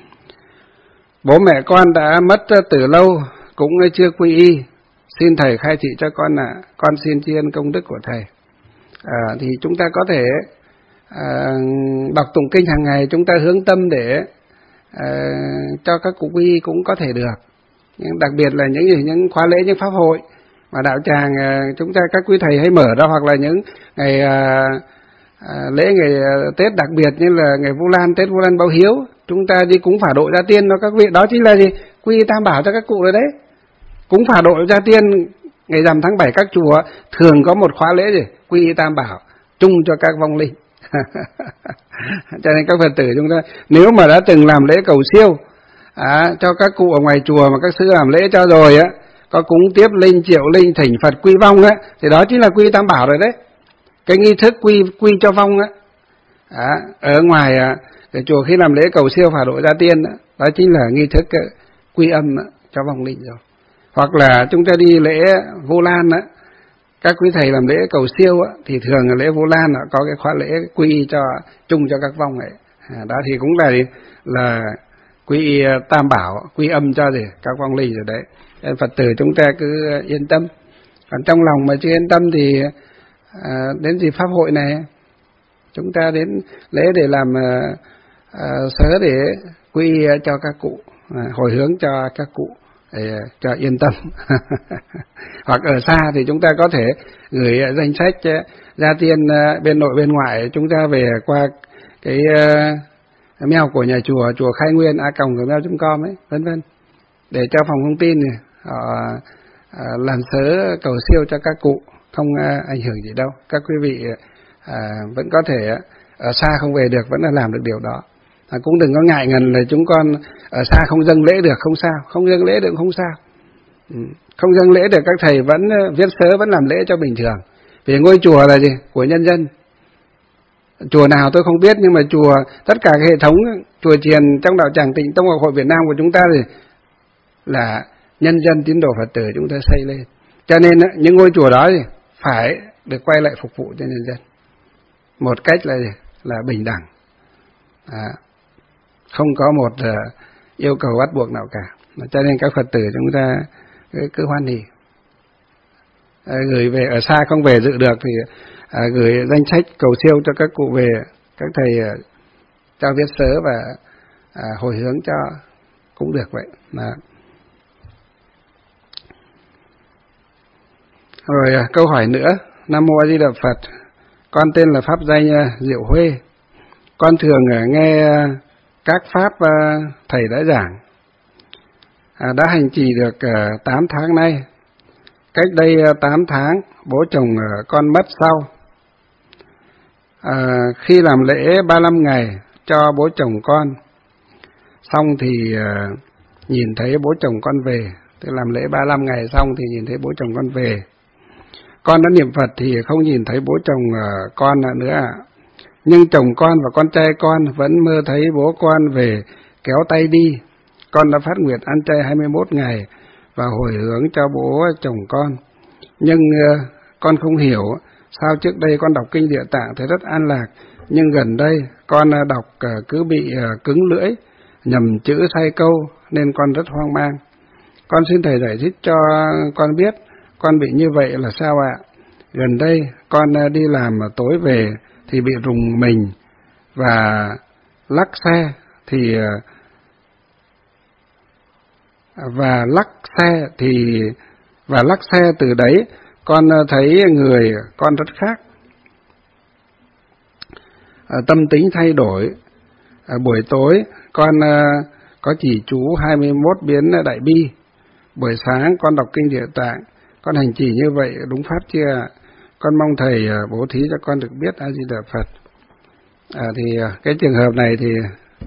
Bố mẹ con đã mất từ lâu cũng chưa quy y, xin thầy khai thị cho con là con xin tri ân công đức của thầy. À, thì chúng ta có thể à, đọc tụng kinh hàng ngày, chúng ta hướng tâm để à, cho các cụ quy y cũng có thể được. Nhưng đặc biệt là những gì những khóa lễ, những pháp hội mà đạo tràng à, chúng ta các quý thầy hay mở ra, hoặc là những ngày à, à, lễ ngày à, Tết đặc biệt như là ngày Vu Lan, Tết Vu Lan Báo Hiếu, chúng ta đi cúng phả độ gia tiên đó các vị, đó chính là gì? Quy y Tam Bảo cho các cụ rồi đấy. Cúng phả độ gia tiên ngày rằm tháng bảy các chùa thường có một khóa lễ gì? Quy y Tam Bảo chung cho các vong linh. Cho nên các Phật tử chúng ta nếu mà đã từng làm lễ cầu siêu à, cho các cụ ở ngoài chùa mà các sư làm lễ cho rồi á, có cúng tiếp linh, triệu linh, thỉnh Phật quy vong á, thì đó chính là quy Tam Bảo rồi đấy. Cái nghi thức quy quy cho vong á, à, ở ngoài à, cái chùa khi làm lễ cầu siêu phả độ gia tiên á, đó chính là nghi thức quy âm á, cho vong linh rồi. Hoặc là chúng ta đi lễ Vu Lan á, các quý thầy làm lễ cầu siêu á, thì thường là lễ Vu Lan á, có cái khóa lễ quy cho chung cho các vong ấy. À, đó thì cũng là là quy Tam Bảo, quy âm cho gì các vong linh rồi đấy. Nên Phật tử chúng ta cứ yên tâm. Còn trong lòng mà chưa yên tâm thì à, đến dịp pháp hội này chúng ta đến lễ để làm à, à, sớ để quy cho các cụ, à, hồi hướng cho các cụ để cho yên tâm. Hoặc ở xa thì chúng ta có thể gửi danh sách gia tiên bên nội bên ngoại chúng ta về qua cái uh, mail của nhà chùa, chùa Khai Nguyên a còng gmail chấm com ấy, vân vân, để cho phòng thông tin này họ uh, làm sớ cầu siêu cho các cụ, không uh, ảnh hưởng gì đâu. Các quý vị uh, vẫn có thể uh, ở xa không về được vẫn là làm được điều đó. À, cũng đừng có ngại ngần là chúng con ở xa không dâng lễ được, không sao, không dâng lễ được không sao. Ừ. Không dâng lễ được các thầy vẫn viết sớ, vẫn làm lễ cho bình thường. Vì ngôi chùa là gì? Của nhân dân. Chùa nào tôi không biết, nhưng mà chùa, tất cả cái hệ thống chùa chiền trong đạo tràng Tịnh Tông Học Hội Việt Nam của chúng ta thì là nhân dân tín đồ Phật tử chúng ta xây lên. Cho nên những ngôi chùa đó thì phải được quay lại phục vụ cho nhân dân. Một cách là gì? Là bình đẳng. À, không có một uh, yêu cầu bắt buộc nào cả. Cho nên các Phật tử chúng ta cứ, cứ hoan hỉ. À, gửi về ở xa không về dự được thì à, gửi danh sách cầu siêu cho các cụ về, các thầy uh, cho viết sớ và à, hồi hướng cho cũng được vậy. À. Rồi uh, câu hỏi nữa. Nam Mô A Di Đà Phật. Con tên là pháp danh uh, Diệu Huê. Con thường uh, nghe uh, các pháp uh, thầy đã giảng, à, đã hành trì được uh, tám tháng nay. Cách đây uh, tám tháng bố chồng uh, con mất sau. À, khi làm lễ ba mươi lăm ngày cho bố chồng con xong thì uh, nhìn thấy bố chồng con về. Tức làm lễ ba mươi lăm ngày xong thì nhìn thấy bố chồng con về. Con đã niệm Phật thì không nhìn thấy bố chồng uh, con nữa. Nhưng chồng con và con trai con vẫn mơ thấy bố con về kéo tay đi. Con đã phát nguyện ăn chay hai mươi mốt ngày và hồi hướng cho bố chồng con. Nhưng uh, con không hiểu sao trước đây con đọc kinh Địa Tạng thấy rất an lạc, nhưng gần đây con uh, đọc uh, cứ bị uh, cứng lưỡi, nhầm chữ sai câu nên con rất hoang mang. Con xin thầy giải thích cho con biết con bị như vậy là sao ạ? Gần đây con uh, đi làm uh, tối về thì bị rùng mình và lắc xe thì và lắc xe thì và lắc xe từ đấy con thấy người con rất khác, tâm tính thay đổi. Buổi tối con có chỉ chú hai mươi mốt biến đại bi, buổi sáng con đọc kinh Địa Tạng. Con hành trì như vậy đúng pháp chưa? Con mong thầy bố thí cho con được biết. A Di Đà Phật. À, thì cái trường hợp này thì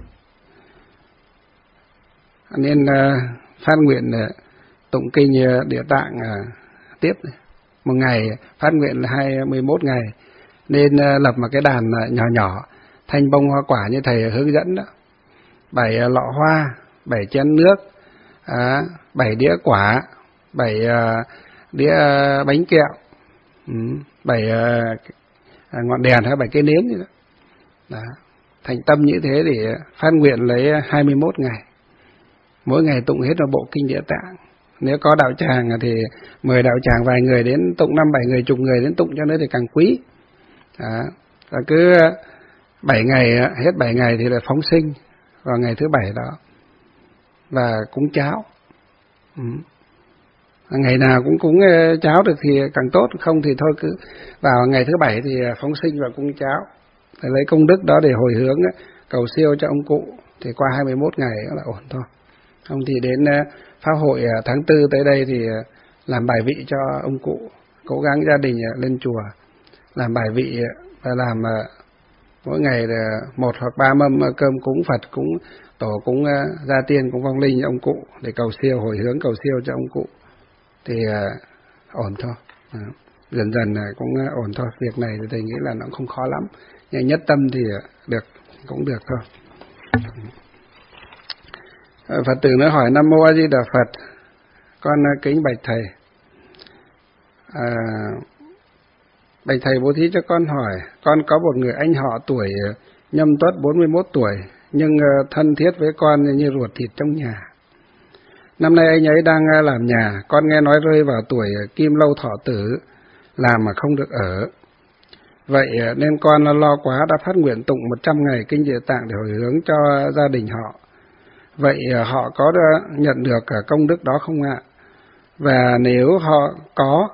nên uh, phát nguyện uh, tụng kinh uh, Địa Tạng uh, tiếp. Một ngày phát nguyện là hai mươi mốt ngày, nên uh, lập một cái đàn uh, nhỏ nhỏ, thanh bông hoa quả như thầy hướng dẫn đó. Bảy uh, lọ hoa, bảy chén nước, uh, bảy đĩa quả, bảy uh, đĩa uh, bánh kẹo, um, bảy uh, ngọn đèn hay bảy cái nến gì đó. Đó. Thành tâm như thế để phát nguyện lấy hai mươi mốt ngày, mỗi ngày tụng hết một bộ kinh Địa Tạng. Nếu có đạo tràng thì mời đạo tràng vài người đến tụng, năm bảy người, chục người đến tụng cho nó thì càng quý. Đó. Và cứ bảy ngày, hết bảy ngày thì là phóng sinh vào ngày thứ bảy đó, và cúng cháo. Ừ. Ngày nào cũng cúng cháo được thì càng tốt, không thì thôi cứ vào ngày thứ bảy thì phóng sinh và cúng cháo, để lấy công đức đó để hồi hướng cầu siêu cho ông cụ. Thì qua hai mươi mốt ngày là ổn thôi. Không thì đến pháp hội tháng tư tới đây thì làm bài vị cho ông cụ, cố gắng gia đình lên chùa làm bài vị và làm mỗi ngày là một hoặc ba mâm cơm cúng Phật, cúng tổ, cúng gia tiên, cúng vong linh cho ông cụ để cầu siêu, hồi hướng cầu siêu cho ông cụ. Thì ổn thôi. Đó. Dần dần cũng ổn thôi. Việc này thì thầy nghĩ là nó không khó lắm, nhưng nhất tâm thì được, cũng được thôi. Phật tử nó hỏi: Nam Mô A Di Đà Phật, con kính bạch thầy. À, bạch thầy bố thí cho con hỏi, con có một người anh họ tuổi Nhâm Tuất bốn mươi mốt tuổi, nhưng thân thiết với con như ruột thịt trong nhà. Năm nay anh ấy đang làm nhà, con nghe nói rơi vào tuổi Kim Lâu Thọ Tử, làm mà không được ở. Vậy nên con lo quá đã phát nguyện tụng một trăm ngày kinh Địa Tạng để hồi hướng cho gia đình họ. Vậy họ có nhận được công đức đó không ạ? Và nếu họ có,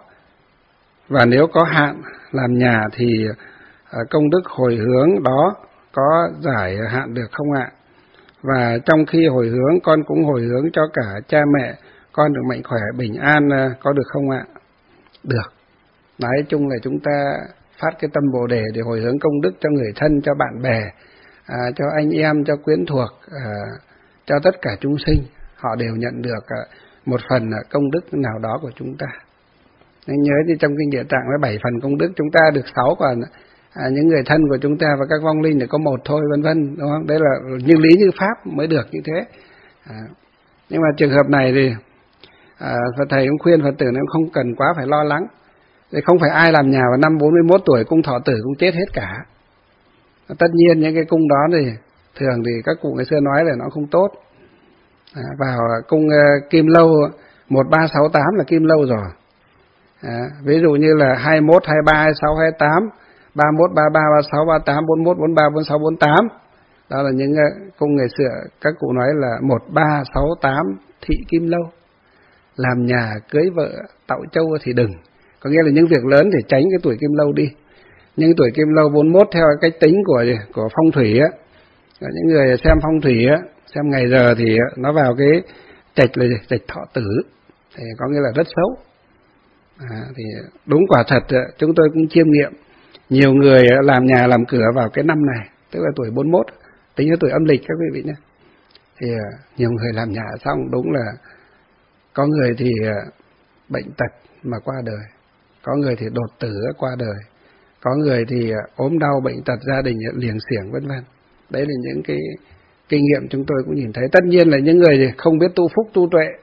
và nếu có hạn làm nhà thì công đức hồi hướng đó có giải hạn được không ạ? Và trong khi hồi hướng con cũng hồi hướng cho cả cha mẹ con được mạnh khỏe, bình an, có được không ạ? Được. Nói chung là chúng ta phát cái tâm Bồ Đề để hồi hướng công đức cho người thân, cho bạn bè, à, cho anh em, cho quyến thuộc, à, cho tất cả chúng sinh, họ đều nhận được à, một phần công đức nào đó của chúng ta. Nên nhớ thì trong kinh Địa Tạng với bảy phần công đức, chúng ta được sáu, còn à, những người thân của chúng ta và các vong linh thì có một thôi, vân vân, đúng không? Đấy là như lý như pháp mới được như thế. À, nhưng mà trường hợp này thì à, Phật thầy cũng khuyên Phật tử nên không cần quá phải lo lắng. Thì không phải ai làm nhà vào năm bốn mươi mốt tuổi cung thọ tử cũng chết hết cả. Tất nhiên những cái cung đó thì thường thì các cụ ngày xưa nói là nó không tốt. À, vào cung uh, Kim Lâu một ba sáu tám là Kim Lâu rồi. À, ví dụ như là hai mươi mốt, hai mươi ba, hai mươi sáu, hai mươi tám, ba mươi mốt, ba mươi ba, ba mươi sáu, ba mươi tám, bốn mươi mốt, bốn mươi ba, bốn mươi sáu, bốn mươi tám. Đó là những uh, cung ngày xưa các cụ nói là một ba sáu tám thị Kim Lâu. Làm nhà, cưới vợ, tậu trâu thì đừng. Có nghĩa là những việc lớn thì tránh cái tuổi Kim Lâu đi. Nhưng tuổi Kim Lâu bốn mươi mốt theo cách tính của của phong thủy á, những người xem phong thủy á, xem ngày giờ thì nó vào cái trạch là trạch Thọ Tử, thì có nghĩa là rất xấu. À, thì đúng quả thật chúng tôi cũng chiêm nghiệm nhiều người làm nhà làm cửa vào cái năm này, tức là tuổi bốn mươi mốt, tính theo tuổi âm lịch các quý vị nhé. Thì nhiều người làm nhà xong đúng là có người thì bệnh tật mà qua đời, có người thì đột tử qua đời, có người thì ốm đau bệnh tật gia đình liềng xiềng vân vân. Đấy là những cái kinh nghiệm chúng tôi cũng nhìn thấy. Tất nhiên là những người không biết tu phúc tu tuệ.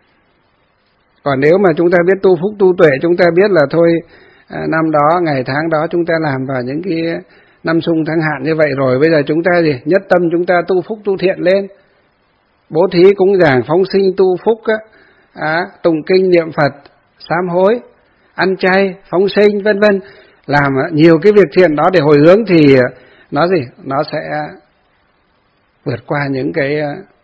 Còn nếu mà chúng ta biết tu phúc tu tuệ, chúng ta biết là thôi à, năm đó ngày tháng đó chúng ta làm vào những cái năm sung tháng hạn như vậy rồi, bây giờ chúng ta gì nhất tâm chúng ta tu phúc tu thiện lên, bố thí cúng dường phóng sinh tu phúc á, à, tụng kinh niệm Phật, sám hối, ăn chay, phóng sinh vân vân, làm nhiều cái việc thiện đó để hồi hướng thì nó gì nó sẽ vượt qua những cái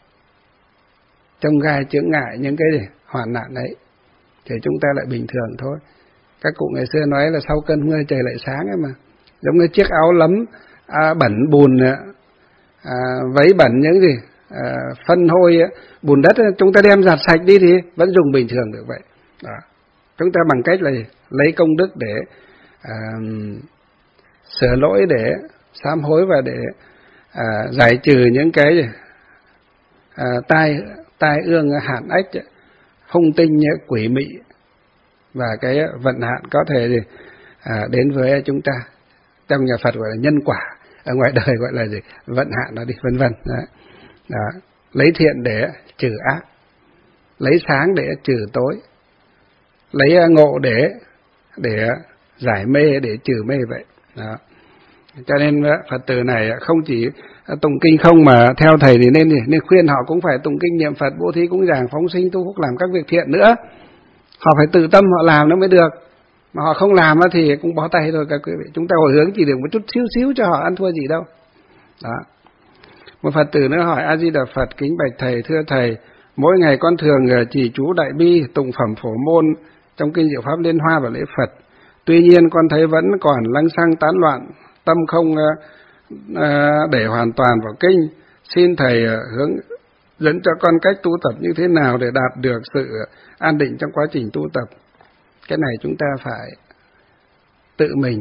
chông gai chướng ngại, những cái gì hoạn nạn đấy, thì chúng ta lại bình thường thôi. Các cụ ngày xưa nói là sau cơn mưa trời lại sáng ấy mà, giống như chiếc áo lấm à, bẩn bùn à, vấy bẩn những gì à, phân hôi bùn đất, chúng ta đem giặt sạch đi thì vẫn dùng bình thường được vậy đó. Chúng ta bằng cách là lấy công đức để à, sửa lỗi, để sám hối và để à, giải trừ những cái à, tai tai ương hạn ách, hung tinh, quỷ mị và cái vận hạn có thể gì à, đến với chúng ta. Trong nhà Phật gọi là nhân quả, ở ngoài đời gọi là gì, vận hạn nó đi, vân vân. Đó. Lấy thiện để trừ ác, lấy sáng để trừ tối, lấy ngộ để để giải mê, để trừ mê vậy. Đó. Cho nên Phật tử này không chỉ tụng kinh không mà theo thầy thì nên nên khuyên họ cũng phải tụng kinh, niệm Phật, bố thí cúng dường, phóng sinh, tu phúc, làm các việc thiện nữa. Họ phải tự tâm họ làm nó mới được. Mà họ không làm thì cũng bó tay thôi các quý vị. Chúng ta hồi hướng chỉ được một chút xíu xíu cho họ, ăn thua gì đâu. Đó. Một Phật tử nữa hỏi: A Di Đà Phật, kính bạch thầy, thưa thầy, mỗi ngày con thường trì chú Đại Bi, tụng phẩm Phổ Môn trong kinh Diệu Pháp Liên Hoa và lễ Phật. Tuy nhiên con thấy vẫn còn lăng xăng tán loạn, tâm không uh, để hoàn toàn vào kinh. Xin thầy uh, hướng dẫn cho con cách tu tập như thế nào để đạt được sự an định trong quá trình tu tập. Cái này chúng ta phải tự mình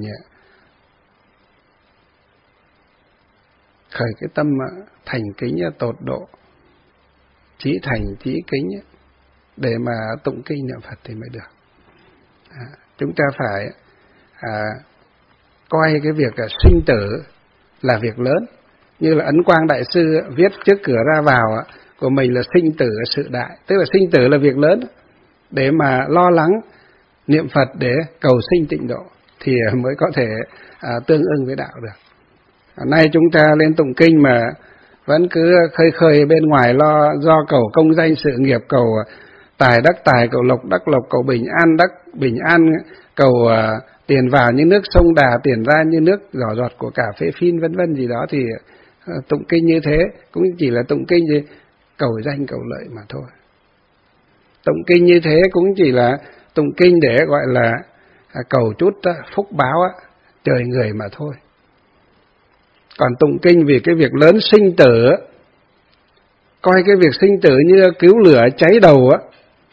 khởi cái tâm thành kính tột độ, chí thành chí kính để mà tụng kinh niệm Phật thì mới được. À, chúng ta phải à, coi cái việc à, sinh tử là việc lớn. Như là Ấn Quang Đại Sư viết trước cửa ra vào à, của mình là sinh tử sự đại, tức là sinh tử là việc lớn, để mà lo lắng niệm Phật để cầu sinh tịnh độ thì mới có thể à, tương ưng với đạo được. À, nay chúng ta lên tụng kinh mà vẫn cứ khơi khơi bên ngoài lo do cầu công danh sự nghiệp, cầu tài đắc tài, cầu lộc đắc lộc, cầu bình an đắc bình an, cầu uh, tiền vào như nước sông Đà, tiền ra như nước giỏ giọt của cả phế phin vân vân gì đó, thì uh, tụng kinh như thế cũng chỉ là tụng kinh gì cầu danh cầu lợi mà thôi. Tụng kinh như thế cũng chỉ là tụng kinh để gọi là uh, cầu chút uh, phúc báo uh, trời người mà thôi. Còn tụng kinh vì cái việc lớn sinh tử, coi cái việc sinh tử như cứu lửa cháy đầu á,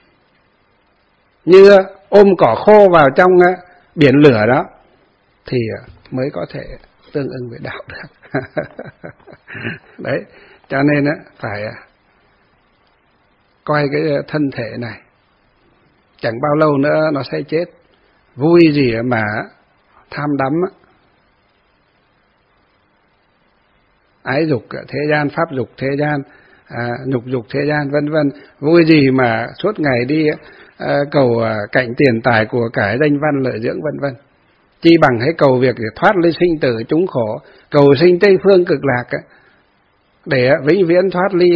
như ôm cỏ khô vào trong biển lửa đó, thì mới có thể tương ưng với đạo được. Đấy, cho nên phải coi cái thân thể này, chẳng bao lâu nữa nó sẽ chết. Vui gì mà tham đắm, ái dục thế gian, pháp dục thế gian, à, nhục dục thế gian vân vân. Vui gì mà suốt ngày đi à, cầu à, cạnh tiền tài của cải, danh văn lợi dưỡng vân vân. Chi bằng hãy cầu việc để thoát ly sinh tử chúng khổ, cầu sinh Tây phương cực lạc để vĩnh viễn thoát ly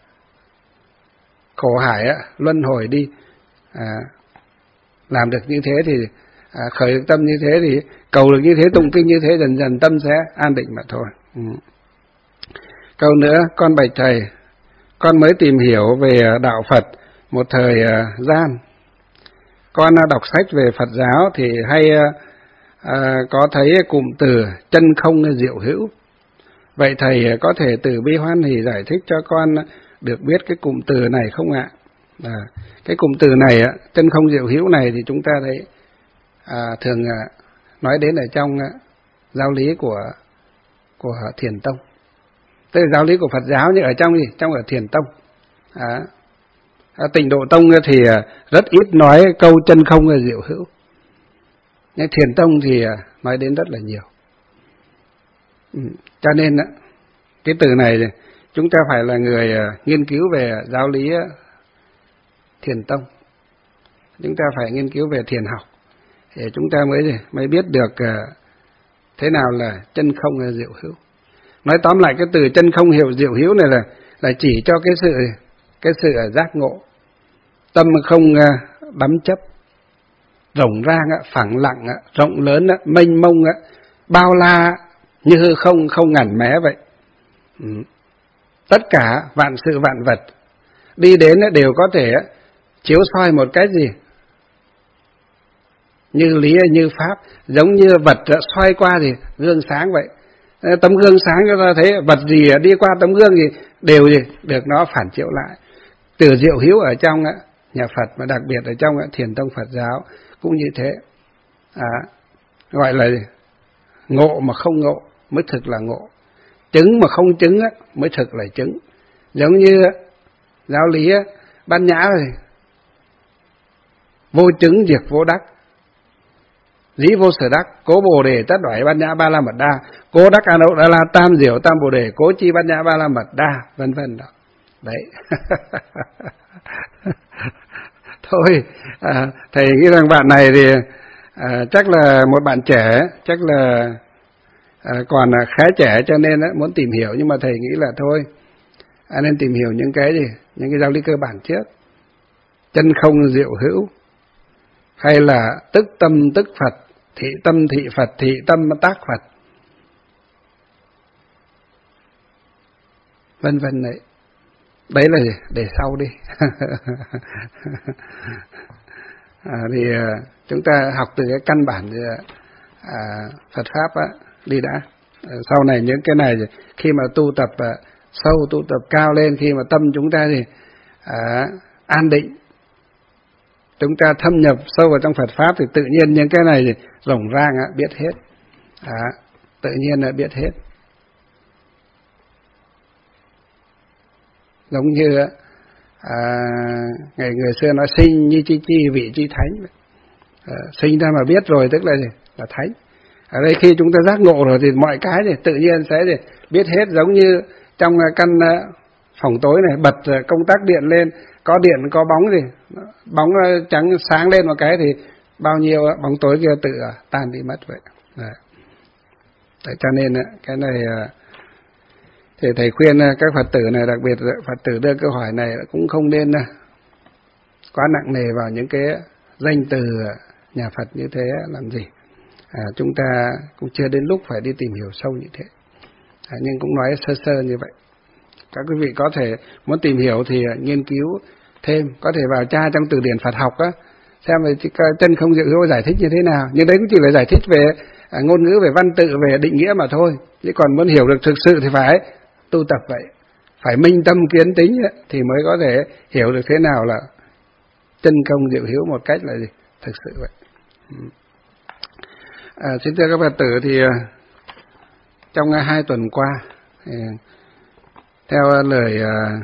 khổ hải luân hồi đi. À, làm được như thế thì à, khởi được tâm như thế thì cầu được như thế, tụng kinh như thế, dần dần tâm sẽ an định mà thôi. Ừ. Câu nữa: con bạch thầy, con mới tìm hiểu về đạo Phật một thời gian. Con đọc sách về Phật giáo thì hay à, có thấy cụm từ chân không diệu hữu. Vậy thầy có thể từ bi hoan hỷ giải thích cho con được biết cái cụm từ này không ạ? À, cái cụm từ này, chân không diệu hữu này thì chúng ta thấy à, thường nói đến ở trong giáo lý của của Thiền Tông. Tức là giáo lý của Phật giáo, nhưng ở trong gì? Trong ở Thiền Tông. À, ở Tịnh Độ Tông thì rất ít nói câu chân không là diệu hữu. Nhưng Thiền Tông thì nói đến rất là nhiều. Ừ, cho nên cái từ này chúng ta phải là người nghiên cứu về giáo lý Thiền Tông. Chúng ta phải nghiên cứu về thiền học để chúng ta mới mới biết được thế nào là chân không là diệu hữu. Nói tóm lại, cái từ chân không hiểu diệu hữu này là là chỉ cho cái sự cái sự giác ngộ, tâm không đắm chấp, rộng rang, phẳng lặng, rộng lớn, mênh mông, bao la như hư không, không ngần mé vậy. Ừ. Tất cả vạn sự vạn vật đi đến đều có thể chiếu soi một cách gì như lý như pháp, giống như vật xoay qua thì gương sáng vậy. Tấm gương sáng cho ta thấy vật gì đi qua tấm gương thì đều gì được nó phản chiếu lại. Từ diệu hữu ở trong nhà Phật, mà đặc biệt ở trong Thiền Tông Phật giáo cũng như thế. À, gọi là ngộ mà không ngộ, mới thực là ngộ. Chứng mà không chứng á, mới thực là chứng. Giống như giáo lý á, Bát Nhã rồi, vô chứng diệt vô đắc, dĩ vô sở đắc, cố bồ đề tất đoái Bát Nhã ba la mật đa, cố đắc a nậu đa la tam diệu tam bồ đề, cố chi Bát Nhã ba la mật đa, vân vân đó. Đấy. Thôi, à, thầy nghĩ rằng bạn này thì à, chắc là một bạn trẻ, chắc là à, còn khá trẻ cho nên á, muốn tìm hiểu, nhưng mà thầy nghĩ là thôi, à, nên tìm hiểu những cái gì, những cái giáo lý cơ bản trước. Chân không diệu hữu, hay là tức tâm tức Phật, thị tâm thị Phật, thị tâm tác Phật, vân vân đấy. Đấy là gì? Để sau đi. À, thì chúng ta học từ cái căn bản à, Phật pháp á, đi đã. À, sau này những cái này khi mà tu tập à, sâu, tu tập cao lên, khi mà tâm chúng ta thì à, an định, chúng ta thâm nhập sâu vào trong Phật pháp thì tự nhiên những cái này thì rộng ràng á, biết hết. À, tự nhiên là biết hết. Giống như à, ngày người xưa nói sinh như chi chi vị chi thánh, à, sinh ra mà biết rồi tức là gì? Là thánh. Ở đây khi chúng ta giác ngộ rồi thì mọi cái thì tự nhiên sẽ thì biết hết. Giống như trong căn phòng tối này bật công tắc điện lên, có điện có bóng gì, bóng trắng sáng lên một cái thì bao nhiêu bóng tối kia tự tan đi mất vậy. Đấy. Đấy, cho nên cái này thì thầy khuyên các Phật tử này, đặc biệt Phật tử đưa câu hỏi này cũng không nên quá nặng nề vào những cái danh từ nhà Phật như thế làm gì. À, chúng ta cũng chưa đến lúc phải đi tìm hiểu sâu như thế. À, nhưng cũng nói sơ sơ như vậy. Các quý vị có thể muốn tìm hiểu thì nghiên cứu thêm, có thể vào tra trong từ điển Phật học á, xem về chân không diệu hữu giải thích như thế nào. Nhưng đấy cũng chỉ là giải thích về à, ngôn ngữ, về văn tự, về định nghĩa mà thôi. Chứ còn muốn hiểu được thực sự thì phải tu tập vậy, phải minh tâm kiến tính ấy, thì mới có thể hiểu được thế nào là chân không diệu hữu một cách là gì thực sự vậy. À, xin thưa các Phật tử, thì trong hai tuần qua, theo lời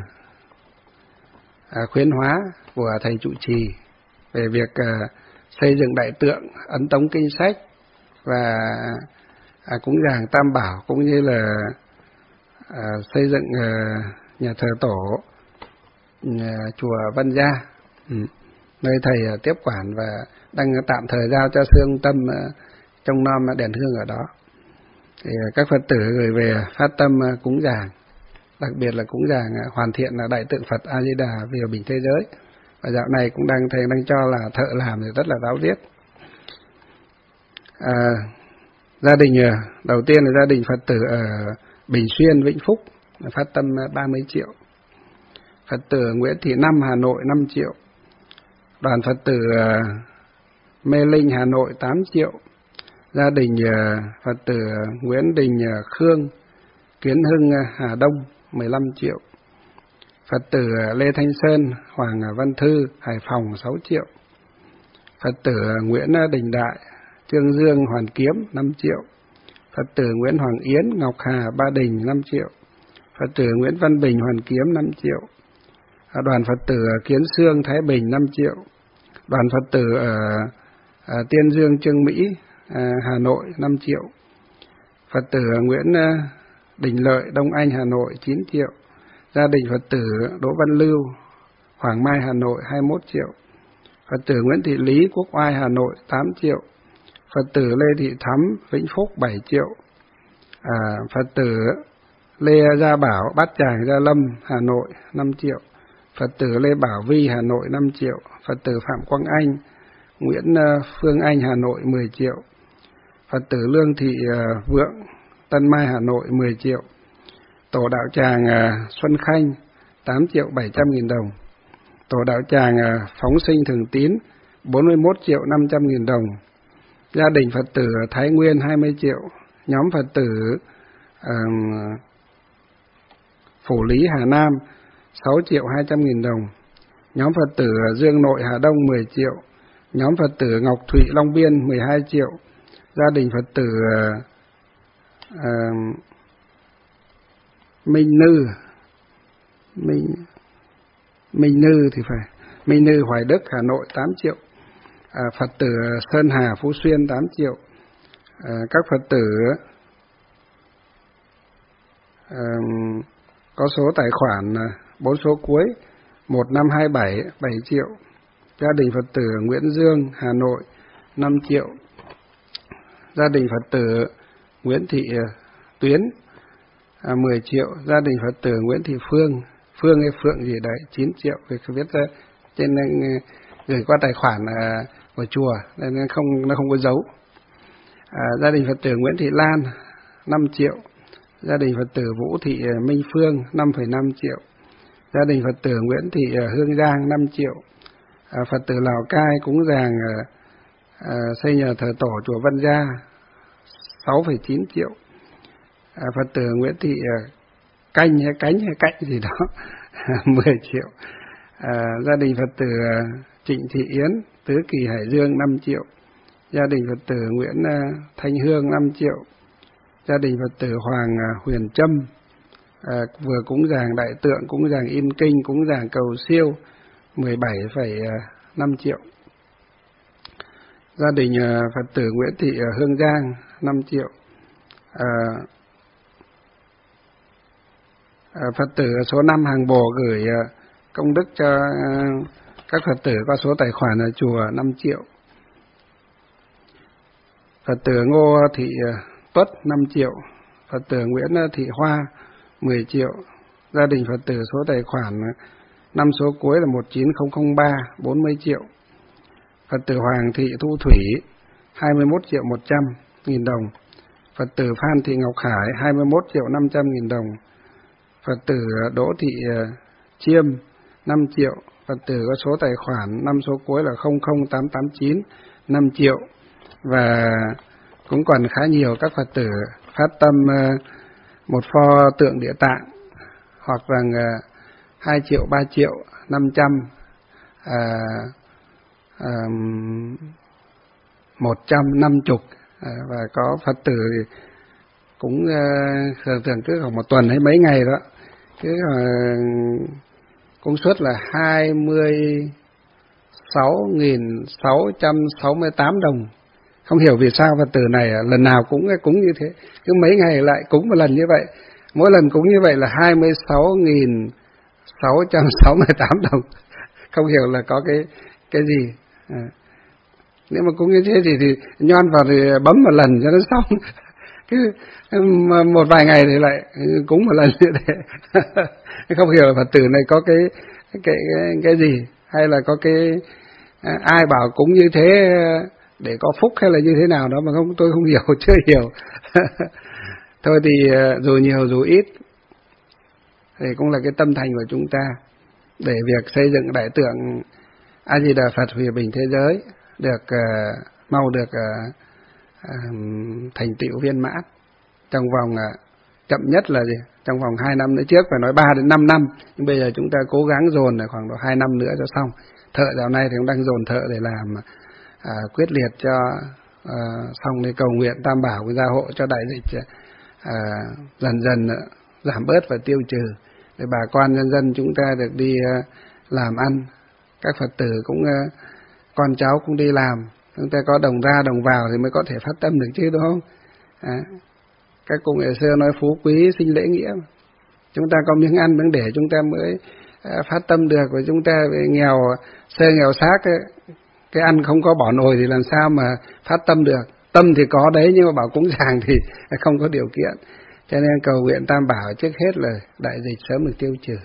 à, khuyến hóa của thầy trụ trì về việc à, xây dựng đại tượng, ấn tống kinh sách và à, cúng dường Tam Bảo, cũng như là à, xây dựng à, nhà thờ tổ à, chùa Văn Gia, ừ, nơi thầy à, tiếp quản và đang tạm thời giao cho sư ông Tâm à, trông nom đèn hương ở đó. Thì à, các Phật tử gửi về phát tâm à, cúng dường, đặc biệt là cúng dường à, hoàn thiện là đại tượng Phật A Di Đà vì bình thế giới. Và dạo này cũng đang thầy đang cho là thợ làm thì rất là ráo riết. À, gia đình đầu tiên là gia đình Phật tử ở Bình Xuyên, Vĩnh Phúc phát tâm ba mươi triệu. Phật tử Nguyễn Thị Năm, Hà Nội năm triệu. Đoàn Phật tử Mê Linh, Hà Nội tám triệu. Gia đình Phật tử Nguyễn Đình Khương, Kiến Hưng, Hà Đông mười lăm triệu. Phật tử Lê Thanh Sơn, Hoàng Văn Thư, Hải Phòng sáu triệu. Phật tử Nguyễn Đình Đại, Trương Dương, Hoàn Kiếm năm triệu. Phật tử Nguyễn Hoàng Yến, Ngọc Hà, Ba Đình năm triệu. Phật tử Nguyễn Văn Bình, Hoàn Kiếm năm triệu. Đoàn Phật tử Kiến Xương, Thái Bình năm triệu. Đoàn Phật tử ở, ở Tiên Dương, Trương Mỹ, Hà Nội năm triệu. Phật tử Nguyễn Đình Lợi, Đông Anh, Hà Nội chín triệu. Gia đình Phật tử Đỗ Văn Lưu, Hoàng Mai, Hà Nội hai mươi mốt triệu. Phật tử Nguyễn Thị Lý, Quốc Oai, Hà Nội tám triệu. Phật tử Lê Thị Thắm, Vĩnh Phúc bảy triệu. À, Phật tử Lê Gia Bảo, Bát Tràng, Gia Lâm, Hà Nội năm triệu. Phật tử Lê Bảo Vi, Hà Nội năm triệu. Phật tử Phạm Quang Anh, Nguyễn Phương Anh, Hà Nội mười triệu. Phật tử Lương Thị Vượng, Tân Mai, Hà Nội mười triệu. Tổ đạo tràng Xuân Khanh tám triệu bảy trăm nghìn đồng. Tổ đạo tràng Phóng Sinh Thường Tín bốn mươi mốt triệu năm trăm nghìn đồng. Gia đình Phật tử Thái Nguyên hai mươi triệu. Nhóm Phật tử uh, Phủ Lý, Hà Nam sáu triệu hai trăm nghìn đồng. Nhóm Phật tử Dương Nội, Hà Đông mười triệu. Nhóm Phật tử Ngọc Thụy, Long Biên mười hai triệu. Gia đình Phật tử uh, à, Minh Nư, Minh Minh Nư thì phải, Minh Nư Hoài Đức Hà Nội tám triệu, à, Phật tử Sơn Hà Phú Xuyên tám triệu, à, các Phật tử à, có số tài khoản bốn số cuối một năm hai bảy bảy triệu, gia đình Phật tử Nguyễn Dương Hà Nội năm triệu, gia đình Phật tử Nguyễn Thị Tuyến à, mười triệu, gia đình Phật tử Nguyễn Thị Phương Phương hay Phượng gì đấy chín triệu, vì không biết trên gửi qua tài khoản à, của chùa nên không nó không có dấu. À, gia đình Phật tử Nguyễn Thị Lan năm triệu, gia đình Phật tử Vũ Thị Minh Phương năm phẩy năm triệu, gia đình Phật tử Nguyễn Thị Hương Giang năm triệu, à, Phật tử Lào Cai cúng dường à, à, xây nhà thờ tổ chùa Vân Gia sáu phẩy chín triệu, à, Phật tử Nguyễn Thị à, Canh hay Cánh hay Cạnh gì đó mười triệu, à, gia đình Phật tử à, Trịnh Thị Yến Tứ Kỳ Hải Dương năm triệu, gia đình Phật tử Nguyễn à, Thanh Hương năm triệu, gia đình Phật tử Hoàng à, Huyền Trâm à, vừa cúng dường đại tượng, cúng dường in kinh, cúng dường cầu siêu mười bảy phẩy năm triệu, gia đình à, Phật tử Nguyễn Thị à, Hương Giang năm triệu, à, à, Phật tử số năm Hàng Bồ gửi à, công đức cho à, các Phật tử có số tài khoản ở chùa năm triệu, Phật tử Ngô Thị à, Tuất năm triệu, Phật tử Nguyễn Thị Hoa mười triệu, gia đình Phật tử số tài khoản năm số cuối là một chín không không ba bốn mươi triệu, Phật tử Hoàng Thị Thu Thủy hai mươi mốt triệu một trăm nghìn đồng, Phật tử Phan Thị Ngọc Hải hai mươi mốt triệu năm trăm nghìn đồng, Phật tử Đỗ Thị Chiêm năm triệu, Phật tử có số tài khoản năm số cuối là không không tám tám chín năm triệu. Và cũng còn khá nhiều các Phật tử phát tâm một pho tượng Địa Tạng hoặc rằng hai triệu, ba triệu, năm trăm, à, à, một trăm năm chục, à, và có Phật tử cũng thường thường cứ khoảng một tuần hay mấy ngày đó cứ uh, công suất là hai mươi sáu nghìn sáu trăm sáu mươi tám đồng. Không hiểu vì sao Phật tử này lần nào cũng cúng như thế, cứ mấy ngày lại cúng một lần như vậy, mỗi lần cúng như vậy là hai mươi sáu nghìn sáu trăm sáu mươi tám đồng. Không hiểu là có cái cái gì. À, nếu mà cúng như thế thì, thì nhoan vào thì bấm một lần cho nó xong. Cứ một vài ngày thì lại cúng một lần như thế. Không hiểu là Phật tử này có cái cái cái cái gì, hay là có cái ai bảo cúng như thế để có phúc hay là như thế nào đó mà không, tôi không hiểu, chưa hiểu. Thôi thì dù nhiều dù ít thì cũng là cái tâm thành của chúng ta để việc xây dựng đại tượng A Di Đà Phật vì bình thế giới được uh, mau được uh, uh, thành tựu viên mãn trong vòng uh, chậm nhất là gì? Trong vòng hai năm nữa, trước phải nói ba đến năm năm, nhưng bây giờ chúng ta cố gắng dồn là khoảng độ hai năm nữa cho xong. Thợ dạo này thì cũng đang dồn thợ để làm à, quyết liệt cho à, xong để cầu nguyện Tam Bảo của gia hộ cho đại dịch à, dần dần giảm bớt và tiêu trừ, để bà con nhân dân chúng ta được đi à, làm ăn, các Phật tử cũng à, con cháu cũng đi làm, chúng ta có đồng ra đồng vào thì mới có thể phát tâm được chứ, đúng không? À, các cụ ngày xưa nói phú quý sinh lễ nghĩa, chúng ta có miếng ăn miếng để chúng ta mới à, phát tâm được, và chúng ta nghèo sơ nghèo xác ấy, cái ăn không có bỏ nồi thì làm sao mà phát tâm được. Tâm thì có đấy, nhưng mà bảo cúng dường thì không có điều kiện. Cho nên cầu nguyện Tam Bảo trước hết là đại dịch sớm được tiêu trừ,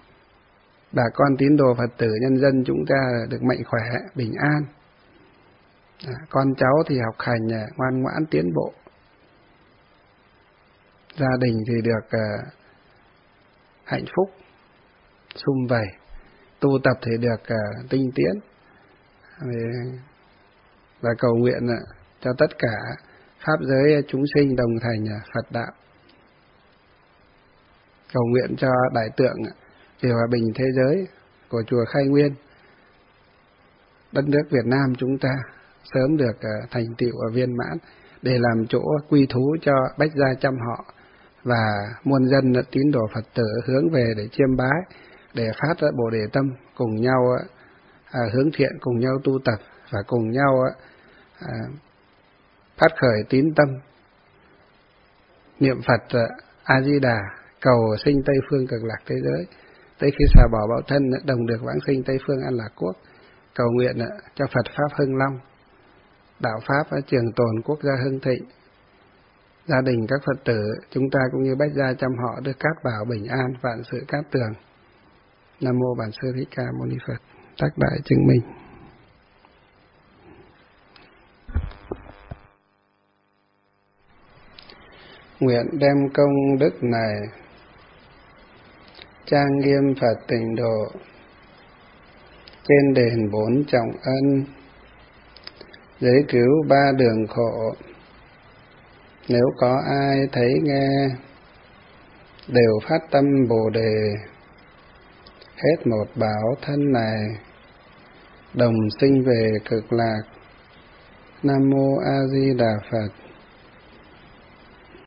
bà con tín đồ Phật tử nhân dân chúng ta được mạnh khỏe bình an, à, con cháu thì học hành ngoan ngoãn tiến bộ, gia đình thì được uh, hạnh phúc sum vầy, tu tập thì được uh, tinh tiến, và cầu nguyện uh, cho tất cả pháp giới chúng sinh đồng thành uh, Phật đạo, cầu nguyện cho đại tượng vì hòa bình thế giới của chùa Khai Nguyên, đất nước Việt Nam chúng ta sớm được uh, thành tựu và viên mãn, để làm chỗ quy thú cho Bách Gia Trăm Họ và muôn dân tín đồ Phật tử hướng về để chiêm bái, để phát Bồ Đề tâm, cùng nhau à, hướng thiện, cùng nhau tu tập và cùng nhau à, phát khởi tín tâm niệm Phật A Di Đà, cầu sinh Tây phương cực lạc thế giới, tới khi xả bỏ báo thân đồng được vãng sinh Tây phương An Lạc Quốc. Cầu nguyện cho Phật pháp hưng long, đạo pháp trường tồn, quốc gia hưng thịnh, gia đình các Phật tử chúng ta cũng như Bách Gia Trăm Họ được cát bảo bình an, vạn sự cát tường. Nam mô Bản Sư Thích Ca Mâu Ni Phật. Tác đại chứng minh. Nguyện đem công đức này trang nghiêm Phật tịnh độ, trên đền bốn trọng ân, giới cứu ba đường khổ. Nếu có ai thấy nghe, đều phát tâm Bồ Đề, hết một báo thân này, đồng sinh về cực lạc. Nam mô A Di Đà Phật.